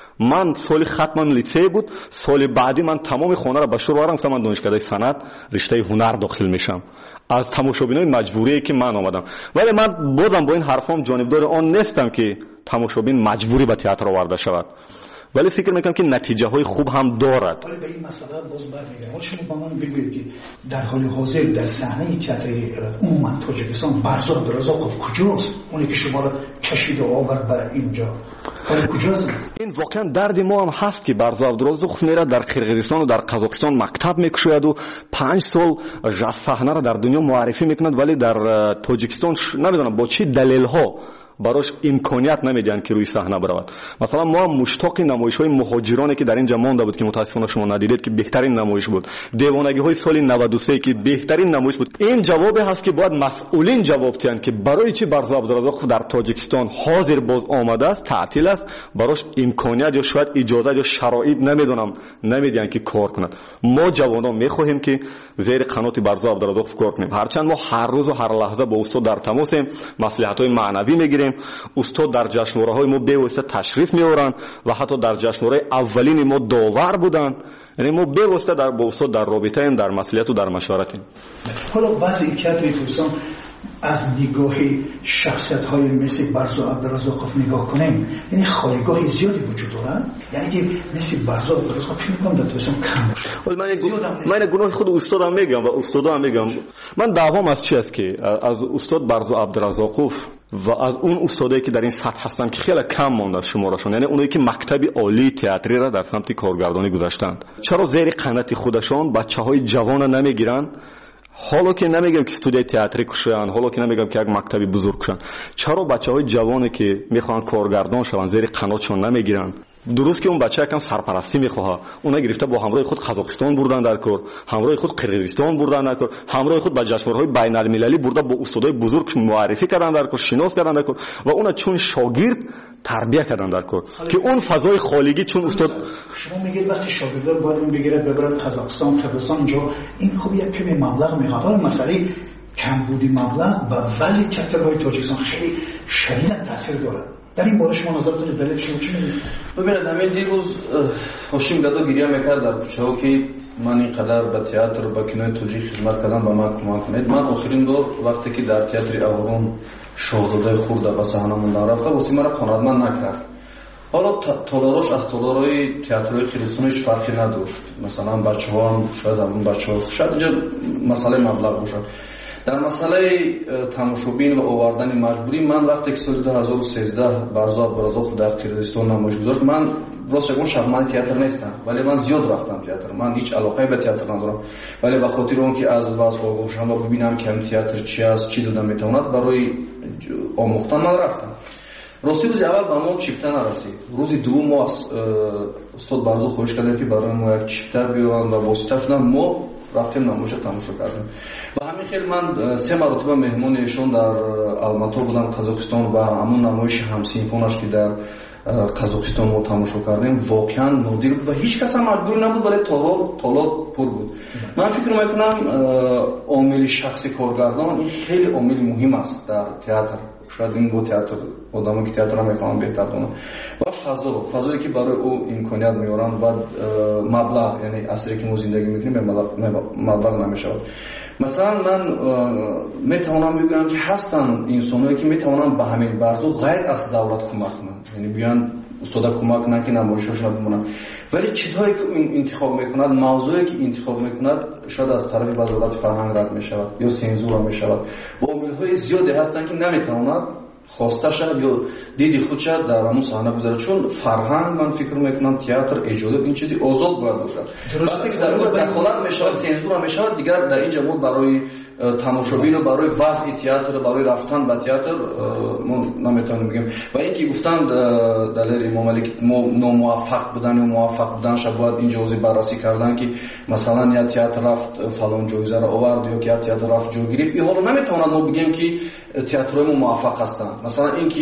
من سال ختمم لیسه بود سال بعدی من تمام خانه را به شروع آوردم گفتم من دانشکده صنعت رشته هنر داخل میشم از تماشابینای مجبوری که من آمدم ولی من بازم با این حرفام جانبدار آن نیستم که تماشابین مجبوری به تئاتر آورده شود ولی فکر میکنم که نتیجه های خوب هم دارد. ولی به این مسئله باز برمیگردم. شما با من بگویید که در حال حاضر در صحنه تئاتر عموما تاجیکستان برزو عبدالرزاقов کجاست؟ اونی که شما را کشید و آورد به اینجا ولی کجاست؟ این واقعا درد ما هم هست که برزو عبدالرزاقov میره در قرقیزستان و در قزاقستان مکتب میکشد و 5 سال جاز صحنه را در دنیا معرفی میکند ولی در تاجیکستان نمیدونم با چه دلیل ها براش امکانیت نمیدن که روی صحنه برود. مثلا ما مشتاق نمایش‌های مهاجرانی که در اینجا مانده بود که متاسفانه شما ندیدید که بهترین نمایش بود، دیوانگی‌های سال 93 که بهترین نمایش بود. این جوابی هست که باید مسئولین جواب دهند که برای چی برزو عبدالرزاقov در تاجیکستان حاضر باز آمده است، تعطیل است، براش امکانیت یا شاید اجازه یا شرایط نمیدن که کار کند. ما جوانان می‌خواهیم که زیر قنات برزو عبدالرزاقov کار کنیم. هرچند ما هر روز و هر لحظه با استاد در تماسیم، مصلحت‌های معنوی می‌گیریم. استاد در جشنواره‌های ما به‌واسطه تشریف می‌آورند و حتی در جشنواره اولین ما داور بودند. یعنی ما به‌واسطه با استاد در رابطه ایم، در مصلحت و در مشورت ایم. حالا بعضی تئاتر توسان از نگاه شخصیت‌های مثل برزو عبدالرزاقov نگاه کنیم، یعنی خالیگاه زیادی وجود دارند، یعنی که مثل برزو عبدالرزاقov فکر می‌کنم در توسان کم باشه. من گناه خود استادم میگم و استادام میگم. من دعوام از چی است که از استاد برزو عبدالرزاقov و از اون استادایی که در این سطح هستن که خیلی کم مانده از شمارشون، یعنی اونایی که مکتب عالی تئاتری را در سمت کارگردانی گذاشتند، چرا زیر قنات خودشان بچه‌های جوان نمیگیرن؟ حالا که نمیگم که استودیوی تئاتری کشن، حالا که نمیگم که یک مکتبی بزرگ کشن، چرا بچه‌های جوانی که میخوان کارگردان شون زیر قناتشون نمیگیرن؟ درست که اون بچه یکم سرپرستی میخواد، اونا گرفته با همراه خود قزاقستان بردن در کار، همراه خود قرقیزستان بردن در کار، همراه خود به جشنواره‌های بین‌المللی برده با استادای بزرگ معرفی کردن در کار، شناس کردن در کار و اونا چون شاگرد تربیت کردن در کار که اون فضای خالگی چون استاد شما میگید وقتی شاگردار باید بگیرد ببرد قزاقستان قرقیزستان اینجا این خوب یک کمی مبلغ میخواد. مسئله کمبودی مبلغ و وضع تئاترهای تاجیکستان خیلی شدید تاثیر داره. در این باره شما نظرتون دلیل شما چی میگید؟ ببینید همین دیروز هاشم گدا گریه میکرد در کوچه‌ها که من اینقدر به تئاتر و کینوی توجیه خدمت کردم به من کمک کنید. من آخرین دور وقتی که در تئاتر اورون شاهزاده خورده به صحنه موندن رفته واسه مرا قانعتمند نکرد. حالا تالارش از تالارهای تئاترهای قرقیزستانش فرقی نداشت. مثلا بچه‌ها هم شاید همون بچه‌ها شاید اینجا مسئله مبلغ باشه. در مسئله تماشابین و آوردن مجبوری من وقتی که سال 2013 برزو عبدالرزاقov در قرقیزستان نمایش گذاشت، من راست بگم شهرمند تئاتر نیستم ولی من زیاد رفتم تئاتر، من هیچ علاقه به تئاتر ندارم ولی به خاطر اون که از واسه آگوشم و ببینم که تئاتر چی است چی دادن میتواند برای آموختن من رفتم. راستی روز اول به ما چیپته نرسید، روز دوم ما استاد برزو خواهش کردیم که برای ما یک چیپته بیارن و واسطه شدن ما رفتیم نمایش تماشا کردیم و همین خیلی من 3 مرتبه مهمون ایشون در الماتا بودم قزاقستان و همون نمایش همسینفونش که در قزاقستان ما تماشا کردیم واقعا نادر بود و هیچ کس هم مجبور نبود ولی تالار پر بود. من فکر میکنم عامل شخصی کارگردان این خیلی عامل مهم است در تئاتر. شاید این دو تئاتر آدمایی که تئاتر رو میفهمن بهتر دونن و فضایی که برای او امکانیت میارن و مبلغ، یعنی اصلی که ما زندگی میکنیم مبلغ نمیشه. مثلا من میتونم بگم که هستن انسانایی که میتونن به همین برزو غیر از دولت کمک کنن، یعنی بیان استاد کمک کنن که نمایششون بمونن ولی چیزهایی که این انتخاب میکند، موضوعی که انتخاب میکند شاید از طرف وزارت فرهنگ رد میشود یا سانسور میشود و عامل‌های زیادی هستند که نمیتواند خواسته شد یا دیدی خودش در همون صحنه بذاره. چون فرهنگ من فکر میکنم تئاتر ایجاد این چیزی آزاد باید باشد. وقتی که در اون دخالت میشود، سانسور میشود، دیگر در اینجا ما برای تماشابین و برای وضع تئاتر و برای رفتن به تئاتر ما نمیتونیم بگیم. و اینکه گفتم دلیل امام علی که ناموفق بودن و موفق بودن شب باید این جایزه بررسی کردن که مثلا یا تئاتر رفت فلان جایزه را آورد یا تئاتر رفت جو گرفت. این حالا نمیتونم ما بگیم که تئاترهای ما موفق هستند. مثلا اینکه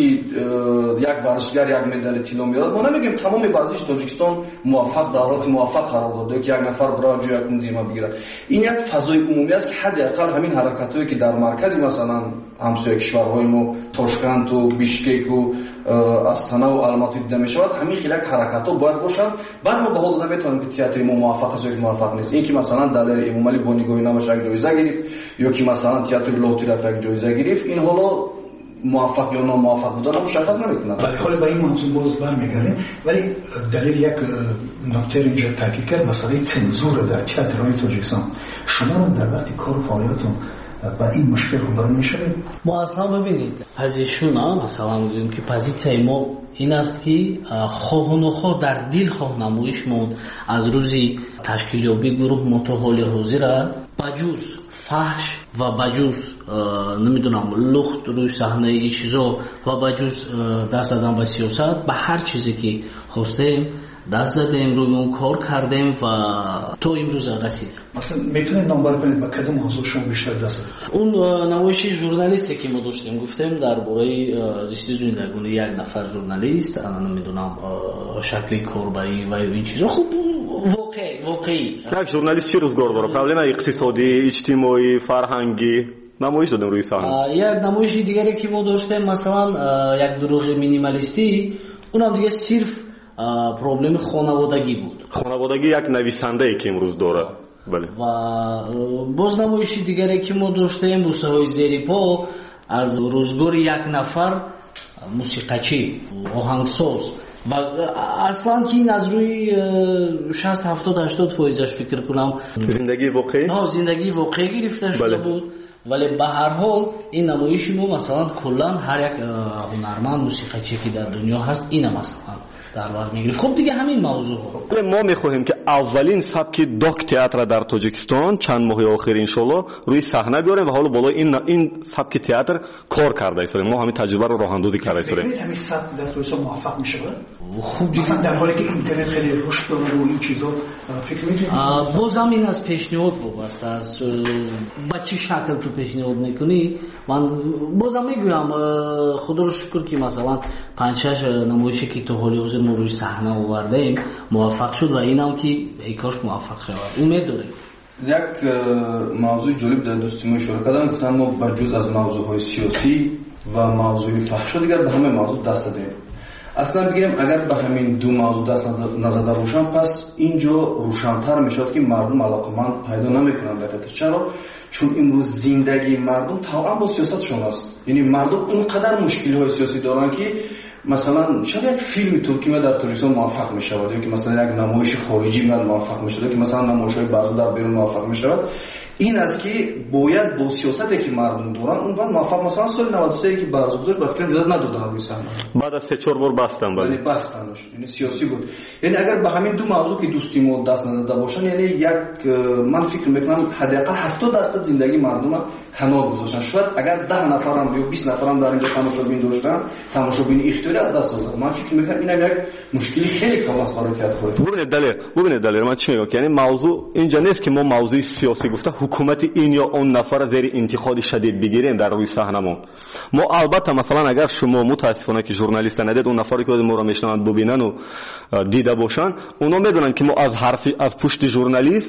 یک ورزشگر یک مدال طلا میاره، ما نمیگیم تمام ورزش تاجیکستان موفق دولت موفق قرار داده که یک نفر برای جو یک مدال بگیرد. این یک فضای عمومی است که حداقل همین حرکتایی که در مرکز مثلا همسایه کشورهای ما تاشکند و بیشکک و استانا و الماتی دیده میشود، همین خیلی حرکت‌ها باید باشند. بعد ما به حال نمیتونیم که تئاتر ما موفق است یا موفق نیست. اینکه مثلا دلیر امام علی بانیگاهی نامش یک جایزه گرفت یا که مثلا تئاتر لاهوتی رفت یک جایزه گرفت، این حالا موفق یا ناموفق بودن هم مشخص نمیکنه. ولی حالا به این موضوع باز برمیگردیم. ولی دلیل یک نکته اینجا تاکید کرد، مسئله سانسور در تئاترهای تاجیکستان. شما در وقتی کار و فعالیتتون با این مشکل روبرو میشوید؟ ما اصلا ببینید پوزیشن مثلا میگیم که پوزیسیون ما این است که خواه و نخواه در دل خواه نمایش موند از روزی تشکیلیابی گروه متحال حاضر بجوز فحش و بجوز نمیدونم لخت روی صحنه این چیزا و بجوز دست دادن به سیاست، به هر چیزی که خواستیم دست دادیم، روی اون کار کردیم و تو امروز رسیدیم. مثلا میتونید نامبر کنید با کدوم موضوع شما بیشتر دست دادید؟ اون نمایش ژورنالیستی که ما داشتیم گفتیم درباره زیستی زندگانی یک نفر ژورنالیست، انا نمیدونم شکلی کاربری و این چیزا. خوب واقعی یک ژورنالیست چی روزگار داره؟ پرابلم اقتصادی، اجتماعی، فرهنگی نمایش دادیم روی صحنه. یک نمایش دیگری که ما داشتیم مثلا یک دروغ مینیمالیستی، اونم دیگه صرف پروبلم خانوادگی بود. خانوادگی یک نویسنده ای که امروز داره. بله. و باز نمایشی دیگری که ما داشتیم بوسه های زیر پا از روزگار یک نفر موسیقیچی آهنگساز و اصلا که این از روی 60 70 80 فایزش فکر کنم زندگی واقعی زندگی واقعی گرفته شده بود. ولی به هر حال این نمایش ما مثلا کلا هر یک هنرمند موسیقیچی که در دنیا هست این مثلا در بر میگیره. خب دیگه همین موضوع ما میخواهیم که اولین سبک داک تئاتر در تاجیکستان چند ماه آخر انشالله روی صحنه بیاریم و حالا بالای این سبک تئاتر کار کرده است. ما همین تجربه رو راه اندازی کرده ایم. همین سبک در تاجیکستان موفق میشه؟ خوب مثلا در حالی که اینترنت خیلی رشد داره و این چیزا فکر می‌کنید بازم این از پیشنهاد وابسته است. با چه شکل تو پیشنهاد میکنی؟ من بازم میگم خدا رو شکر که مثلا 5-6 نمایشی که تو حالی حاضر ما روی صحنه آوردیم موفق شد و اینم که ای کاش موفق شود. امید داریم. یک موضوع جالب در دوستی ما اشاره کردم، گفتن ما بجز از موضوعهای سیاسی و موضوع فحش دیگر به همه موضوع دست دادیم. اصلا بگیریم اگر به همین دو موضوع دست نزده روشن، پس اینجا روشن‌تر میشد که مردم علاقمند پیدا نمیکنن به تئاتر. چرا؟ چون امروز زندگی مردم تمام با سیاستشون است. یعنی مردم اونقدر مشکل‌های سیاسی دارن که مثلا شاید یک فیلم ترکی ما در تاجیکستان موفق میشود یا که مثلا یک نمایش خارجی ما موفق میشود که مثلا نمایش‌های بعضی در بیرون موفق میشود. این است که باید با سیاستی که مردم دارن اون وقت موفق. مثلا سال 93 که برگزار با فکر زیاد ندادن روی صحنه، بعد از 3-4 بار بستن. یعنی بستنش یعنی سیاسی بود. یعنی اگر به همین دو موضوع که دوستی ما دست نزده باشن، یعنی یک من فکر میکنم حداقل 70% زندگی مردم کنار گذاشتن. شاید اگر 10 نفرم یا 20 نفرم در اینجا تماشابین داشتن، تماشابین اختیاری از دست دادن. من فکر میکنم اینم یک مشکلی خیلی کم است برای تئاتر. ببینید دلیل من چی میگم، یعنی موضوع اینجا نیست که ما موضوع سیاسی گفته حکومت این یا اون نفر زیر انتقاد شدید بگیریم در روی صحنه‌مون. ما البته مثلا اگر شما متاسفانه که ژورنالیست ندید اون نفری که ما رو میشنوند ببینن و دیده باشن، اونا میدونن که ما از پشت ژورنالیست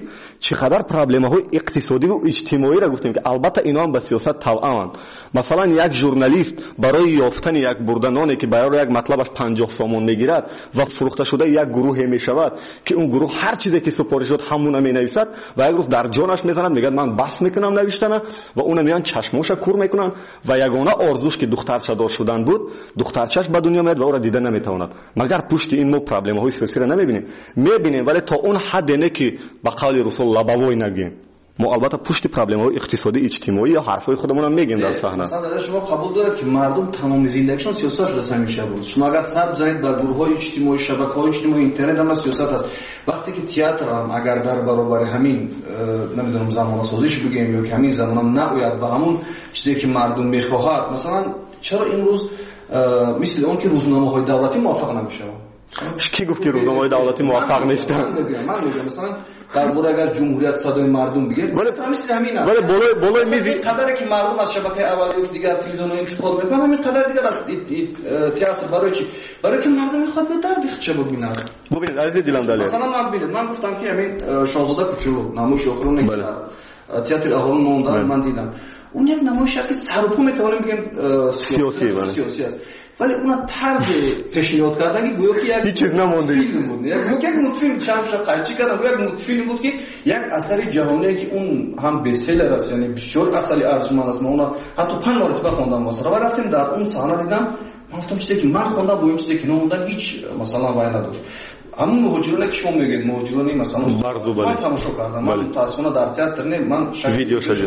چقدر پرابلم‌های اقتصادی و اجتماعی را گفتیم که البته اینا هم به سیاست تبعاً. مثلا یک ژورنالیست برای یافتن یک بردنانی که برای یک مطلبش 50 سامان میگیرد و فروخته شده یک گروه میشود که اون گروه هر چیزی که سپارش شد همون مینویسد و یک روز در جانش میزند میگه من بس میکنم نوشتن و اون میان چشموش کور میکنن و یگانه آرزوش که دخترچه دار شدن بود دخترچه‌اش به دنیا میاد و او را دیده نمیتواند. مگر پشت این پرابلم‌های سیاسی را نمیبینیم ولی تا اون حد نه که به قول رسول لبوی نگیم. ما البته پشت پرابلم‌های اقتصادی اجتماعی یا حرفای خودمون هم میگیم در صحنه. مثلا شما قبول دارید که مردم تمام زندگیشون سیاست شده همیشه بود. شما اگر سب زنید به گروه‌های اجتماعی، شبکه‌های اجتماعی، اینترنت هم سیاست است. وقتی که تئاتر هم اگر در برابر همین نمیدونم زمان سازیش بگیم یا که همین زمان هم نباید به همون چیزی که مردم می‌خواهد، مثلا چرا امروز مثل اون که روزنامه‌های دولتی موافق نمیشه؟ کی گفت که روزنامه‌های دولتی موافق نیستن؟ من میگم مثلا درباره اگر جمهوریت صدای مردم بگیم مثل همینه. ولی بالای میز قدری که مردم از شبکه اولیه که دیگر تلویزیون رو انتخاب میکنن همین قدر دیگر از تئاتر برای چی؟ برای که مردم میخواد به درد چه ببینن. ببینید عزیز دیلم دلیل مثلا من گفتم که همین شاهزاده کوچولو نمایش آخرون نگیره تئاتر آخرون موندن من دیدم اون یک نمایش است که سر و پا میتونیم بگیم سیاسی است ولی اون طرز پیشنهاد کردن که گویا که هیچ چیز نمونده بود یک متفیلم چمش قلچی کردن یک متفیلم بود که یک اثر جهانی که اون هم بسیار است یعنی بسیار اصلی ارزشمند است. من حتی 5 مرتبه خوندم واسه و رفتیم در اون صحنه دیدم من گفتم چیزی که من خوندم با این چیزی که نموندن هیچ مثلا وای نداشت. همون مهاجرانی که شما میگید مهاجرانی مثلا من تماشا کردم من متاسفانه در تئاتر نه من ویدیو شده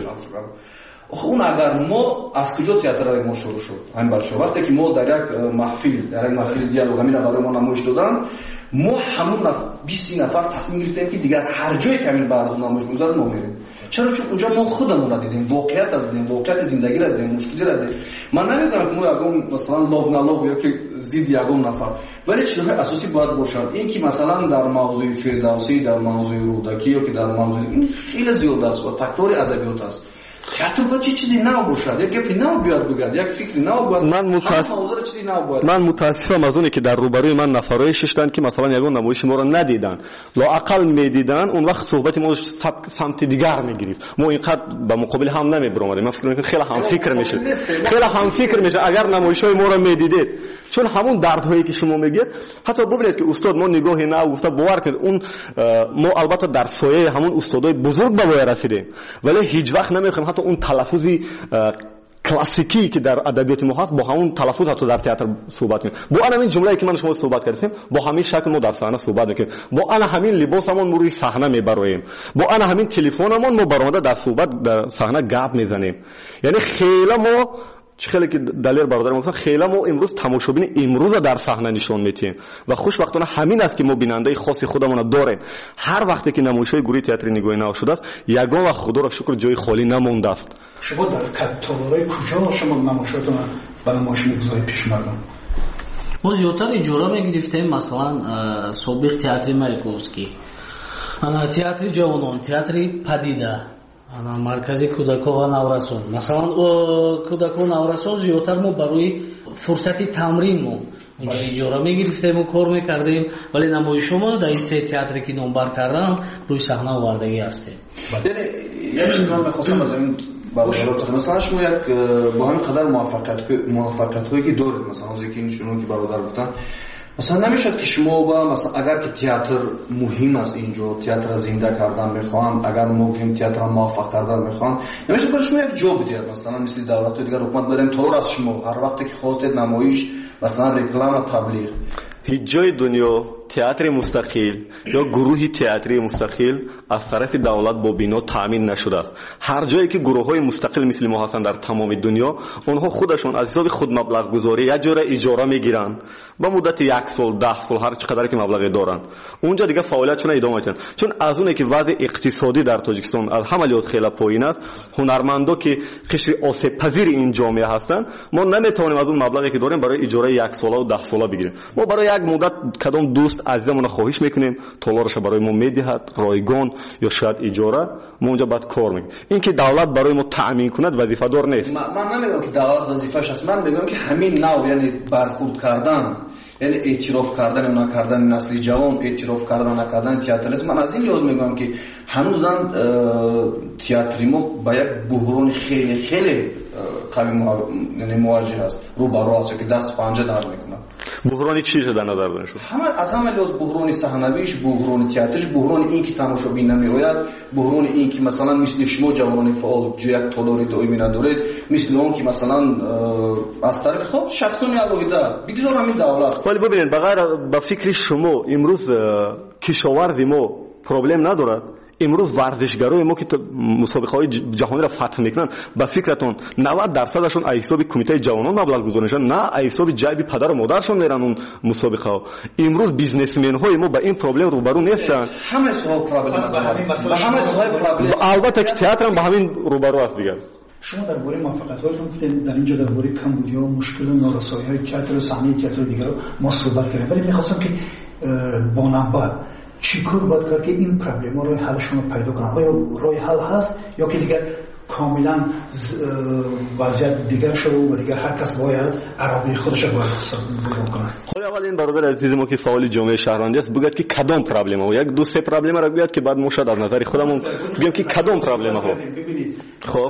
اون اگر ما از کجا تئاتر ما شروع شد همین بچه‌ها وقتی که ما در یک محفل دیالوگ همین برای ما نمایش دادن ما همون 20 نفر تصمیم گرفتیم که دیگر هر جایی که همین برنامه نمایش می‌ذارن ما میریم. چرا؟ چون اونجا ما خودمون را دیدیم، واقعیت را دیدیم، واقعیت زندگی را دیدیم، مشکلی را دیدیم. من نمیگم که ما یگان مثلا لوب یا که زید یگان نفر ولی چیزهای اساسی باید باشد. این که مثلا در موضوع فردوسی در موضوع رودکی یا که در موضوع این خیلی زیاد است و تکرار ادبیات است. تئاتر باید چیزی نو باشد، یک گپی نو بیاد بگید، یک فکری نو باید. من متاسفم از اونی که در روبروی من نفرای ششتن که مثلا یگان نمایش ما رو ندیدن لااقل میدیدن اون وقت صحبت ما سمت دیگر میگرفت. ما اینقدر به مقابل هم نمیبریم. من فکر میکنم خیلی هم فکر میشه اگر نمایش‌های ما رو میدیدید چون همون دردهایی که شما میگید حتی ببینید که استاد ما نگاهی نو گفته باور کنید اون ما البته در سایه همون استادای بزرگ به وای رسیدیم ولی هیچ وقت نمیخوایم حتی اون تلفظی کلاسیکی که در ادبیات ما هست با همون تلفظ حتی در تئاتر صحبت کنیم. با همین جمله‌ای که من شما صحبت کردیم با همین شکل ما در صحنه صحبت میکنیم. با همین لباسمون روی صحنه میبریم. با همین تلفنمون ما برآمده در صحبت در صحنه گپ میزنیم. یعنی خیلی ما خیلی که دلیر برادرم گفتن خیلی ما امروز تماشابین امروز در صحنه نشون میدیم و خوشبختانه همین است که ما بیننده خاص خودمون داریم. هر وقتی که نمایش‌های گروه تئاتر نگوی نو شده است یگان و خدا را شکر جای خالی نمونده است. شما در کاتالورای کجا شما نمایشاتون به نمایش میگذارید پیش مردم؟ ما زیادتر اجاره میگرفتیم مثلا سابق تئاتر ماریکوفسکی تئاتر جوانان تئاتر پدیده مرکزی کودکان و نورسان مثلا کودکان و نورسان زیادتر ما برای فرصت تمرین ما اینجا اجاره میگرفتیم و کار میکردیم ولی نمایش ما در این سه تئاتری که نمبر کردم روی صحنه آوردگی هستیم. یعنی یک چیز من می‌خواستم از این برادر مثلا شما یک با همین قدر موفقیت هایی که دارید مثلا از اینکه این شنو که برادر گفتن مثلا نمیشد که شما با مثلا اگر که تئاتر مهم است اینجا تئاتر را زنده کردن میخوان اگر مهم تئاتر را موفق کردن میخوان نمیشه که شما یک جا بدید مثلا مثل دولت و دیگر حکومت بدن طور از شما هر وقتی که خواستید نمایش مثلا رکلام و تبلیغ هیچ جای دنیا تئاتر مستقل یا گروهی تئاتری مستقل از طرف دولت با بنا تامین نشده است. هر جایی که گروه‌های مستقل مثل ما هستند در تمام دنیا اونها خودشون از حساب خود مبلغ گذاری یک جوره اجاره میگیرن با مدت 1 سال 10 سال هر چقدر که مبلغی دارن اونجا دیگه فعالیتشون ادامه میدن چون از اونه که وضع اقتصادی در تاجیکستان از همه لحاظ خیلی پایین است. هنرمندا که قشر آسیب پذیر این جامعه هستند ما نمیتونیم از اون مبلغی که داریم برای اجاره 1 ساله و 10 ساله بگیریم. ما برای یک مدت کدام دوست عزیزمون خواهش میکنیم طلارش برای ما میدهد رایگان یا شاید اجاره ما اونجا بعد کار میکنیم. این که دولت برای ما تامین کند وظیفه دار نیست. من نمیگم که دولت وظیفه‌ش است. من میگم که همین نوع یعنی برخورد کردن یعنی اعتراف کردن و نکردن نسل جوان، اعتراف کردن و نکردن تئاتریسم. من از این لحاظ میگم که هنوزم تئاتر ما با یک بحران خیلی خیلی قوی مواجه است، روبرو است که دست پنجه در میکنه. بحرانی چی در نظر دارید شما؟ از همه لحاظ بحران صحنویش، بحران تئاترش، بحران این که تماشابین نمیآید، بحران این که مثلا مثل شما جوانان فعال یک تالاری دائمی ندارید، مثل اون که مثلا از طرف خود شخصانی علاوه بگذار همین دولت. ولی ببینید به فکر شما امروز کشاورزی ما پروبلم ندارد؟ امروز ورزشگرای ما که مسابقه‌های جهانی را فتح میکنن، به فکرتون 90% ای حساب کمیته جوانان مبلغ گذارنشان، نه ای حساب جیب پدر و مادرشون میرن اون مسابقه ها. امروز بیزنسمن های ما با این پرابلم روبرو نیستن. همه سوال پرابلم البته که تئاتر هم با همین روبرو است دیگه. شما درباره موفقیت‌هاتون گفتید، در اینجا درباره کمبودی و مشکل و نارسایی‌های تئاتر و صحنه تئاتر دیگر ما صحبت کردیم، ولی می‌خواستم که با نبرد چیکار باید کرد که این پرابلم‌ها رو حلشون رو پیدا کنن؟ آیا راه حل هست یا که دیگر کاملا وضعیت دیگر شده و دیگر هر کس باید عربی خودش رو باید بیان کنه؟ خب اول این برادر عزیز ما که فعال جامعه شهروندی است بگید که کدام پرابلم ها، یک دو سه پرابلم را بگید که بعد ما شاید از نظر خودمون بگیم که کدام پرابلم ها. خب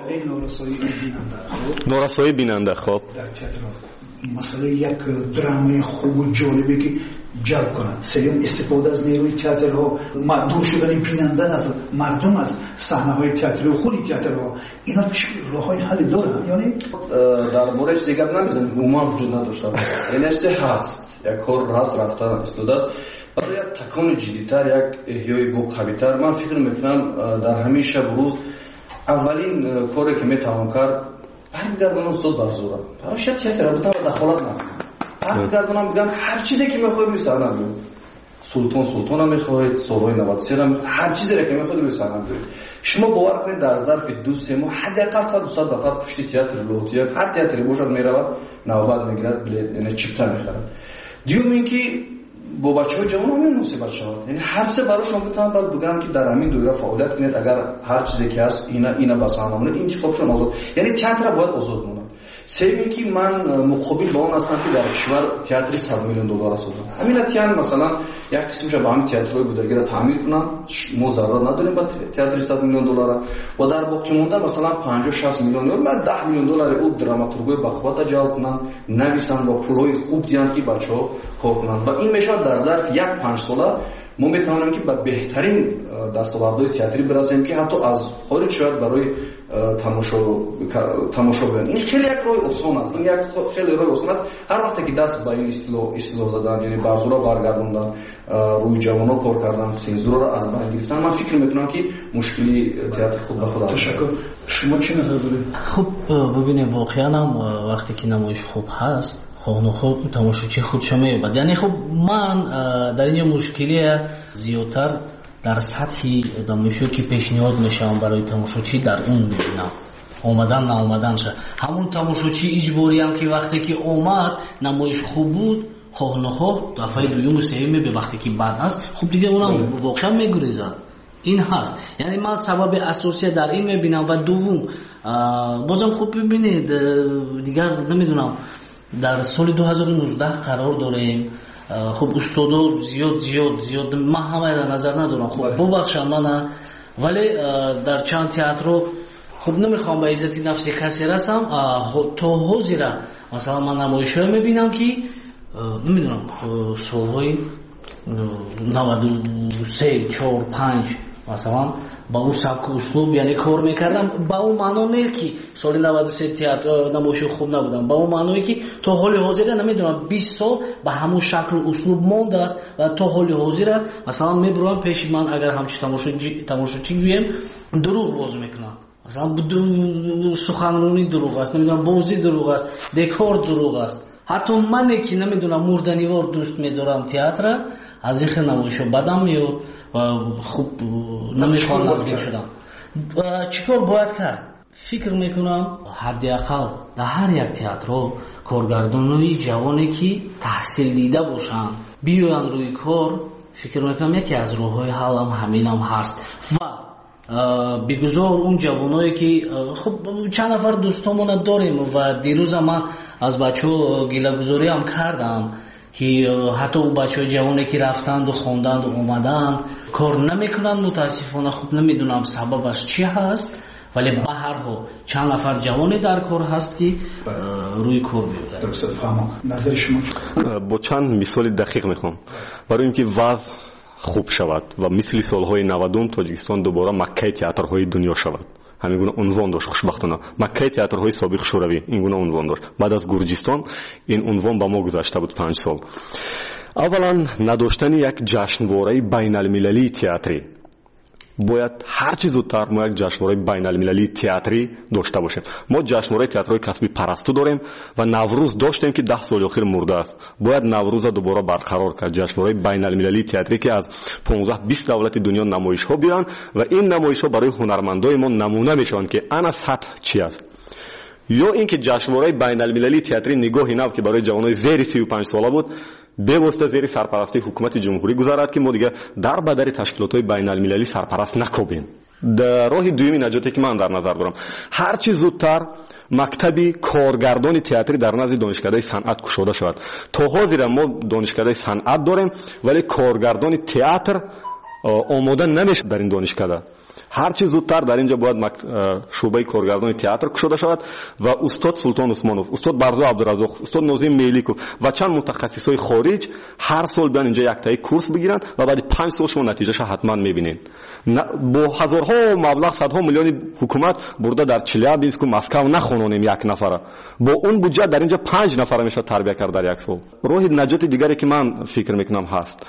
نارسایی بیننده خب مثلا یک درام خوب و جالبی که جلب کنند. سوم استفاده از نیروی تئاترها، دور شدن بیننده از مردم از صحنه‌های تئاتری و خود تئاترها، اینا راه‌های حل دارن؟ یعنی در موردش دیگر نمی‌زنیم، عموما وجود نداشته باشه. یعنی هست یک کار هست رفتن استفاده است. برای یک تکان جدی‌تر، یک احیای قوی‌تر، من فکر می‌کنم در همین شب روز اولین کاری که می‌توان کرد برمیگردونم صد بر زوره. برای شاید تئاتر رو دخالت نکنم. برمیگردونم بگم هر چیزی که می‌خواید می‌سازم. سلطان هم می‌خواید، سال‌های 93 هم می‌خواید، هر چیزی که می‌خواید می‌سازم. شما باور کنید در ظرف 2-3 ماه حداقل 100 نفر پشت تئاتر لوحتی، هر تئاتری باشد میرود، نوبت میگیرد، یعنی چیپتا می‌خرد. دیوم اینکه با بچه‌های جوان هم مصیبت شود. یعنی هر سه براشون میتونم بگم که در همین دوره فعالیت کنید، اگر هر چیزی که هست اینا بس همونه انتخابشون آزاد، یعنی تئاتر باید آزاد مونه. سوم اینکه من مقابل با اون هستم که در کشور تئاتر 100 میلیون دلار سازم. همین تئاتر مثلا یک قسمش با همین تئاترهای بودگی را تعمیر کنن، ما ضرر نداریم با تئاتر 100 میلیون دلار و در باقی مونده مثلا 50-60 میلیون یا 10 میلیون دلار او دراماتورگای بخوات جلب کنن، نویسن با پولای خوب دیان که بچه‌ها کار کنن و این میشه در ظرف 1-5 ساله ما میتوانیم که به بهترین دستاوردهای تئاتری برسیم که حتی از خارج شاید برای تماشا ببینیم. این خیلی یک راه آسان است، این یک خیلی راه آسان است. هر وقتی که دست به این اصطلاح زدن، یعنی برزورا برگردوندن، روی جوانان کار کردن، سنزورا را از بین گرفتن، من فکر میکنم که مشکلی تئاتر خود به خود. تشکر. شما چی نظر دارید؟ خب ببینید واقعا هم وقتی که نمایش خوب هست خود تماشاچی خودشو می‌یابد. یعنی خب من در این مشکلی زیادتر در سطح نمایشی که پیشنهاد میشم برای تماشاچی در اون میبینم، اومدن نه اومدن شه. همون تماشاچی اجباری هم که وقتی که اومد نمایش خوب بود خواه دفعه دوم و سوم به وقتی که بد هست خب دیگه اونم واقعا میگریزه. این هست. یعنی من سبب اساسی در این میبینم. و دوم بازم خوب ببینید دیگر نمیدونم در سال 2019 قرار داریم. خب استادا زیاد من همه را نظر ندارم، خب ببخشید من، ولی در چند تئاتر خب نمیخوام به عزت نفسی کسی رسم، تا حاضر مثلا من نمایش‌ها میبینم که نمیدونم سالهای 93 4 5 مثلا با اون سبک و اسلوب یعنی کار میکردم. با اون معنا نه که سال 93 تئاتر نمایش خوب نبودم، با اون معنایی که تا حال حاضر نمیدونم 20 سال به همون شکل و اسلوب مونده است و تا حال حاضر مثلا میبرم پیش من اگر همچی تماشاچی گویم دروغ باز میکنم، مثلا سخنرانی دروغ است، نمیدونم بازی دروغ است، دکور دروغ است. حتی من که نمیدونم مردنیوار دوست میدارم تئاتر، از این نمایشو بدم میاد و خوب نمیخوام نزدیک شدم. چیکار باید کرد؟ فکر میکنم حداقل در هر یک تئاتر کارگردانای جوانی که تحصیل دیده باشن بیاین روی کار. فکر میکنم یکی از راههای حل هم همین هم هست و بگذار اون جوانایی که خب چند نفر دوستامون داریم و دیروز من از بچه‌ها گیله‌گذاری هم کردم که حتی بچه‌های جوانی که رفتند و خواندند و اومدند کار نمیکنند. متاسفانه خوب نمیدونم سببش چی هست، ولی به هر حال چند نفر جوانی در کار هست که روی کار بیاید. درست فهمم. نظر شما؟ با چند مثال دقیق میخوام برای اینکه وضع خوب شود و مثل سالهای 90 تاجیکستان دوباره مکه تئاترهای دنیا شود. همین گونه عنوان داشت خوشبختانه مکه تئاترهای سابق شوروی این گونه عنوان داشت. بعد از گرجستان این عنوان به ما گذشته بود 5 سال. اولا نداشتن یک جشنواره بین المللی تئاتری، باید هر چیز زودتر ما یک جشنواره بین المللی تئاتری داشته باشیم. ما جشنواره تئاترهای کسبی پرستو داریم و نوروز داشتیم که 10 سال اخیر مرده است. باید نوروز دوباره برقرار کرد، جشنواره بین المللی تئاتری که از 15-20 دولت دنیا نمایش ها بیان و این نمایش ها برای هنرمندای ما نمونه میشن که انا سطح چی است. یا اینکه جشنواره بین المللی تئاتری نگاهی نو که برای جوانای زیر 35 ساله بود به واسطه زیر سرپرستی حکومت جمهوری گذارد که ما دیگه در بدر تشکیلات‌های بین المللی سرپرست نکوبیم. در راه دومی نجاتی که من در نظر دارم هر چی زودتر مکتبی کارگردانی تئاتری در نزد دانشکده صنعت گشوده شود. تا حاضر ما دانشکده صنعت داریم ولی کارگردانی تئاتر آماده نمیشه در این دانشکده. هر چی زودتر در اینجا باید شعبه کارگردانی تئاتر گشوده شود و استاد سلطان عثمانوف، استاد برزو عبدالرزاق، استاد ناظم میلیکوف و چند متخصصای خارج هر سال بیان اینجا یک تایی کورس بگیرن و بعد 5 سال شما نتیجهش حتما میبینین. با هزارها مبلغ صدها میلیون حکومت برده در چلیابینسک و مسکو نخونونیم یک نفره، با اون بودجه در اینجا 5 نفره میشه تربیت کرد در یک سال. راه نجات دیگری که من فکر میکنم هست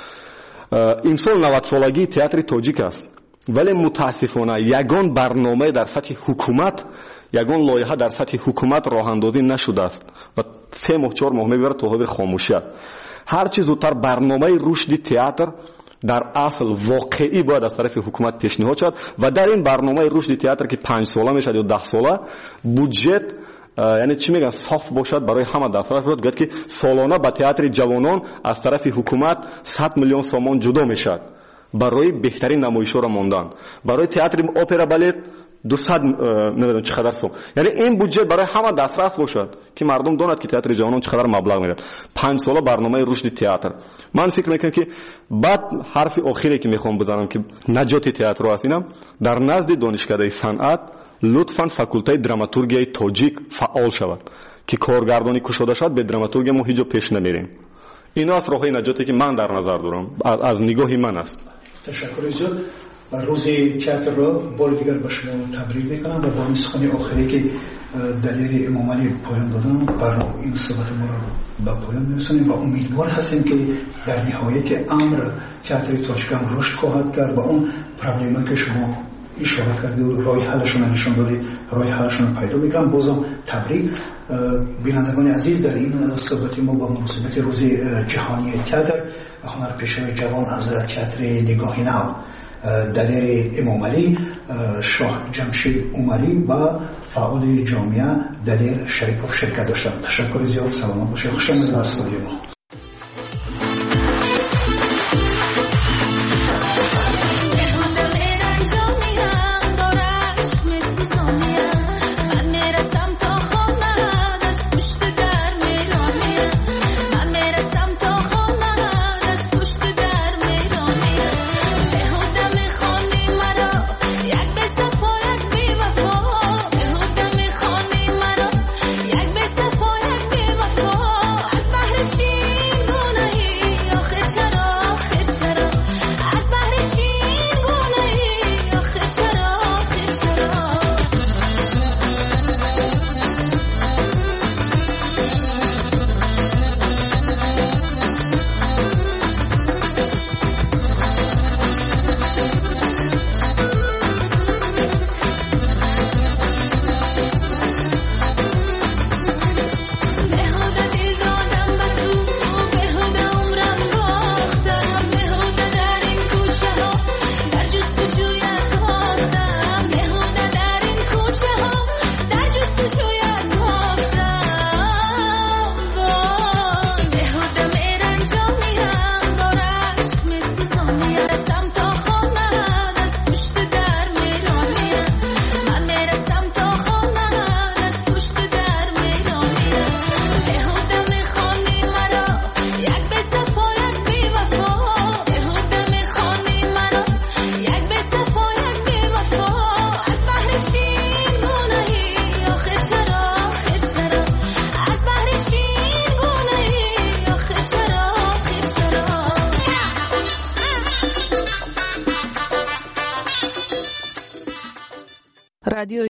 این سال 90 سالگی تئاتر تاجیک است، ولی متاسفانه یگان برنامه در سطح حکومت، یگان لایحه در سطح حکومت راه اندازی نشده است و 3 ماه 4 ماه میگذره تا حاضر خاموشی است. هر چیز زودتر برنامه رشد تئاتر در اصل واقعی باید از طرف حکومت پیشنهاد شد و در این برنامه رشد تئاتر که 5 ساله میشه یا 10 ساله بودجه یعنی چی میگن صاف باشد برای همه دسترس شد، گفت که سالانه به تئاتر جوانان از طرف حکومت 100 میلیون سومان جدا میشد برای بهترین نمایش‌ها را ماندن. برای تئاتر اپرا بالت 200 نمیدونم چقدر سوم، یعنی این بودجه برای همه دسترس باشد که مردم داند که تئاتر جوانان چقدر مبلغ میاد. 5 ساله برنامه رشد تئاتر. من فکر میکنم که بعد حرف آخری که میخوام بزنم که نجات تئاتر است اینم در نزد دانشکده صنعت لطفاً فاکولته دراماتورگی تاجیک فعال شود که کارگردانی گشوده شد به دراماتورگی ما هیچ جا پیش نمیریم. اینا از راههای نجاتی که من در نظر دارم از نگاهی من است. تشکر زیاد. روز تئاتر را بار دیگر به شما تبریک میکنم و با این سخن آخری که دلیر امام علی پایان دادن بر این صحبت ما را به پایان میرسونیم و امیدوار هستیم که در نهایت امر تئاتر تاجیکستان رشد خواهد کرد و اون پروبلمی که شما اشاره کردید و راه حلشون نشون دادید راه حلشون پیدا میکنم. بازم تبریک. بینندگان عزیز در این صحبت ما با مناسبت روز جهانی تئاتر هنرپیشه‌های جوان از تئاتر نگاهی نو دلیر امام علی، شاه جمشید عمری و فعال جامعه دلیر شریفوف شرکت داشتند. تشکر زیاد. سلام باشید. خوش آمدید به استودیو ما. چی رادیو